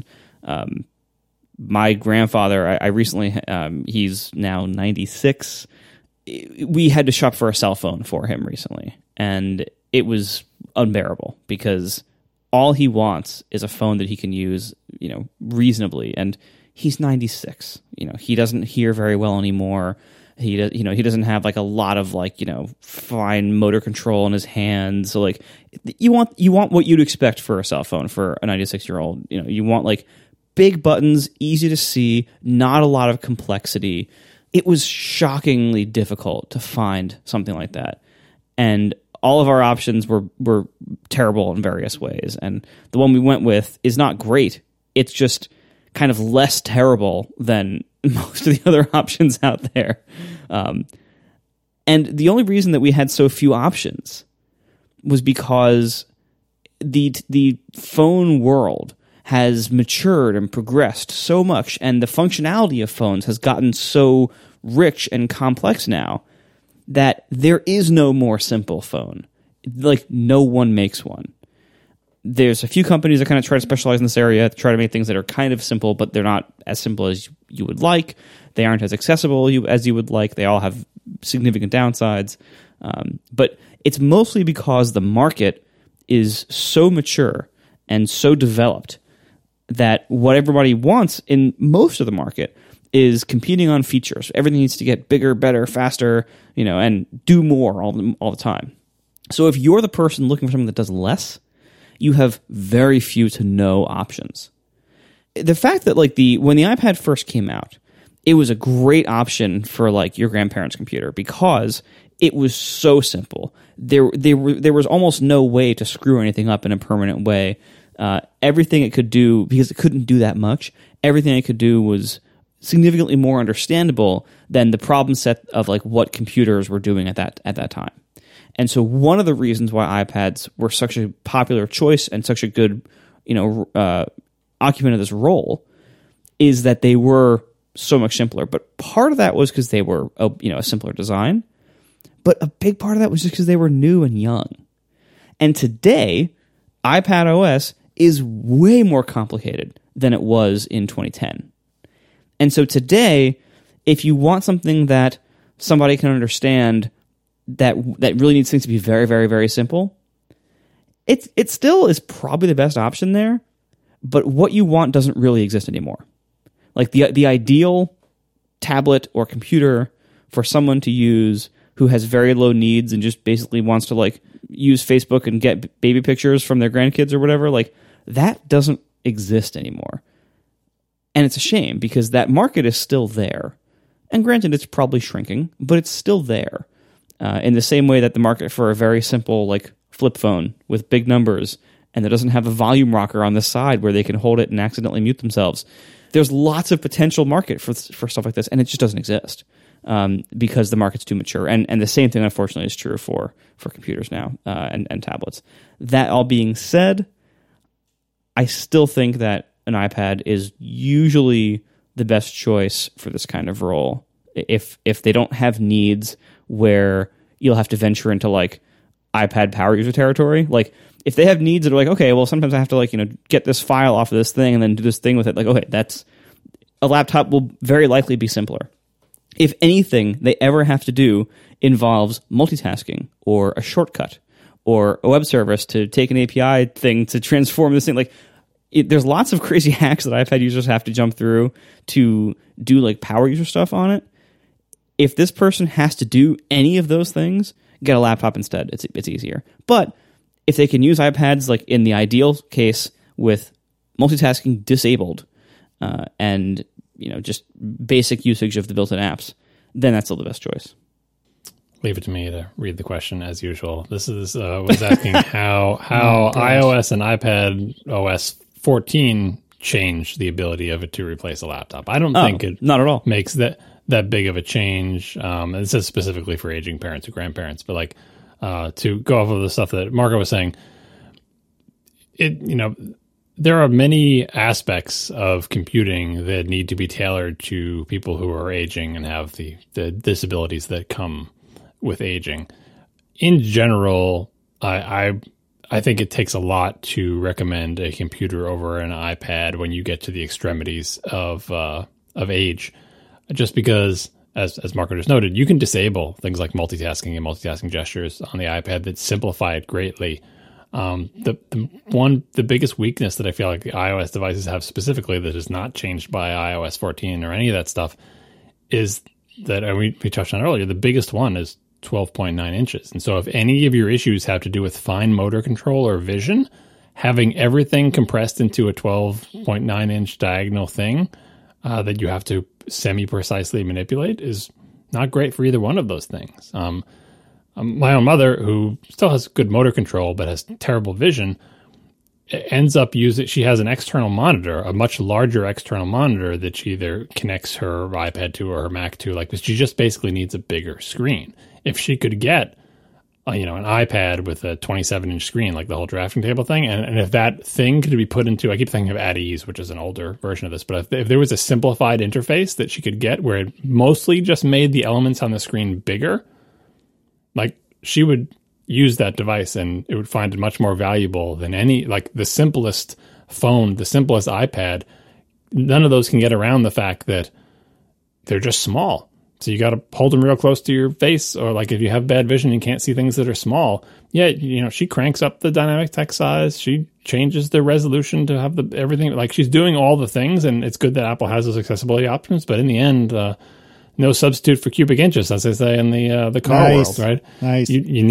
A: My grandfather, I recently, he's now 96. We had to shop for a cell phone for him recently, and it was unbearable because all he wants is a phone that he can use, reasonably. And he's 96. He doesn't hear very well anymore. He doesn't have like a lot of like, fine motor control in his hands. So like you want what you'd expect for a cell phone for a 96-year-old. You want like big buttons, easy to see, not a lot of complexity. It was shockingly difficult to find something like that. And all of our options were terrible in various ways. And the one we went with is not great. It's just kind of less terrible than most of the other options out there. And the only reason that we had so few options was because the phone world has matured and progressed so much, and the functionality of phones has gotten so rich and complex now that there is no more simple phone. Like, no one makes one. There's a few companies that kind of try to specialize in this area, try to make things that are kind of simple, but they're not as simple as you would like. They aren't as accessible as you would like. They all have significant downsides. But it's mostly because the market is so mature and so developed that what everybody wants in most of the market is competing on features. Everything needs to get bigger, better, faster, and do more all the time. So if you're the person looking for something that does less, you have very few to no options. The fact that when the iPad first came out, it was a great option for your grandparents' computer because it was so simple. There was almost no way to screw anything up in a permanent way. Everything it could do, because it couldn't do that much, everything it could do was significantly more understandable than the problem set of what computers were doing at that time. And so one of the reasons why iPads were such a popular choice and such a good, occupant of this role is that they were so much simpler. But part of that was because they were, a simpler design. But a big part of that was just because they were new and young. And today, iPad OS is way more complicated than it was in 2010. And so today, if you want something that somebody can understand that really needs things to be very, very, very simple, it still is probably the best option there, but what you want doesn't really exist anymore. The ideal tablet or computer for someone to use who has very low needs and just basically wants to use Facebook and get baby pictures from their grandkids or whatever, that doesn't exist anymore. And it's a shame because that market is still there. And granted, it's probably shrinking, but it's still there. In the same way that the market for a very simple flip phone with big numbers and that doesn't have a volume rocker on the side where they can hold it and accidentally mute themselves. There's lots of potential market for stuff like this, and it just doesn't exist because the market's too mature. And the same thing, unfortunately, is true for computers now and tablets. That all being said, I still think that an iPad is usually the best choice for this kind of role. If they don't have needs where you'll have to venture into iPad power user territory, if they have needs that are okay, well, sometimes I have to get this file off of this thing and then do this thing with it. Okay, that's a laptop will very likely be simpler. If anything they ever have to do involves multitasking or a shortcut or a web service to take an API thing to transform this thing, there's lots of crazy hacks that iPad users have to jump through to do power user stuff on it. If this person has to do any of those things, get a laptop instead. It's easier. But if they can use iPads in the ideal case with multitasking disabled and just basic usage of the built-in apps, then that's still the best choice.
C: Leave it to me to read the question as usual. This is was asking how iOS and iPad OS 14 changed the ability of it to replace a laptop. I don't think it
A: not at all
C: makes that big of a change. And this is specifically for aging parents or grandparents, but to go off of the stuff that Marco was saying, there are many aspects of computing that need to be tailored to people who are aging and have the disabilities that come with aging. In general, I think it takes a lot to recommend a computer over an iPad when you get to the extremities of age, just because, as Marco just noted, you can disable things like multitasking and multitasking gestures on the iPad that simplify it greatly. The biggest weakness that I feel like the iOS devices have specifically that is not changed by iOS 14 or any of that stuff is that, and we touched on earlier, the biggest one is 12.9 inches. And so if any of your issues have to do with fine motor control or vision, having everything compressed into a 12.9 inch diagonal thing that you have to semi-precisely manipulate is not great for either one of those things. My own mother, who still has good motor control but has terrible vision, ends up she has an external monitor, a much larger external monitor that she either connects her iPad to or her Mac to, but she just basically needs a bigger screen. If she could get an iPad with a 27-inch screen, like the whole drafting table thing. And if that thing could be put into, I keep thinking of At Ease, which is an older version of this, but if there was a simplified interface that she could get where it mostly just made the elements on the screen bigger, like she would use that device and it would find it much more valuable than any, like the simplest phone, the simplest iPad. None of those can get around the fact that they're just small. So you got to hold them real close to your face, or like if you have bad vision and can't see things that are small. Yeah, she cranks up the dynamic text size. She changes the resolution to have everything. Like she's doing all the things, and it's good that Apple has those accessibility options. But in the end, no substitute for cubic inches, as they say in the car world, right?
B: Nice.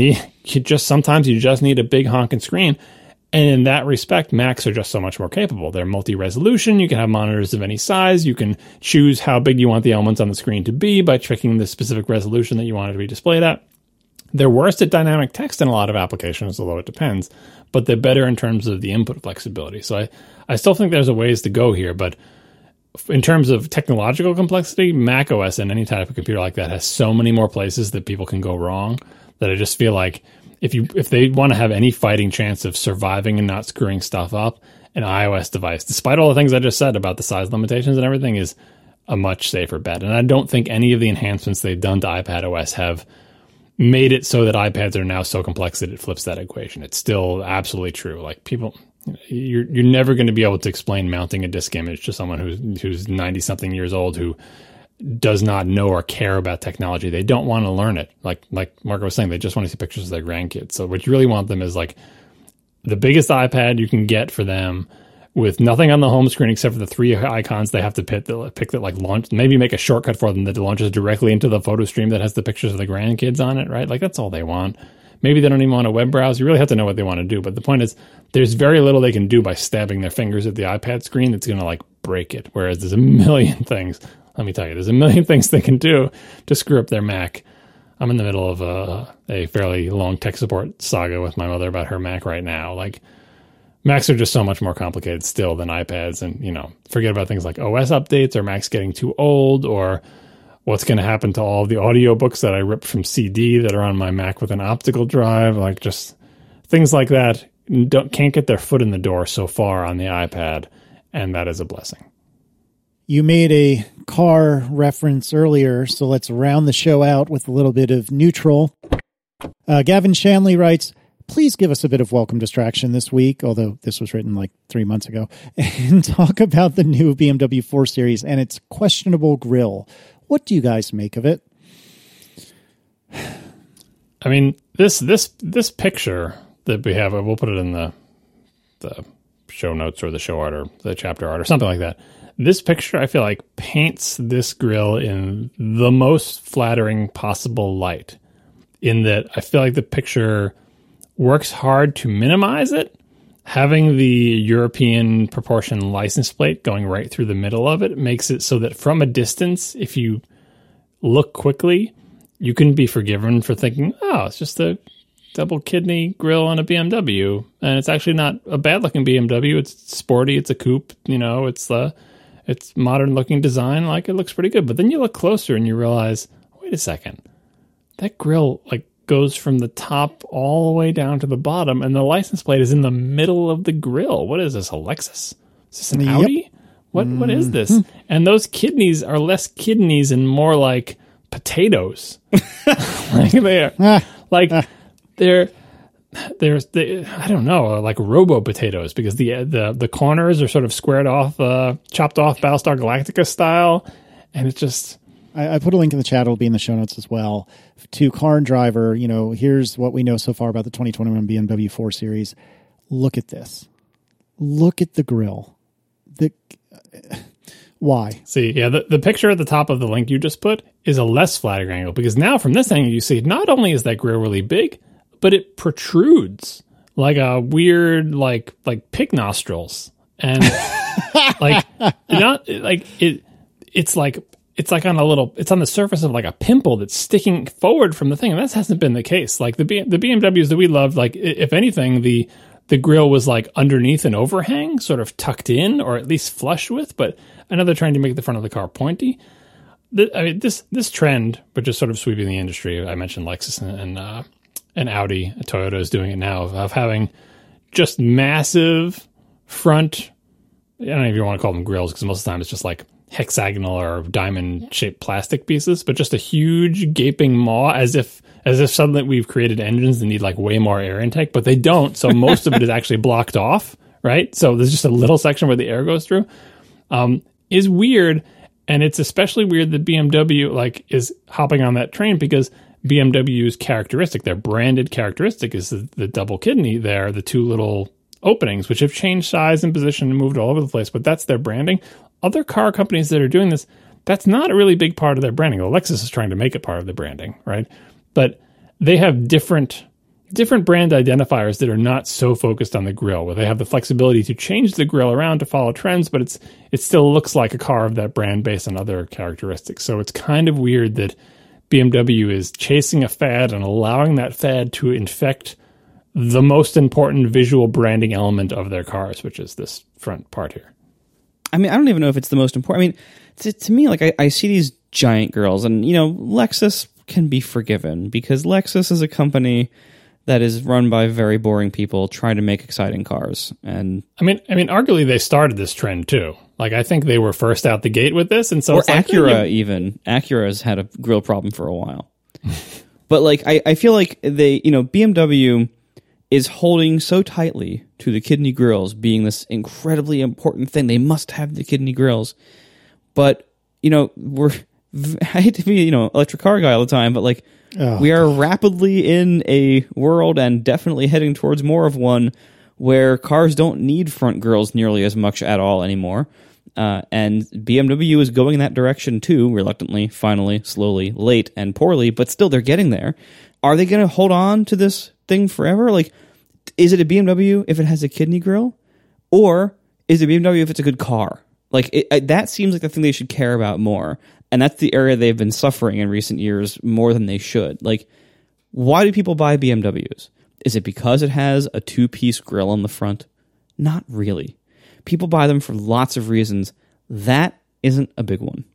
C: Sometimes you just need a big honking screen. And in that respect, Macs are just so much more capable. They're multi-resolution. You can have monitors of any size. You can choose how big you want the elements on the screen to be by picking the specific resolution that you want it to be displayed at. They're worse at dynamic text in a lot of applications, although it depends. But they're better in terms of the input flexibility. So I still think there's a ways to go here. But in terms of technological complexity, Mac OS and any type of computer like that has so many more places that people can go wrong that I just feel like if they want to have any fighting chance of surviving and not screwing stuff up, an iOS device, despite all the things I just said about the size limitations and everything, is a much safer bet. And I don't think any of the enhancements they've done to iPad OS have made it so that iPads are now so complex that it flips that equation. It's still absolutely true. Like people, you're never going to be able to explain mounting a disk image to someone who's 90-something years old who does not know or care about technology. They don't want to learn it. Like Marco was saying, they just want to see pictures of their grandkids. So what you really want them is like the biggest iPad you can get for them with nothing on the home screen except for the 3 icons they have to pick that like launch, maybe make a shortcut for them that launches directly into the photo stream that has the pictures of the grandkids on it, right? Like that's all they want. Maybe they don't even want a web browser. You really have to know what they want to do. But the point is there's very little they can do by stabbing their fingers at the iPad screen that's going to like break it. Whereas there's a million things. Let me tell you, there's a million things they can do to screw up their Mac. I'm in the middle of a fairly long tech support saga with my mother about her Mac right now. Like, Macs are just so much more complicated still than iPads. And, forget about things like OS updates or Macs getting too old or what's going to happen to all the audiobooks that I ripped from CD that are on my Mac with an optical drive. Like, just things like that can't get their foot in the door so far on the iPad, and that is a blessing.
B: You made a car reference earlier, so let's round the show out with a little bit of neutral. Gavin Shanley writes, please give us a bit of welcome distraction this week, although this was written like 3 months ago, and talk about the new BMW 4 Series and its questionable grille. What do you guys make of it?
C: I mean, this picture that we have, we'll put it in the show notes or the show art or the chapter art or something like that. This picture, I feel like, paints this grille in the most flattering possible light, in that I feel like the picture works hard to minimize it. Having the European proportion license plate going right through the middle of it makes it so that from a distance, if you look quickly, you can be forgiven for thinking, oh, it's just a double kidney grille on a BMW. And it's actually not a bad looking BMW. It's sporty. It's a coupe. It's modern looking design. Like, it looks pretty good. But then you look closer and you realize, wait a second, that grille like goes from the top all the way down to the bottom, and the license plate is in the middle of the grille. What is this, a Lexus? Is this an Audi? What is this? And those kidneys are less kidneys and more like potatoes. Like they are, like they're I don't know, like robo potatoes, because the corners are sort of squared off, chopped off Battlestar Galactica style, and it's just.
B: I put a link in the chat. It'll be in the show notes as well. To Car and Driver, here's what we know so far about the 2021 BMW 4 Series. Look at this. Look at the grille. Why?
C: See, yeah, the picture at the top of the link you just put is a less flattering angle, because now from this angle you see not only is that grille really big, but it protrudes like a weird like pig nostrils, and it's on the surface of like a pimple that's sticking forward from the thing, and that hasn't been the case. Like the BMWs that we loved, like if anything, the grille was like underneath an overhang, sort of tucked in, or at least flush with. But I know they're trying to make the front of the car pointy. This trend, which is sort of sweeping the industry. I mentioned Lexus an Audi, a Toyota is doing it now, of having just massive front, I don't know if you want to call them grills, because most of the time it's just like hexagonal or diamond-shaped plastic pieces, but just a huge gaping maw, as if suddenly we've created engines that need like way more air intake, but they don't. So most of it is actually blocked off, right? So there's just a little section where the air goes through. Is weird, and it's especially weird that BMW like is hopping on that train, because BMW's characteristic, their branded characteristic, is the double kidney there, the two little openings, which have changed size and position and moved all over the place, but that's their branding. Other car companies that are doing this, that's not a really big part of their branding. Well, Lexus is trying to make it part of the branding, right? But they have different brand identifiers that are not so focused on the grille, where they have the flexibility to change the grille around to follow trends, but it still looks like a car of that brand based on other characteristics. So it's kind of weird that BMW is chasing a fad and allowing that fad to infect the most important visual branding element of their cars, which is this front part here.
A: I mean, I don't even know if it's the most important. I mean, to me, like I see these giant grills, and Lexus can be forgiven because Lexus is a company that is run by very boring people trying to make exciting cars. And
C: I mean, arguably they started this trend too. Like I think they were first out the gate with this, and so
A: or
C: it's like,
A: Acura even. Acura's had a grill problem for a while, but like I feel like BMW is holding so tightly to the kidney grills being this incredibly important thing. They must have the kidney grills. But, I hate to be, electric car guy all the time, but like we are rapidly in a world and definitely heading towards more of one where cars don't need front grills nearly as much at all anymore. And BMW is going in that direction too, reluctantly, finally, slowly, late, and poorly, but still they're getting there. Are they going to hold on to this thing forever? Like, is it a BMW if it has a kidney grill? Or is it BMW if it's a good car? Like, that seems like the thing they should care about more. And that's the area they've been suffering in recent years more than they should. Like, why do people buy BMWs? Is it because it has a two-piece grill on the front? Not really. People buy them for lots of reasons. That isn't a big one.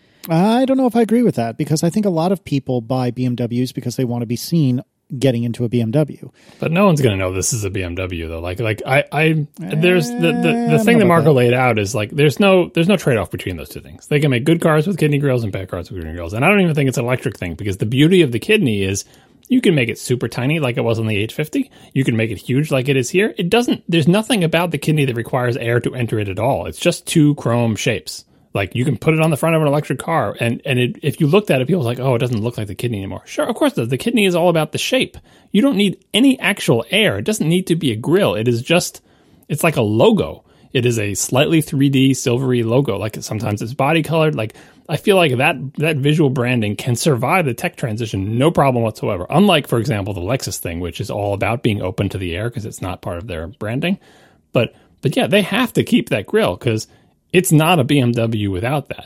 B: I don't know if I agree with that, because I think a lot of people buy BMWs because they want to be seen getting into a BMW.
C: But no one's going to know this is a BMW though. Like there's the thing that Marco laid out is like there's no trade-off between those two things. They can make good cars with kidney grills and bad cars with kidney grills. And I don't even think it's an electric thing, because the beauty of the kidney is you can make it super tiny like it was on the 850. You can make it huge like it is here. There's nothing about the kidney that requires air to enter it at all. It's just two chrome shapes. Like, you can put it on the front of an electric car, and if you looked at it, people are like, oh, it doesn't look like the kidney anymore. Sure, of course it does. The kidney is all about the shape. You don't need any actual air. It doesn't need to be a grill. It's like a logo. It is a slightly 3D silvery logo. Like, sometimes it's body colored. Like, I feel like that visual branding can survive the tech transition, no problem whatsoever. Unlike, for example, the Lexus thing, which is all about being open to the air because it's not part of their branding. But yeah, they have to keep that grill because it's not a BMW without that.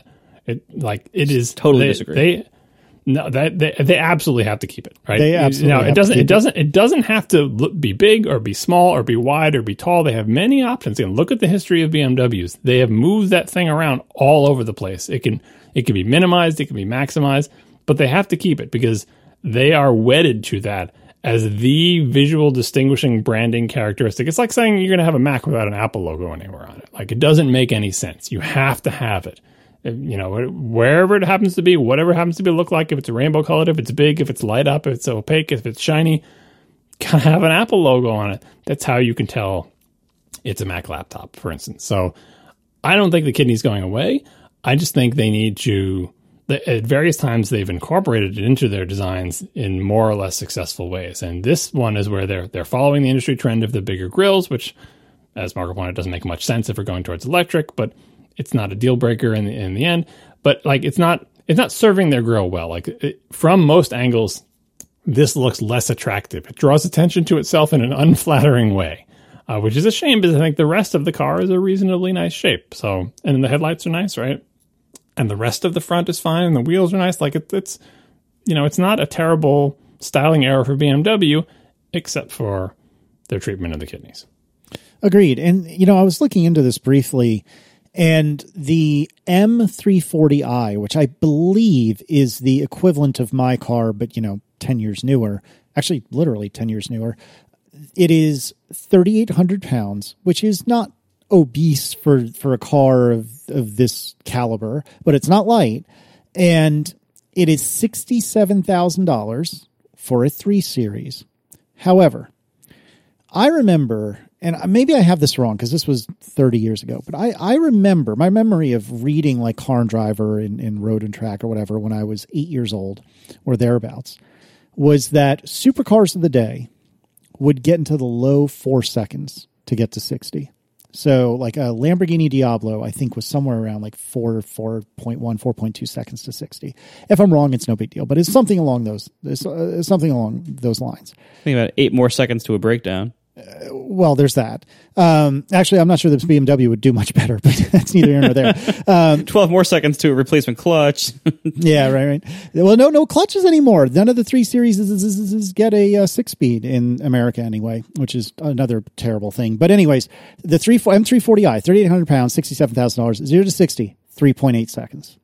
C: It is
A: totally disagree.
C: They absolutely have to keep it, right?
B: They absolutely
C: it doesn't have to be big or be small or be wide or be tall. They have many options. And look at the history of BMWs. They have moved that thing around all over the place. It can be minimized, it can be maximized, but they have to keep it because they are wedded to that as the visual distinguishing branding characteristic. It's like saying you're going to have a Mac without an Apple logo anywhere on it. Like, it doesn't make any sense. You have to have it. Wherever it happens to be, whatever it happens to be look like, if it's rainbow colored, if it's big, if it's light up, if it's opaque, if it's shiny, gotta have an Apple logo on it. That's how you can tell it's a Mac laptop, for instance. So I don't think the kidney's going away. I just think they need to, at various times they've incorporated it into their designs in more or less successful ways. And this one is where they're following the industry trend of the bigger grills, which, as Marco pointed out, doesn't make much sense if we're going towards electric, but it's not a deal breaker in the end. But like, it's not serving their grill well. Like, from most angles, this looks less attractive. It draws attention to itself in an unflattering way, which is a shame because I think the rest of the car is a reasonably nice shape. So, and the headlights are nice, right? And the rest of the front is fine, and the wheels are nice. Like, it's not a terrible styling error for BMW, except for their treatment of the kidneys.
B: Agreed. And, I was looking into this briefly, and the M340i, which I believe is the equivalent of my car, but, 10 years newer, actually literally 10 years newer. It is 3,800 pounds, which is not obese for a car of this caliber, but it's not light. And it is $67,000 for a 3 Series. However, I remember, and maybe I have this wrong because this was 30 years ago, but I remember my memory of reading like Car and Driver in Road and Track or whatever when I was 8 years old or thereabouts, was that supercars of the day would get into the low 4 seconds to get to 60. So like a Lamborghini Diablo, I think, was somewhere around like 4.2 seconds to 60. If I'm wrong, it's no big deal, but it's something along those lines.
A: Think about 8 more seconds to a breakdown.
B: Well, there's that. Actually, I'm not sure that BMW would do much better, but that's neither here nor there.
A: 12 more seconds to a replacement clutch.
B: Yeah, right. Well, no clutches anymore. None of the 3 Series get a 6-speed in America anyway, which is another terrible thing. But anyways, the M340i, 3,800 pounds, $67,000, 0 to 60, 3.8 seconds.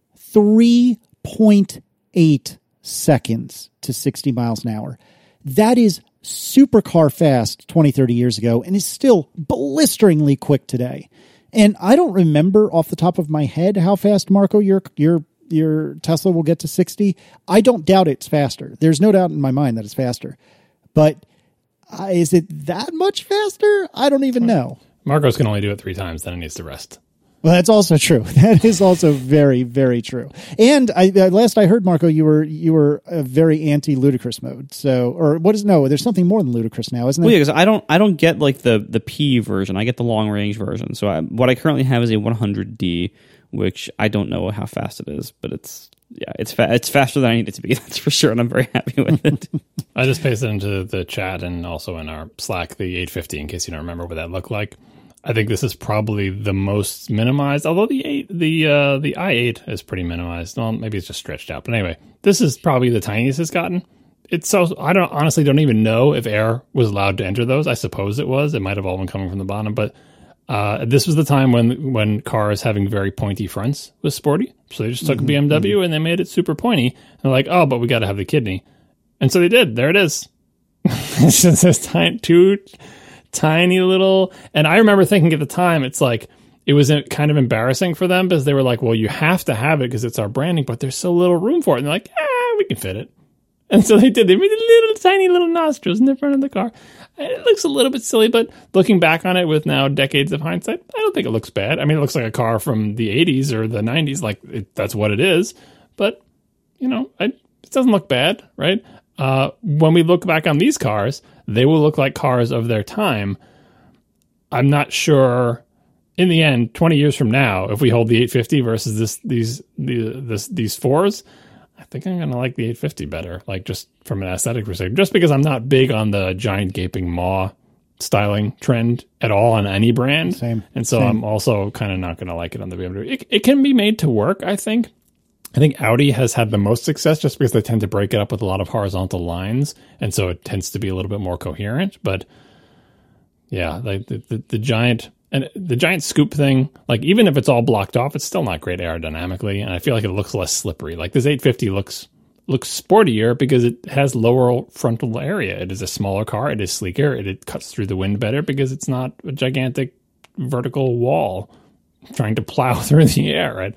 B: 3.8 seconds to 60 miles an hour. That is supercar fast 20, 30 years ago and is still blisteringly quick today. And I don't remember off the top of my head how fast, Marco, your Tesla will get to 60. I don't doubt it's faster. There's no doubt in my mind that it's faster. But is it that much faster? I don't even know.
C: Marcos can only do it 3 times, then it needs to rest.
B: Well, that's also true. That is also very, very true. And last I heard, Marco, you were a very anti-ludicrous mode. So, or what is there's something more than ludicrous now, isn't there?
A: Well, yeah, because I don't get like the P version. I get the long range version. So what I currently have is a 100D, which I don't know how fast it is, but it's faster than I need it to be. That's for sure, and I'm very happy with it.
C: I just pasted into the chat and also in our Slack the 850 in case you don't remember what that looked like. I think this is probably the most minimized, although the i8 is pretty minimized. Well, maybe it's just stretched out. But anyway, this is probably the tiniest it's gotten. It's so I honestly don't even know if air was allowed to enter those. I suppose it was. It might have all been coming from the bottom, but this was the time when cars having very pointy fronts was sporty. So they just took a BMW and they made it super pointy. And they're like, oh, but we got to have the kidney. And so they did. There it is. It's just this tiny little, and I remember thinking at the time, it's like, it was kind of embarrassing for them because they were like, well, you have to have it because it's our branding, but there's so little room for it. And they're like, we can fit it. And so they did. They made tiny little nostrils in the front of the car. It looks a little bit silly, but looking back on it with now decades of hindsight, I don't think it looks bad. I mean, it looks like a car from the 80s or the 90s. Like, that's what it is. But, it doesn't look bad, right? When we look back on these cars, they will look like cars of their time. I'm not sure in the end, 20 years from now, if we hold the 850 versus these fours, I think I'm going to like the 850 better, like just from an aesthetic perspective, just because I'm not big on the giant gaping maw styling trend at all on any brand.
B: Same.
C: And so I'm also kind of not going to like it on the BMW. It can be made to work, I think. I think Audi has had the most success just because they tend to break it up with a lot of horizontal lines, and so it tends to be a little bit more coherent. But yeah, like the giant scoop thing, like even if it's all blocked off, it's still not great aerodynamically, and I feel like it looks less slippery. Like this 850 looks sportier because it has lower frontal area. It is a smaller car. It is sleeker. It cuts through the wind better because it's not a gigantic vertical wall trying to plow through the air, right?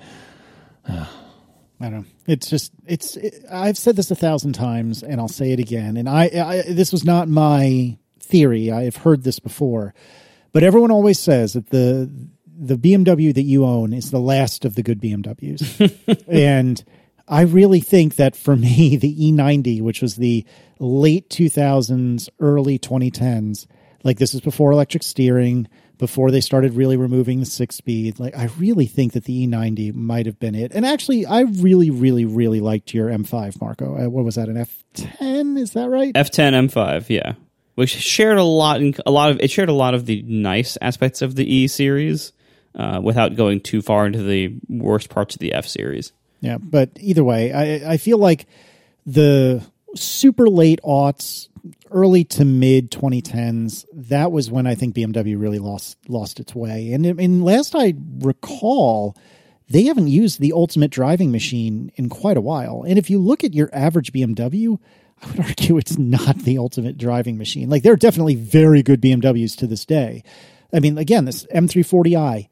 B: I don't know. It's just, I've said this 1,000 times and I'll say it again. And this was not my theory. I have heard this before, but everyone always says that the BMW that you own is the last of the good BMWs. And I really think that for me, the E90, which was the late 2000s, early 2010s, like this is before electric steering, before they started really removing the 6-speed. Like, I really think that the E90 might have been it. And actually, I really, really, really liked your M5, Marco. What was that, an F10? Is that right?
A: F10 M5, yeah. Which shared a lot of the nice aspects of the E series, without going too far into the worst parts of the F series.
B: Yeah, but either way, I feel like the super late aughts, early to mid 2010s, that was when I think BMW really lost its way. And last I recall, they haven't used the ultimate driving machine in quite a while. And if you look at your average BMW, I would argue it's not the ultimate driving machine. Like, there are definitely very good BMWs to this day. I mean, again, this M340i,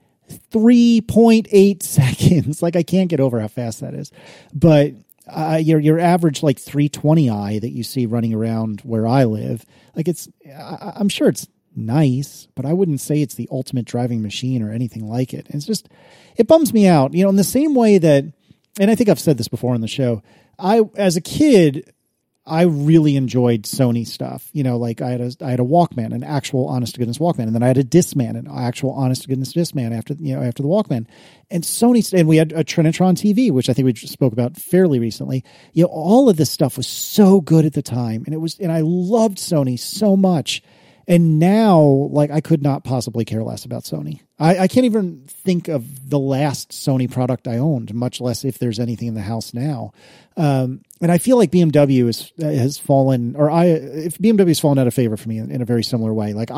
B: 3.8 seconds. Like, I can't get over how fast that is. But your average, like, 320i that you see running around where I live, like, I'm sure it's nice, but I wouldn't say it's the ultimate driving machine or anything like it. It's just, it bums me out, in the same way that, and I think I've said this before on the show, as a kid, I really enjoyed Sony stuff. Like I had a Walkman, an actual honest to goodness Walkman, and then I had a Discman, an actual honest to goodness Discman after the Walkman. And Sony, and we had a Trinitron TV, which I think we just spoke about fairly recently. All of this stuff was so good at the time, and I loved Sony so much. And now, like, I could not possibly care less about Sony. I can't even think of the last Sony product I owned, much less if there's anything in the house now. And I feel like BMW has fallen, if BMW has fallen out of favor for me in a very similar way. Like,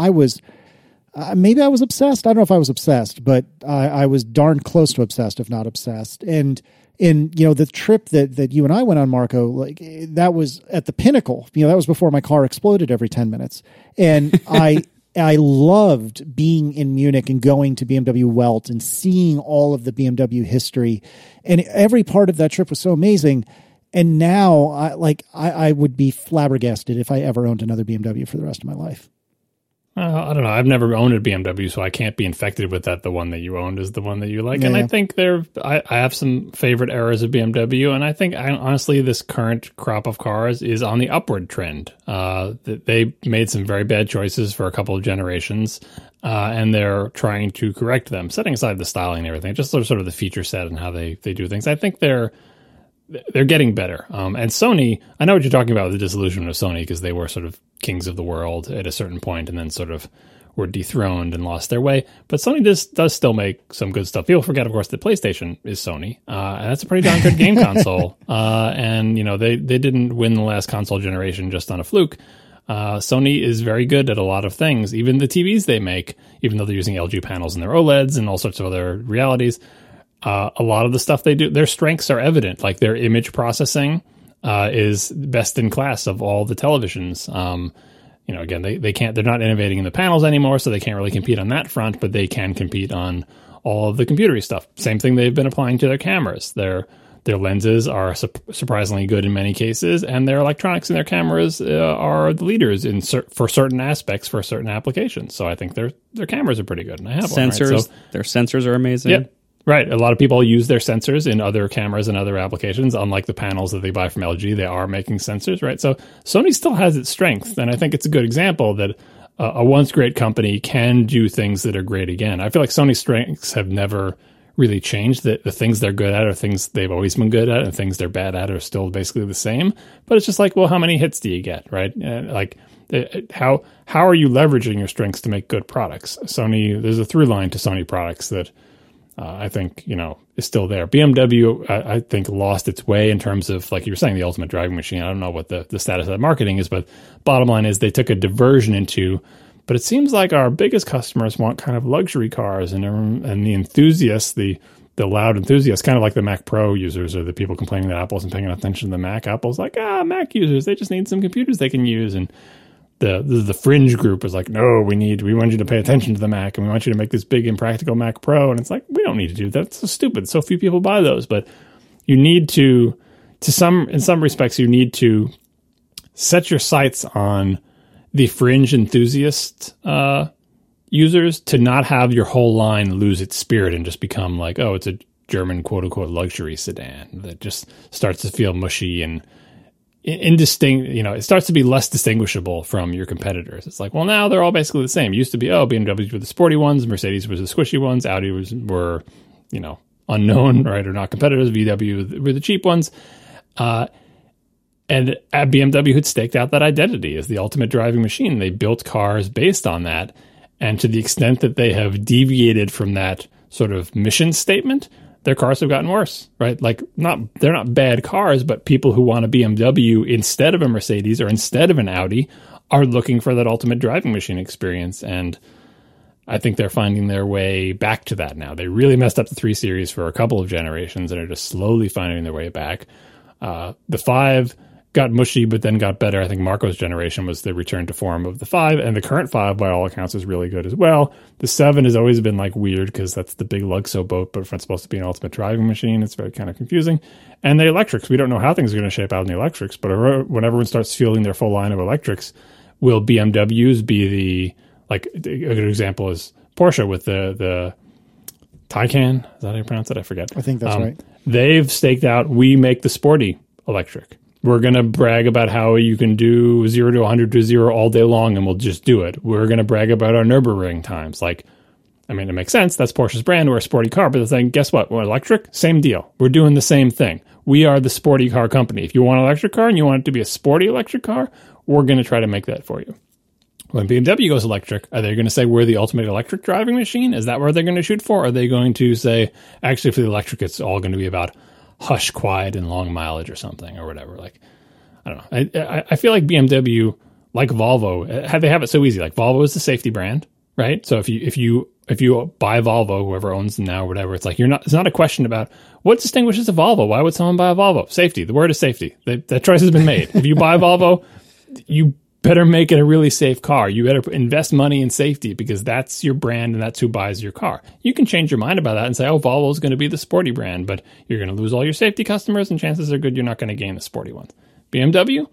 B: maybe I was obsessed. I don't know if I was obsessed, but I was darn close to obsessed, if not obsessed. And the trip that you and I went on, Marco, like, that was at the pinnacle. That was before my car exploded every 10 minutes. And I loved being in Munich and going to BMW Welt and seeing all of the BMW history. And every part of that trip was so amazing. And now I would be flabbergasted if I ever owned another BMW for the rest of my life.
C: I don't know. I've never owned a BMW, so I can't be infected with that. The one that you owned is the one that you like. Yeah. And I think I have some favorite eras of BMW. And I think, honestly, this current crop of cars is on the upward trend. They made some very bad choices for a couple of generations, and they're trying to correct them, setting aside the styling and everything, just sort of the feature set and how they do things. I think they're getting better. And Sony, I know what you're talking about with the disillusionment of Sony, because they were sort of kings of the world at a certain point and then sort of were dethroned and lost their way. But Sony does still make some good stuff. People forget, of course, that PlayStation is Sony. And that's a pretty darn good game console. And, they didn't win the last console generation just on a fluke. Sony is very good at a lot of things. Even the TVs they make, even though they're using LG panels in their OLEDs and all sorts of other realities, a lot of the stuff they do, their strengths are evident. Like, their image processing is best in class of all the televisions. Again, they're not innovating in the panels anymore, so they can't really compete on that front, but they can compete on all of the computery stuff. Same thing they've been applying to their cameras. Their lenses are surprisingly good in many cases, and their electronics in their cameras are the leaders for certain aspects for certain applications. So I think their cameras are pretty good, and I have
A: sensors.
C: One, right?
A: Their sensors are amazing.
C: Yeah. Right. A lot of people use their sensors in other cameras and other applications. Unlike the panels that they buy from LG, they are making sensors, right? So Sony still has its strength, and I think it's a good example that a once great company can do things that are great again. I feel like Sony's strengths have never really changed. The things they're good at are things they've always been good at, and things they're bad at are still basically the same. But it's just like, well, how many hits do you get, right? How are you leveraging your strengths to make good products? Sony, there's a through line to Sony products that I think, is still there. BMW, I think, lost its way in terms of, like you were saying, the ultimate driving machine. I don't know what the status of that marketing is, but bottom line is they took a diversion into, but it seems like our biggest customers want kind of luxury cars, and the enthusiasts, the loud enthusiasts, kind of like the Mac Pro users or the people complaining that Apple isn't paying attention to the Mac. Apple's like, Mac users, they just need some computers they can use. And the fringe group is like, no, we want you to pay attention to the Mac, and we want you to make this big impractical Mac Pro. And it's like, we don't need to do that. It's so stupid. So few people buy those. But you need in some respects, you need to set your sights on the fringe enthusiast users to not have your whole line lose its spirit and just become like, oh, it's a German quote unquote luxury sedan that just starts to feel mushy and indistinct, it starts to be less distinguishable from your competitors. It's like, well, now they're all basically the same. It used to be, BMWs were the sporty ones, Mercedes was the squishy ones, Audi were unknown, right, or not competitors, VW were the cheap ones. And BMW had staked out that identity as the ultimate driving machine. They built cars based on that. And to the extent that they have deviated from that sort of mission statement, their cars have gotten worse, right? Like, they're not bad cars, but people who want a BMW instead of a Mercedes or instead of an Audi are looking for that ultimate driving machine experience. And I think they're finding their way back to that now. They really messed up the 3 Series for a couple of generations and are just slowly finding their way back. The 5 got mushy, but then got better. I think Marco's generation was the return to form of the 5, and the current 5, by all accounts, is really good as well. The 7 has always been like weird because that's the big Luxo boat, but if it's supposed to be an ultimate driving machine, it's very kind of confusing. And the electrics, we don't know how things are going to shape out in the electrics, but when everyone starts fielding their full line of electrics, will BMWs be the, like, a good example is Porsche with the Taycan. Is that how you pronounce it? I forget.
B: I think that's right.
C: They've staked out, we make the sporty electric. We're going to brag about how you can do 0 to 100 to 0 all day long, and we'll just do it. We're going to brag about our Nürburgring times. Like, I mean, it makes sense. That's Porsche's brand. We're a sporty car. But the thing, guess what? We're electric. Same deal. We're doing the same thing. We are the sporty car company. If you want an electric car and you want it to be a sporty electric car, we're going to try to make that for you. When BMW goes electric, are they going to say we're the ultimate electric driving machine? Is that where they're going to shoot for? Or are they going to say, actually, for the electric, it's all going to be about hush, quiet, and long mileage or something or whatever? Like, I don't know. I feel like BMW, like Volvo, they have it so easy. Like Volvo is the safety brand, right? So if you buy Volvo, whoever owns them now or whatever, it's like it's not a question about what distinguishes a Volvo. Why would someone buy a Volvo? Safety. The word is safety. That choice has been made. If you buy a Volvo, you better make it a really safe car. You better invest money in safety because that's your brand and that's who buys your car. You can change your mind about that and say, oh, Volvo is going to be the sporty brand, but you're going to lose all your safety customers and chances are good you're not going to gain the sporty ones. BMW,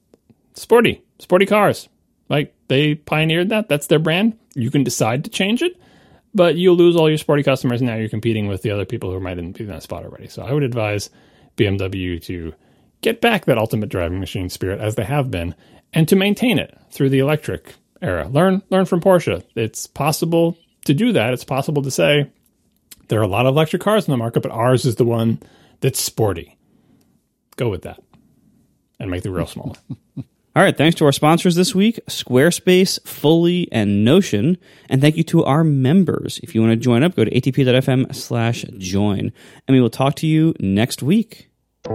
C: sporty cars. Like, they pioneered that. That's their brand. You can decide to change it, but you'll lose all your sporty customers. And now you're competing with the other people who might be in that spot already. So I would advise BMW to get back that ultimate driving machine spirit as they have been and to maintain it through the electric era. Learn from Porsche. It's possible to do that. It's possible to say there are a lot of electric cars in the market, but ours is the one that's sporty. Go with that. And make the wheel smaller.
A: All right, thanks to our sponsors this week, Squarespace, Fully, and Notion. And thank you to our members. If you want to join up, go to atp.fm/join. And we will talk to you next week.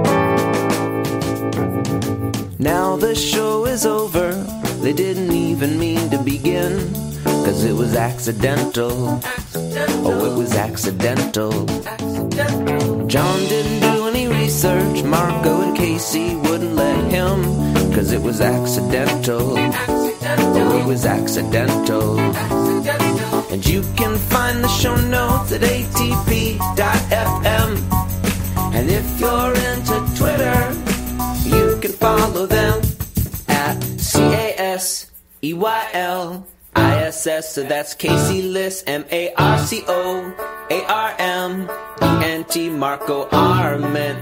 D: Now the show is over. They didn't even mean to begin. 'Cause it was accidental. Oh, it was accidental. John didn't do any research. Marco and Casey wouldn't let him. 'Cause it was accidental. Oh, it was accidental. And you can find the show notes at atp.fm. And if you're into Twitter, you can follow them at CASEYLISS. So that's Casey Liss, MARCOARMENT, Marco Arment,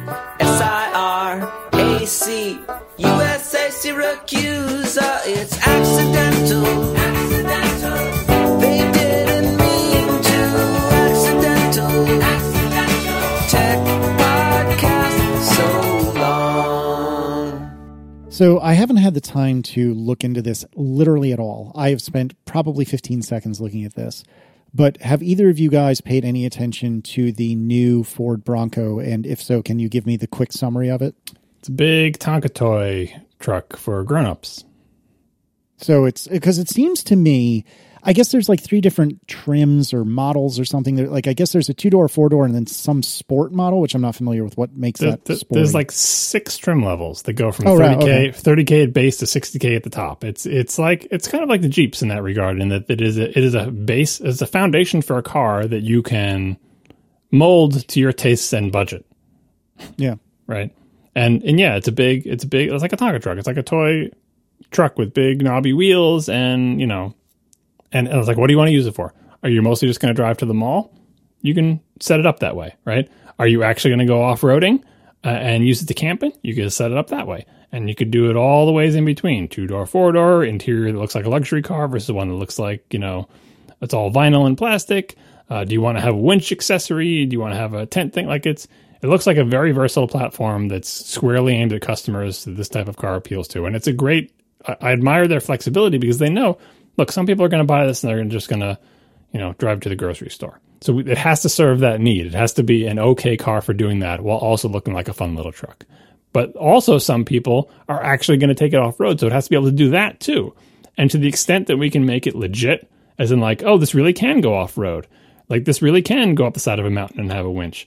D: SIRAC, USA Syracuse. It's accidental. They didn't mean to. Accidental. Tech podcast so long.
B: So I haven't had the time to look into this literally at all. I have spent probably 15 seconds looking at this. But have either of you guys paid any attention to the new Ford Bronco? And if so, can you give me the quick summary of it?
C: It's a big Tonka toy truck for grown-ups.
B: So it's because it seems to me, I guess there's like 3 different trims or models or something. Like, I guess there's a 2-door, 4-door, and then some sport model, which I'm not familiar with what makes that sporty.
C: There's like 6 trim levels that go from 30K at base to 60K at the top. It's kind of like the Jeeps in that regard, in that it is a base, it's a foundation for a car that you can mold to your tastes and budget.
B: Yeah.
C: Right. And yeah, it's like a Tonka truck. It's like a toy truck with big knobby wheels and, and I was like, what do you want to use it for? Are you mostly just going to drive to the mall? You can set it up that way, right? Are you actually going to go off-roading and use it to camp in? You can set it up that way. And you could do it all the ways in between. 2-door, 4-door, interior that looks like a luxury car versus one that looks like, it's all vinyl and plastic. Do you want to have a winch accessory? Do you want to have a tent thing? Like it looks like a very versatile platform that's squarely aimed at customers that this type of car appeals to. And it's a great, I admire their flexibility because they know, look, some people are going to buy this and they're just going to, drive to the grocery store. So it has to serve that need. It has to be an okay car for doing that while also looking like a fun little truck. But also some people are actually going to take it off-road, so it has to be able to do that too. And to the extent that we can make it legit, as in like, oh, this really can go off-road. Like this really can go up the side of a mountain and have a winch.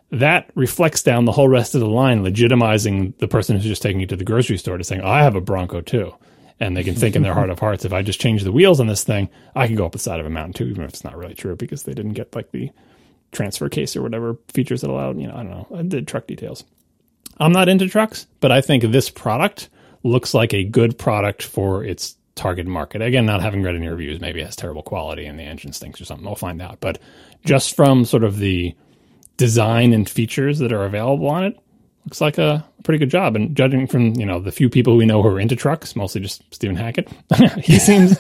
C: that reflects down the whole rest of the line, legitimizing the person who's just taking you to the grocery store to saying, oh, I have a Bronco too. And they can think in their heart of hearts, if I just change the wheels on this thing, I can go up the side of a mountain too, even if it's not really true because they didn't get like the transfer case or whatever features that allowed, I don't know, I did truck details. I'm not into trucks, but I think this product looks like a good product for its target market. Again, not having read any reviews, maybe it has terrible quality and the engine stinks or something. We'll find out. But just from sort of the design and features that are available on it, looks like a pretty good job. And judging from, the few people we know who are into trucks, mostly just Stephen Hackett, he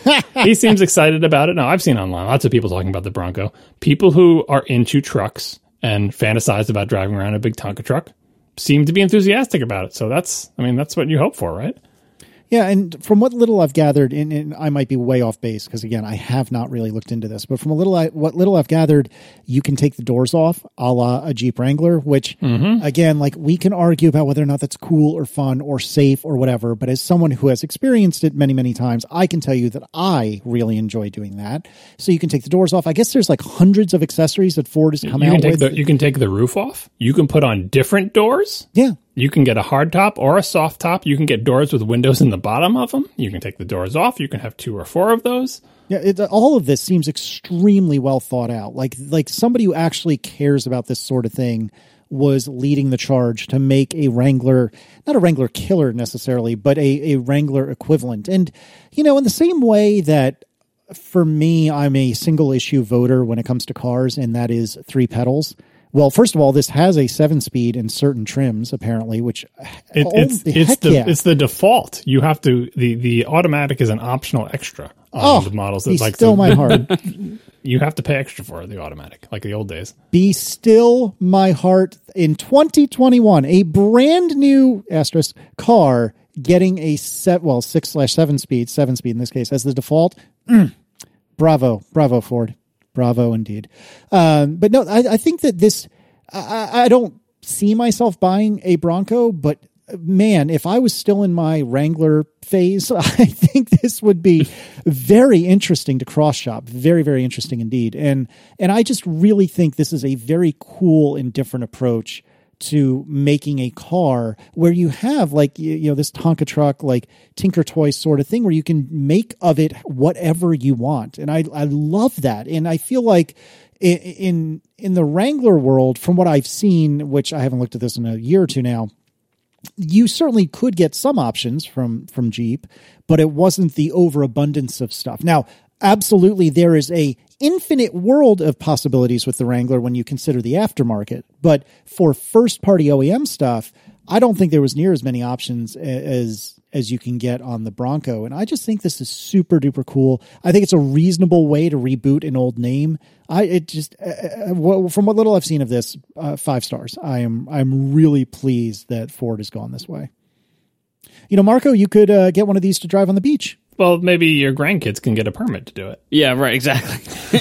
C: seems excited about it. Now, I've seen online lots of people talking about the Bronco. People who are into trucks and fantasize about driving around a big Tonka truck seem to be enthusiastic about it. So that's what you hope for, right?
B: Yeah, and from what little I've gathered, and I might be way off base because, again, I have not really looked into this, but from what little I've gathered, you can take the doors off a la a Jeep Wrangler, which, again, like we can argue about whether or not that's cool or fun or safe or whatever, but as someone who has experienced it many, many times, I can tell you that I really enjoy doing that. So you can take the doors off. I guess there's like hundreds of accessories that Ford has come out with.
C: You can take the roof off. You can put on different doors.
B: Yeah.
C: You can get a hard top or a soft top. You can get doors with windows in the bottom of them. You can take the doors off. You can have 2 or 4 of those.
B: Yeah, all of this seems extremely well thought out. Like somebody who actually cares about this sort of thing was leading the charge to make a Wrangler, not a Wrangler killer necessarily, but a Wrangler equivalent. And, in the same way that for me, I'm a single issue voter when it comes to cars, and that is 3 pedals. Well, first of all, this has a 7-speed in certain trims, apparently, which
C: it's the default. You have to the automatic is an optional extra on the models.
B: Be still my heart.
C: You have to pay extra for the automatic, like the old days.
B: Be still my heart. In 2021, a brand new asterisk car getting a 6/7 speed, 7-speed in this case, as the default. Bravo, Ford. Bravo, indeed. But no, I think that this, I don't see myself buying a Bronco, but man, if I was still in my Wrangler phase, I think this would be very interesting to cross shop. Very, very interesting indeed. And I just really think this is a very cool and different approach to making a car where you have like, this Tonka truck, like Tinker Toy sort of thing where you can make of it whatever you want. And I love that. And I feel like in the Wrangler world, from what I've seen, which I haven't looked at this in a year or two now, you certainly could get some options from Jeep, but it wasn't the overabundance of stuff. Now, absolutely, there is a infinite world of possibilities with the Wrangler when you consider the aftermarket. But for first-party OEM stuff, I don't think there was near as many options as you can get on the Bronco. And I just think this is super duper cool. I think it's a reasonable way to reboot an old name. From what little I've seen of this, 5 stars. I'm really pleased that Ford has gone this way. Marco, you could get one of these to drive on the beach.
C: Well, maybe your grandkids can get a permit to do it.
A: Yeah, right, exactly.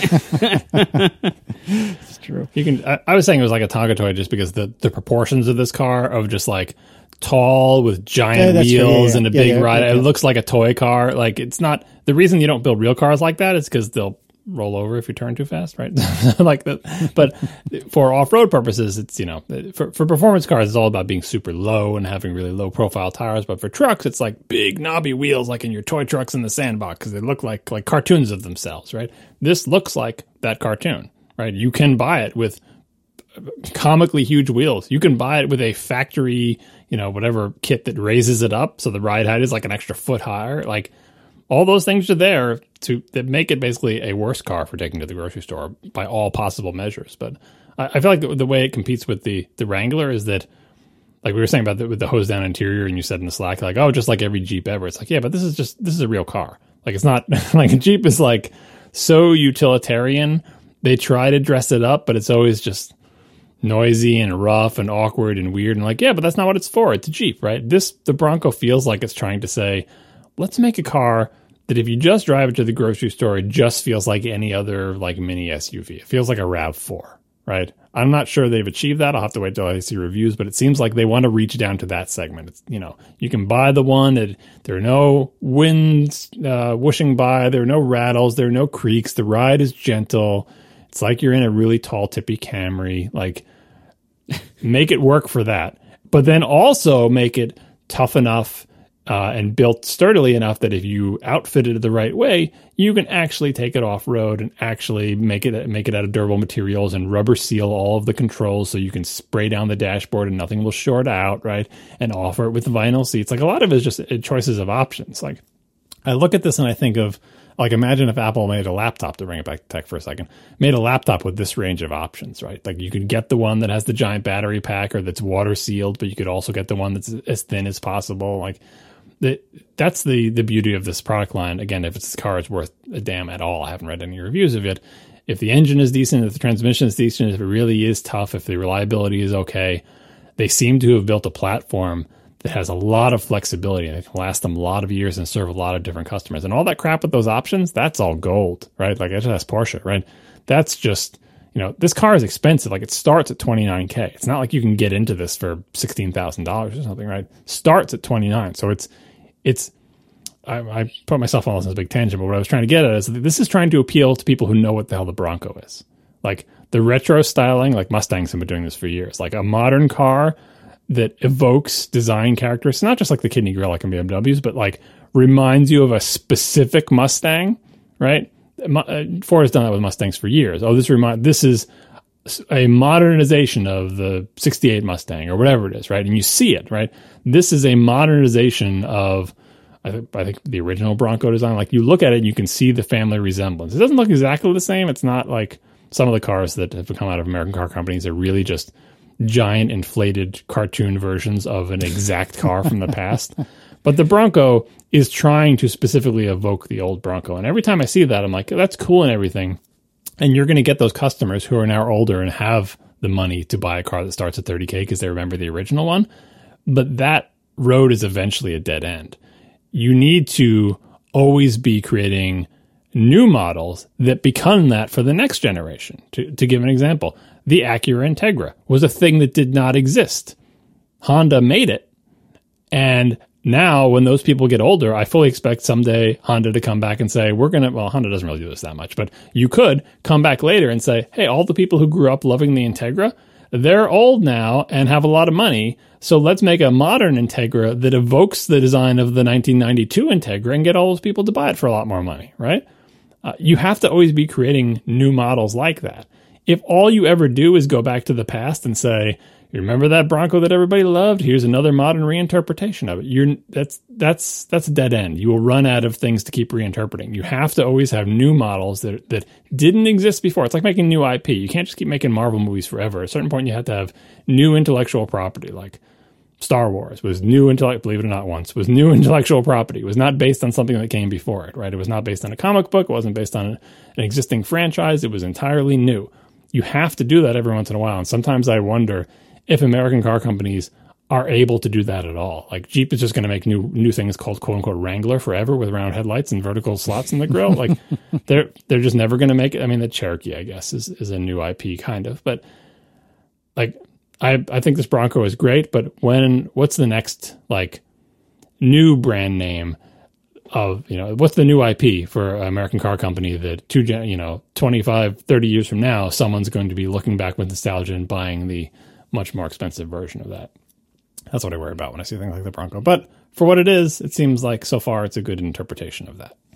B: It's true.
C: You can. I was saying it was like a Tonka toy just because the proportions of this car of just like tall with giant wheels and a big ride. It looks like a toy car. Like it's not the reason you don't build real cars like that is because they'll roll over if you turn too fast, right? Like that. But for off-road purposes, it's, for performance cars, it's all about being super low and having really low profile tires. But for trucks, it's like big knobby wheels, like in your toy trucks in the sandbox, because they look like cartoons of themselves, right? This looks like that cartoon, right? You can buy it with comically huge wheels. You can buy it with a factory, whatever kit that raises it up. So the ride height is like an extra foot higher. Like, all those things are there that make it basically a worse car for taking to the grocery store by all possible measures. But I feel like the way it competes with the Wrangler is that, like we were saying about with the hose down interior, and you said in the Slack, like, oh, just like every Jeep ever. It's like, yeah, but this is a real car. Like, it's not like a Jeep is like so utilitarian. They try to dress it up, but it's always just noisy and rough and awkward and weird. And like, yeah, but that's not what it's for. It's a Jeep, right? The Bronco feels like it's trying to say, let's make a car that if you just drive it to the grocery store, it just feels like any other like mini SUV. It feels like a RAV4, right? I'm not sure they've achieved that. I'll have to wait till I see reviews, but it seems like they want to reach down to that segment. It's, you can buy the one that there are no winds whooshing by, there are no rattles, there are no creaks. The ride is gentle. It's like you're in a really tall, tippy Camry. Like, make it work for that, but then also make it tough enough and built sturdily enough that if you outfit it the right way, you can actually take it off road and actually make it out of durable materials and rubber seal all of the controls so you can spray down the dashboard and nothing will short out, right? And offer it with vinyl seats. Like, a lot of it is just choices of options. Like, I look at this and I think of, like, imagine if Apple made a laptop, to bring it back to tech for a second, made a laptop with this range of options, right? Like, you could get the one that has the giant battery pack or that's water sealed, but you could also get the one that's as thin as possible. Like, that's the beauty of this product line. Again, if this car is worth a damn at all, I haven't read any reviews of it. If the engine is decent, if the transmission is decent, if it really is tough, if the reliability is okay, they seem to have built a platform that has a lot of flexibility and it can last them a lot of years and serve a lot of different customers. And all that crap with those options, that's all gold, right? Like, I just asked Porsche, right? That's just, this car is expensive. Like, it starts at $29K. It's not like you can get into this for $16,000 or something, right? Starts at $29,000. So I put myself on this as a big tangent, but what I was trying to get at is this is trying to appeal to people who know what the hell the Bronco is. Like, the retro styling, like Mustangs have been doing this for years. Like, a modern car that evokes design characteristics, not just like the kidney grill like in BMWs, but like reminds you of a specific Mustang, right? Ford has done that with Mustangs for years. Oh, this is a modernization of the 68 Mustang or whatever it is, right? And you see it, right? This is a modernization of, I think the original Bronco design. Like, you look at it and you can see the family resemblance. It doesn't look exactly the same. It's not like some of the cars that have come out of American car companies are really just giant inflated cartoon versions of an exact car from the past. But the Bronco is trying to specifically evoke the old Bronco. And every time I see that, I'm like, that's cool and everything. And you're going to get those customers who are now older and have the money to buy a car that starts at $30K because they remember the original one. But that road is eventually a dead end. You need to always be creating new models that become that for the next generation. To give an example, the Acura Integra was a thing that did not exist. Honda made it. And now when those people get older, I fully expect someday Honda to come back and say, Honda doesn't really do this that much, but you could come back later and say, hey, all the people who grew up loving the Integra, they're old now and have a lot of money. So let's make a modern Integra that evokes the design of the 1992 Integra and get all those people to buy it for a lot more money, right? You have to always be creating new models like that. If all you ever do is go back to the past and say, you remember that Bronco that everybody loved? Here's another modern reinterpretation of it. That's a dead end. You will run out of things to keep reinterpreting. You have to always have new models that didn't exist before. It's like making new IP. You can't just keep making Marvel movies forever. At a certain point, you have to have new intellectual property. Like Star Wars was new believe it or not once, was new intellectual property. It was not based on something that came before it, right? It was not based on a comic book. It wasn't based on an existing franchise. It was entirely new. You have to do that every once in a while. And sometimes I wonder if American car companies are able to do that at all. Like, Jeep is just going to make new things called quote unquote Wrangler forever with round headlights and vertical slots in the grill. Like, they're just never going to make it. I mean, the Cherokee, I guess, is a new IP kind of, but like, I think this Bronco is great, but what's the next like new brand name of, what's the new IP for an American car company that 25, 30 years from now, someone's going to be looking back with nostalgia and buying the much more expensive version of that. That's what I worry about when I see things like the Bronco. But for what it is, it seems like so far it's a good interpretation of that.